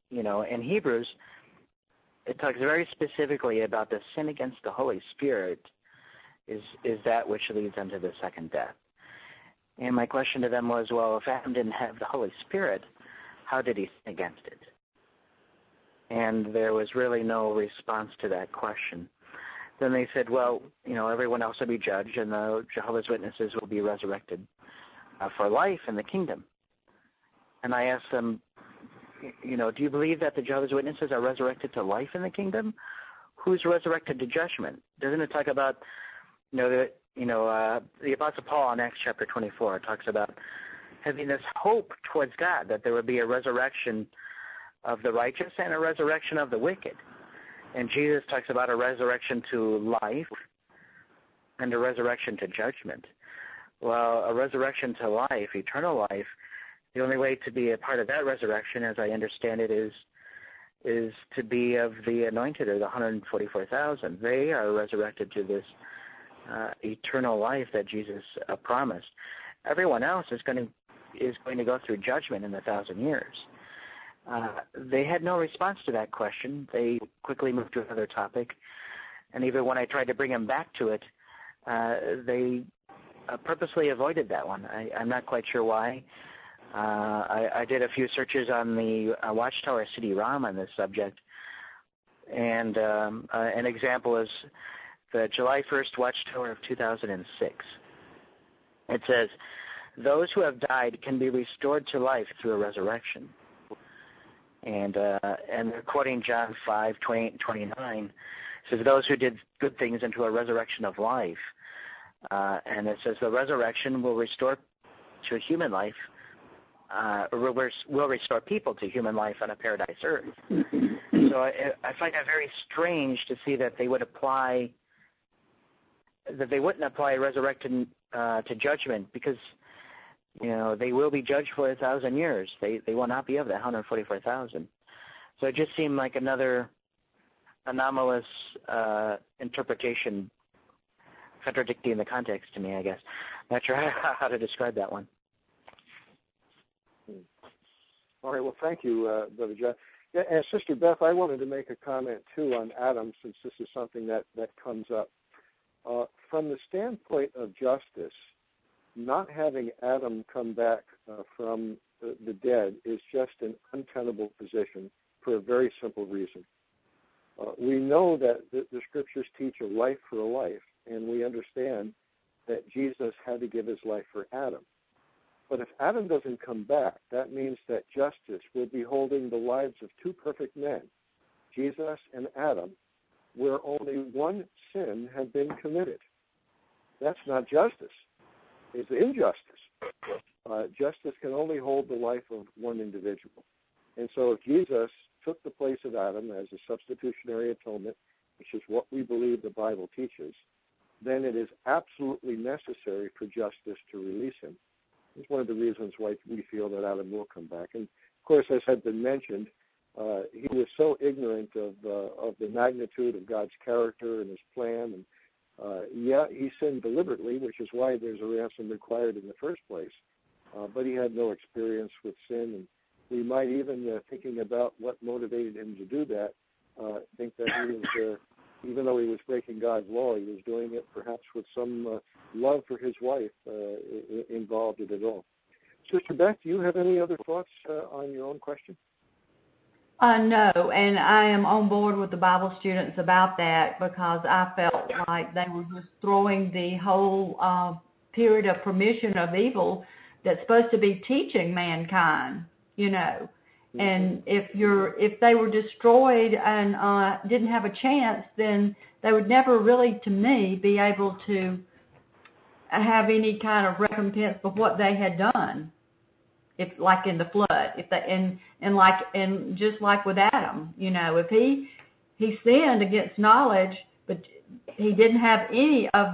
in Hebrews, it talks very specifically about the sin against the Holy Spirit is that which leads unto the second death. And my question to them was, well, if Adam didn't have the Holy Spirit, how did he sin against it? And there was really no response to that question. Then they said, well, everyone else will be judged, and the Jehovah's Witnesses will be resurrected for life in the kingdom. And I asked them, do you believe that the Jehovah's Witnesses are resurrected to life in the kingdom? Who's resurrected to judgment? Doesn't it talk about, the Apostle Paul in Acts chapter 24 talks about having this hope towards God that there would be a resurrection of the righteous and a resurrection of the wicked. And Jesus talks about a resurrection to life and a resurrection to judgment. Well, a resurrection to life, eternal life, the only way to be a part of that resurrection, as I understand it, is to be of the anointed, or the 144,000. They are resurrected to this eternal life that Jesus promised. Everyone else is going to go through judgment in 1,000 years. They had no response to that question. They quickly moved to another topic, and even when I tried to bring them back to it, they purposely avoided that one. I'm not quite sure why. I did a few searches on the Watchtower CD-ROM on this subject, and an example is the July 1st Watchtower of 2006. It says, those who have died can be restored to life through a resurrection. And they're quoting John 5:28 and 29. It says, those who did good things into a resurrection of life. And it says the resurrection will restore to human life, will restore people to human life on a paradise earth. So I find that very strange to see that they wouldn't apply resurrection to judgment, because they will be judged for 1,000 years. They will not be of that 144,000. So it just seemed like another anomalous interpretation, contradicting the context to me, I guess. Not sure how to describe that one. All right. Well, thank you, Brother John. Yeah, and Sister Beth, I wanted to make a comment, too, on Adam, since this is something that comes up. From the standpoint of justice, not having Adam come back from the dead is just an untenable position for a very simple reason. We know that the Scriptures teach a life for a life, and we understand that Jesus had to give his life for Adam. But if Adam doesn't come back, that means that justice will be holding the lives of two perfect men, Jesus and Adam, where only one sin had been committed. That's not justice. It's injustice. Justice can only hold the life of one individual. And so if Jesus took the place of Adam as a substitutionary atonement, which is what we believe the Bible teaches, then it is absolutely necessary for justice to release him. It's one of the reasons why we feel that Adam will come back. And, of course, as had been mentioned, he was so ignorant of the magnitude of God's character and his plan. And, he sinned deliberately, which is why there's a ransom required in the first place. But he had no experience with sin. And we might even, thinking about what motivated him to do that, think that he was, even though he was breaking God's law, he was doing it perhaps with some love for his wife involved in it all. Sister Beth, do you have any other thoughts on your own question? No, and I am on board with the Bible students about that, because I felt like they were just throwing the whole period of permission of evil that's supposed to be teaching mankind, Mm-hmm. And if they were destroyed and didn't have a chance, then they would never really, to me, be able to have any kind of recompense for what they had done. If, like in the flood, and just like with Adam, if he sinned against knowledge, but he didn't have any of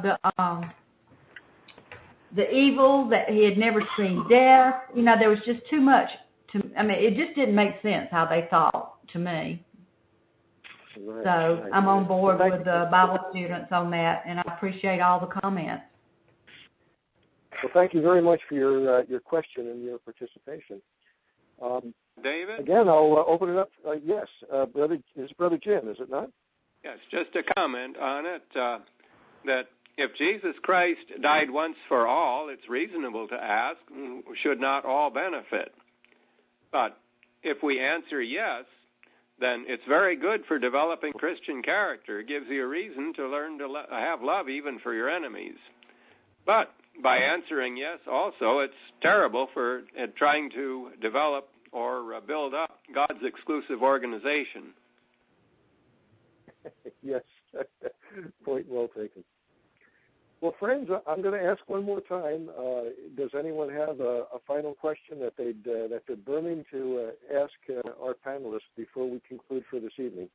the evil, that he had never seen death. There was just too much. It just didn't make sense how they thought to me. Right. So I'm on board with the Bible students on that, and I appreciate all the comments. Well, thank you very much for your question and your participation. David? Again, I'll open it up. Yes, Brother Jim, is it not? Yes, just a comment on it, that if Jesus Christ died once for all, it's reasonable to ask, should not all benefit? But if we answer yes, then it's very good for developing Christian character. It gives you a reason to learn to have love even for your enemies. But by answering yes also, it's terrible for trying to develop or build up God's exclusive organization. Yes, point well taken. Well, friends, I'm going to ask one more time. Does anyone have a final question that they're burning to ask our panelists before we conclude for this evening?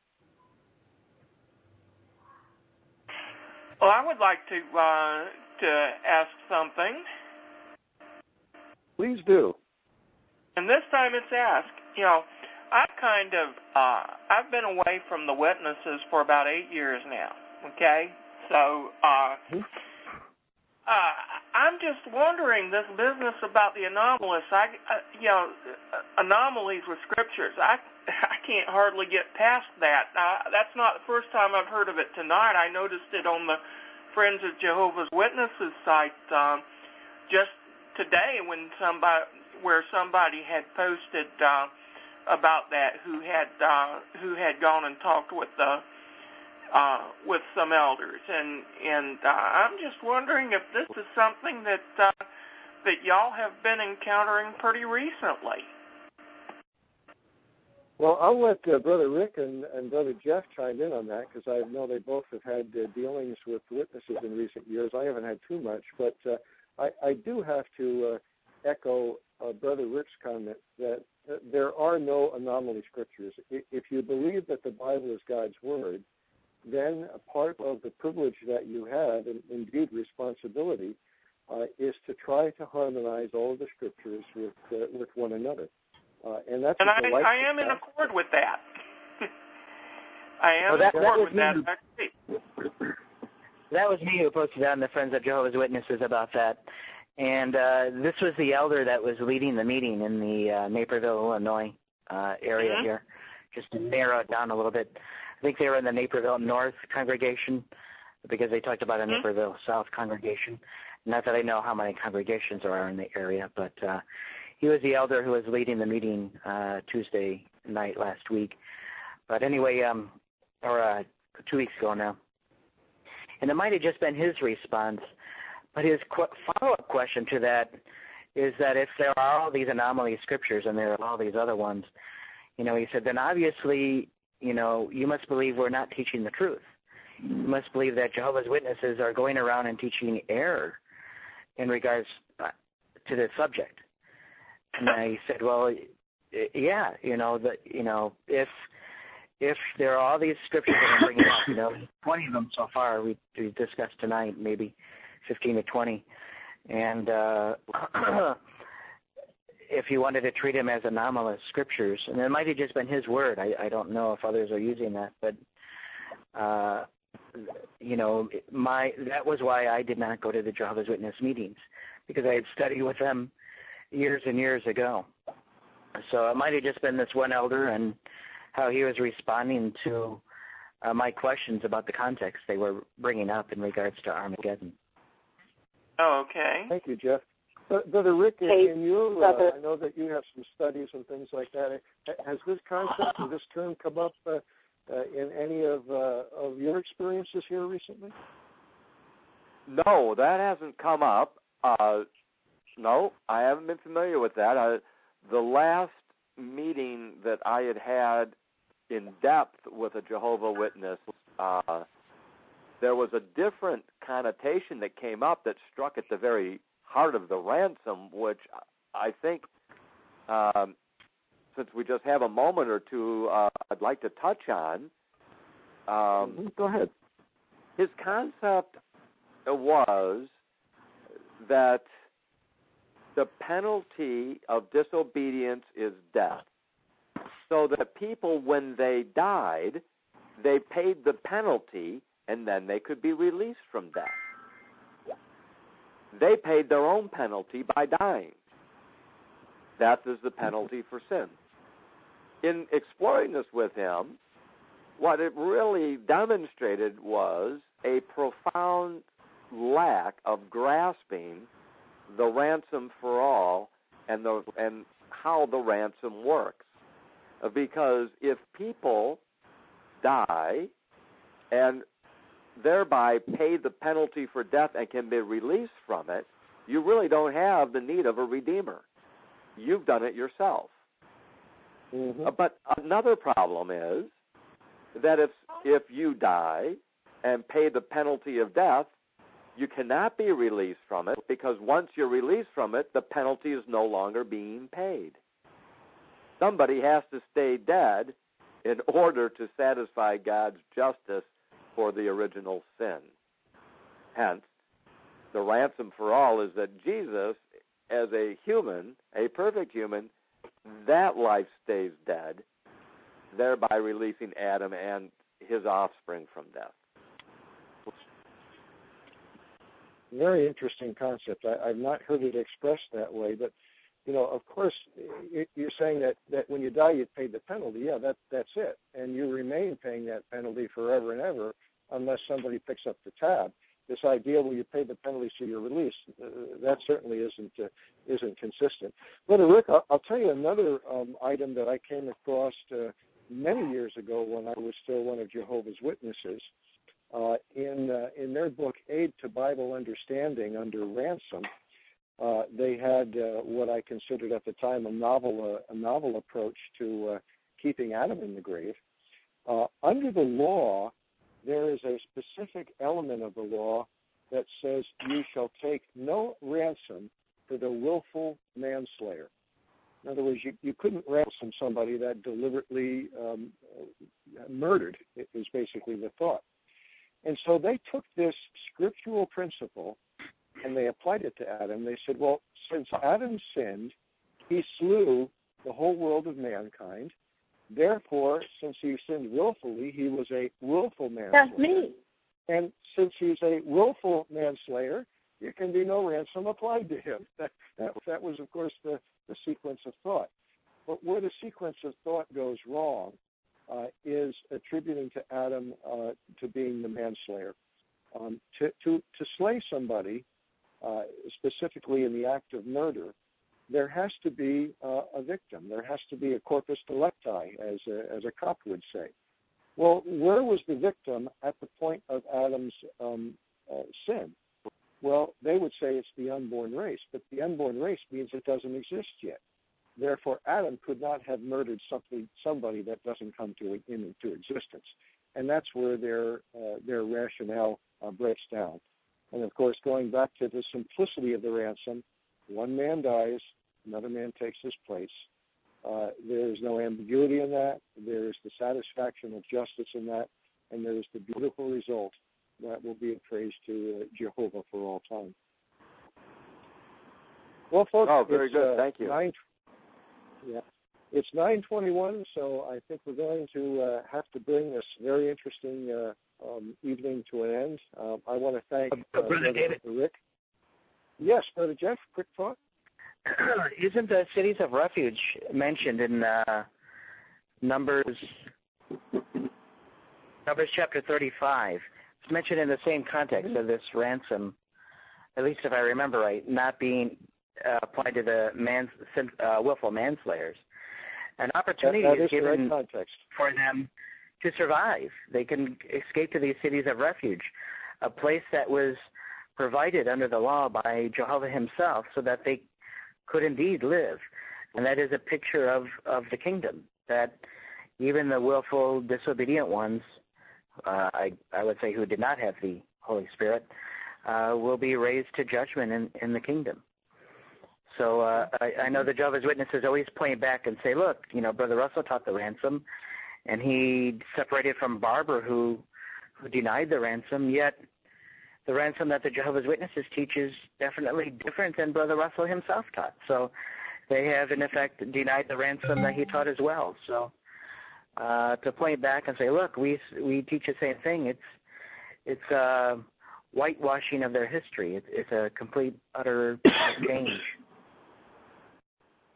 Well, I would like to ask something. Please do. And this time it's asked. I've been away from the witnesses for about 8 years now. Okay, so I'm just wondering this business about the anomalous. Anomalies with scriptures. I can't hardly get past that. That's not the first time I've heard of it tonight. I noticed it on the Friends of Jehovah's Witnesses site just today when somebody had posted about that who had gone and talked with some elders, and I'm just wondering if this is something that y'all have been encountering pretty recently. Well, I'll let Brother Rick and Brother Jeff chime in on that, because I know they both have had dealings with witnesses in recent years. I haven't had too much, but I do have to echo Brother Rick's comment that there are no anomaly scriptures. If you believe that the Bible is God's Word, then a part of the privilege that you have, and indeed responsibility, is to try to harmonize all of the scriptures with one another. And that's I am in accord with that. I am in accord with that. That was me who posted on the Friends of Jehovah's Witnesses about that. And this was the elder that was leading the meeting in the Naperville, Illinois area here, just to narrow it down a little bit. I think they were in the Naperville North congregation because they talked about a Naperville South congregation. Not that I know how many congregations there are in the area, but he was the elder who was leading the meeting Tuesday night last week. But anyway, or 2 weeks ago now. And it might have just been his response. But his follow-up question to that is that if there are all these anomaly scriptures and there are all these other ones, he said, then obviously, you must believe we're not teaching the truth. You must believe that Jehovah's Witnesses are going around and teaching error in regards to this subject. And I said, well, yeah, if there are all these scriptures that I'm bringing up, 20 of them so far we discussed tonight, maybe 15 to 20, and if you wanted to treat them as anomalous scriptures, and it might have just been his word. I don't know if others are using that, but that was why I did not go to the Jehovah's Witness meetings, because I had studied with them years and years ago. So it might have just been this one elder and how he was responding to my questions about the context they were bringing up in regards to Armageddon. Oh, okay. Thank you, Jeff. Brother Rick, in your, I know that you have some studies and things like that. Has this concept or this term come up in any of your experiences here recently? No, that hasn't come up. No, I haven't been familiar with that. The last meeting that I had in depth with a Jehovah's Witness, there was a different connotation that came up that struck at the very heart of the ransom, which I think, since we just have a moment or two, I'd like to touch on. Go ahead. His concept was that the penalty of disobedience is death. So that people, when they died, they paid the penalty, and then they could be released from death. They paid their own penalty by dying. Death is the penalty for sin. In exploring this with him, what it really demonstrated was a profound lack of grasping the ransom for all and how the ransom works. Because if people die and thereby pay the penalty for death and can be released from it, you really don't have the need of a redeemer. You've done it yourself. Mm-hmm. But another problem is that if you die and pay the penalty of death, you cannot be released from it, because once you're released from it, the penalty is no longer being paid. Somebody has to stay dead in order to satisfy God's justice for the original sin. Hence, the ransom for all is that Jesus, as a human, a perfect human, that life stays dead, thereby releasing Adam and his offspring from death. Very interesting concept. I've not heard it expressed that way, but of course, you're saying that when you die, you pay the penalty. Yeah, that's it, and you remain paying that penalty forever and ever, unless somebody picks up the tab. This idea where you pay the penalty so you're released, that certainly isn't consistent. Brother Rick, I'll tell you another item that I came across many years ago when I was still one of Jehovah's Witnesses. In their book Aid to Bible Understanding under Ransom, they had what I considered at the time a novel approach to keeping Adam in the grave. Under the law, there is a specific element of the law that says you shall take no ransom for the willful manslayer. In other words, you couldn't ransom somebody that deliberately murdered, is basically the thought. And so they took this scriptural principle and they applied it to Adam. They said, well, since Adam sinned, he slew the whole world of mankind. Therefore, since he sinned willfully, he was a willful manslayer. That's me. And since he's a willful manslayer, there can be no ransom applied to him. That was, of course, the sequence of thought. But where the sequence of thought goes wrong is attributing to Adam to being the manslayer. To slay somebody, specifically in the act of murder, there has to be a victim. There has to be a corpus delicti, as a cop would say. Well, where was the victim at the point of Adam's sin? Well, they would say it's the unborn race, but the unborn race means it doesn't exist yet. Therefore, Adam could not have murdered somebody that doesn't come into existence, and that's where their rationale breaks down. And of course, going back to the simplicity of the ransom, one man dies, another man takes his place. There's no ambiguity in that. There's the satisfaction of justice in that, and there's the beautiful result that will be a praise to Jehovah for all time. Well, folks, very good. Thank you. It's 9:21, so I think we're going to have to bring this very interesting evening to an end. I want to thank Brother David. Rick. Yes, Brother Jeff, quick thought. Isn't the cities of refuge mentioned in Numbers chapter 35? It's mentioned in the same context of this ransom, at least if I remember right, not being applied to the willful manslayers. An opportunity is given for them to survive. They can escape to these cities of refuge, a place that was provided under the law by Jehovah himself so that they could indeed live. And that is a picture of the kingdom, that even the willful, disobedient ones, I would say who did not have the Holy Spirit, will be raised to judgment in the kingdom. So I know the Jehovah's Witnesses always point back and say, look, Brother Russell taught the ransom, and he separated from Barber who denied the ransom, yet the ransom that the Jehovah's Witnesses teach is definitely different than Brother Russell himself taught. So they have, in effect, denied the ransom that he taught as well. So to point back and say, look, we teach the same thing, it's whitewashing of their history. It's a complete, utter change.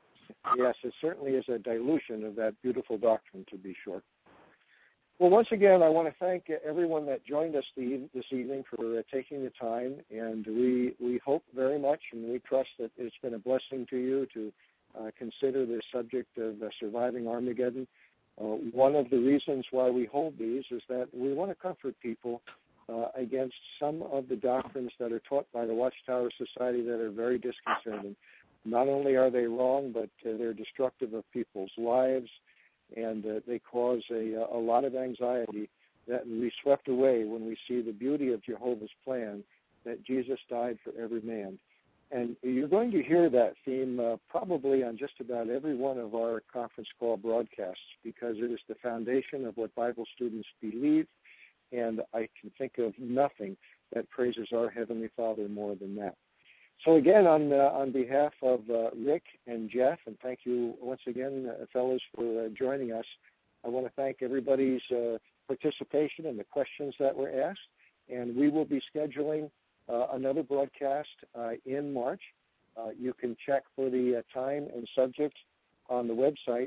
Yes, it certainly is a dilution of that beautiful doctrine, to be sure. Well, once again, I want to thank everyone that joined us this evening for taking the time, and we hope very much and we trust that it's been a blessing to you to consider the subject of surviving Armageddon. One of the reasons why we hold these is that we want to comfort people against some of the doctrines that are taught by the Watchtower Society that are very disconcerting. Not only are they wrong, but they're destructive of people's lives, and they cause a lot of anxiety that we swept away when we see the beauty of Jehovah's plan, that Jesus died for every man. And you're going to hear that theme probably on just about every one of our conference call broadcasts, because it is the foundation of what Bible students believe, and I can think of nothing that praises our Heavenly Father more than that. So again, on behalf of Rick and Jeff, and thank you once again, fellows, for joining us, I want to thank everybody's participation and the questions that were asked, and we will be scheduling another broadcast in March. You can check for the time and subject on the website,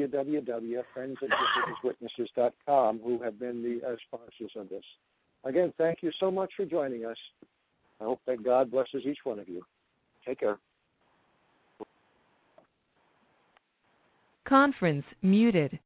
www.friendsofjehovahswitnesses.com, who have been the sponsors of this. Again, thank you so much for joining us. I hope that God blesses each one of you. Take care. Conference muted.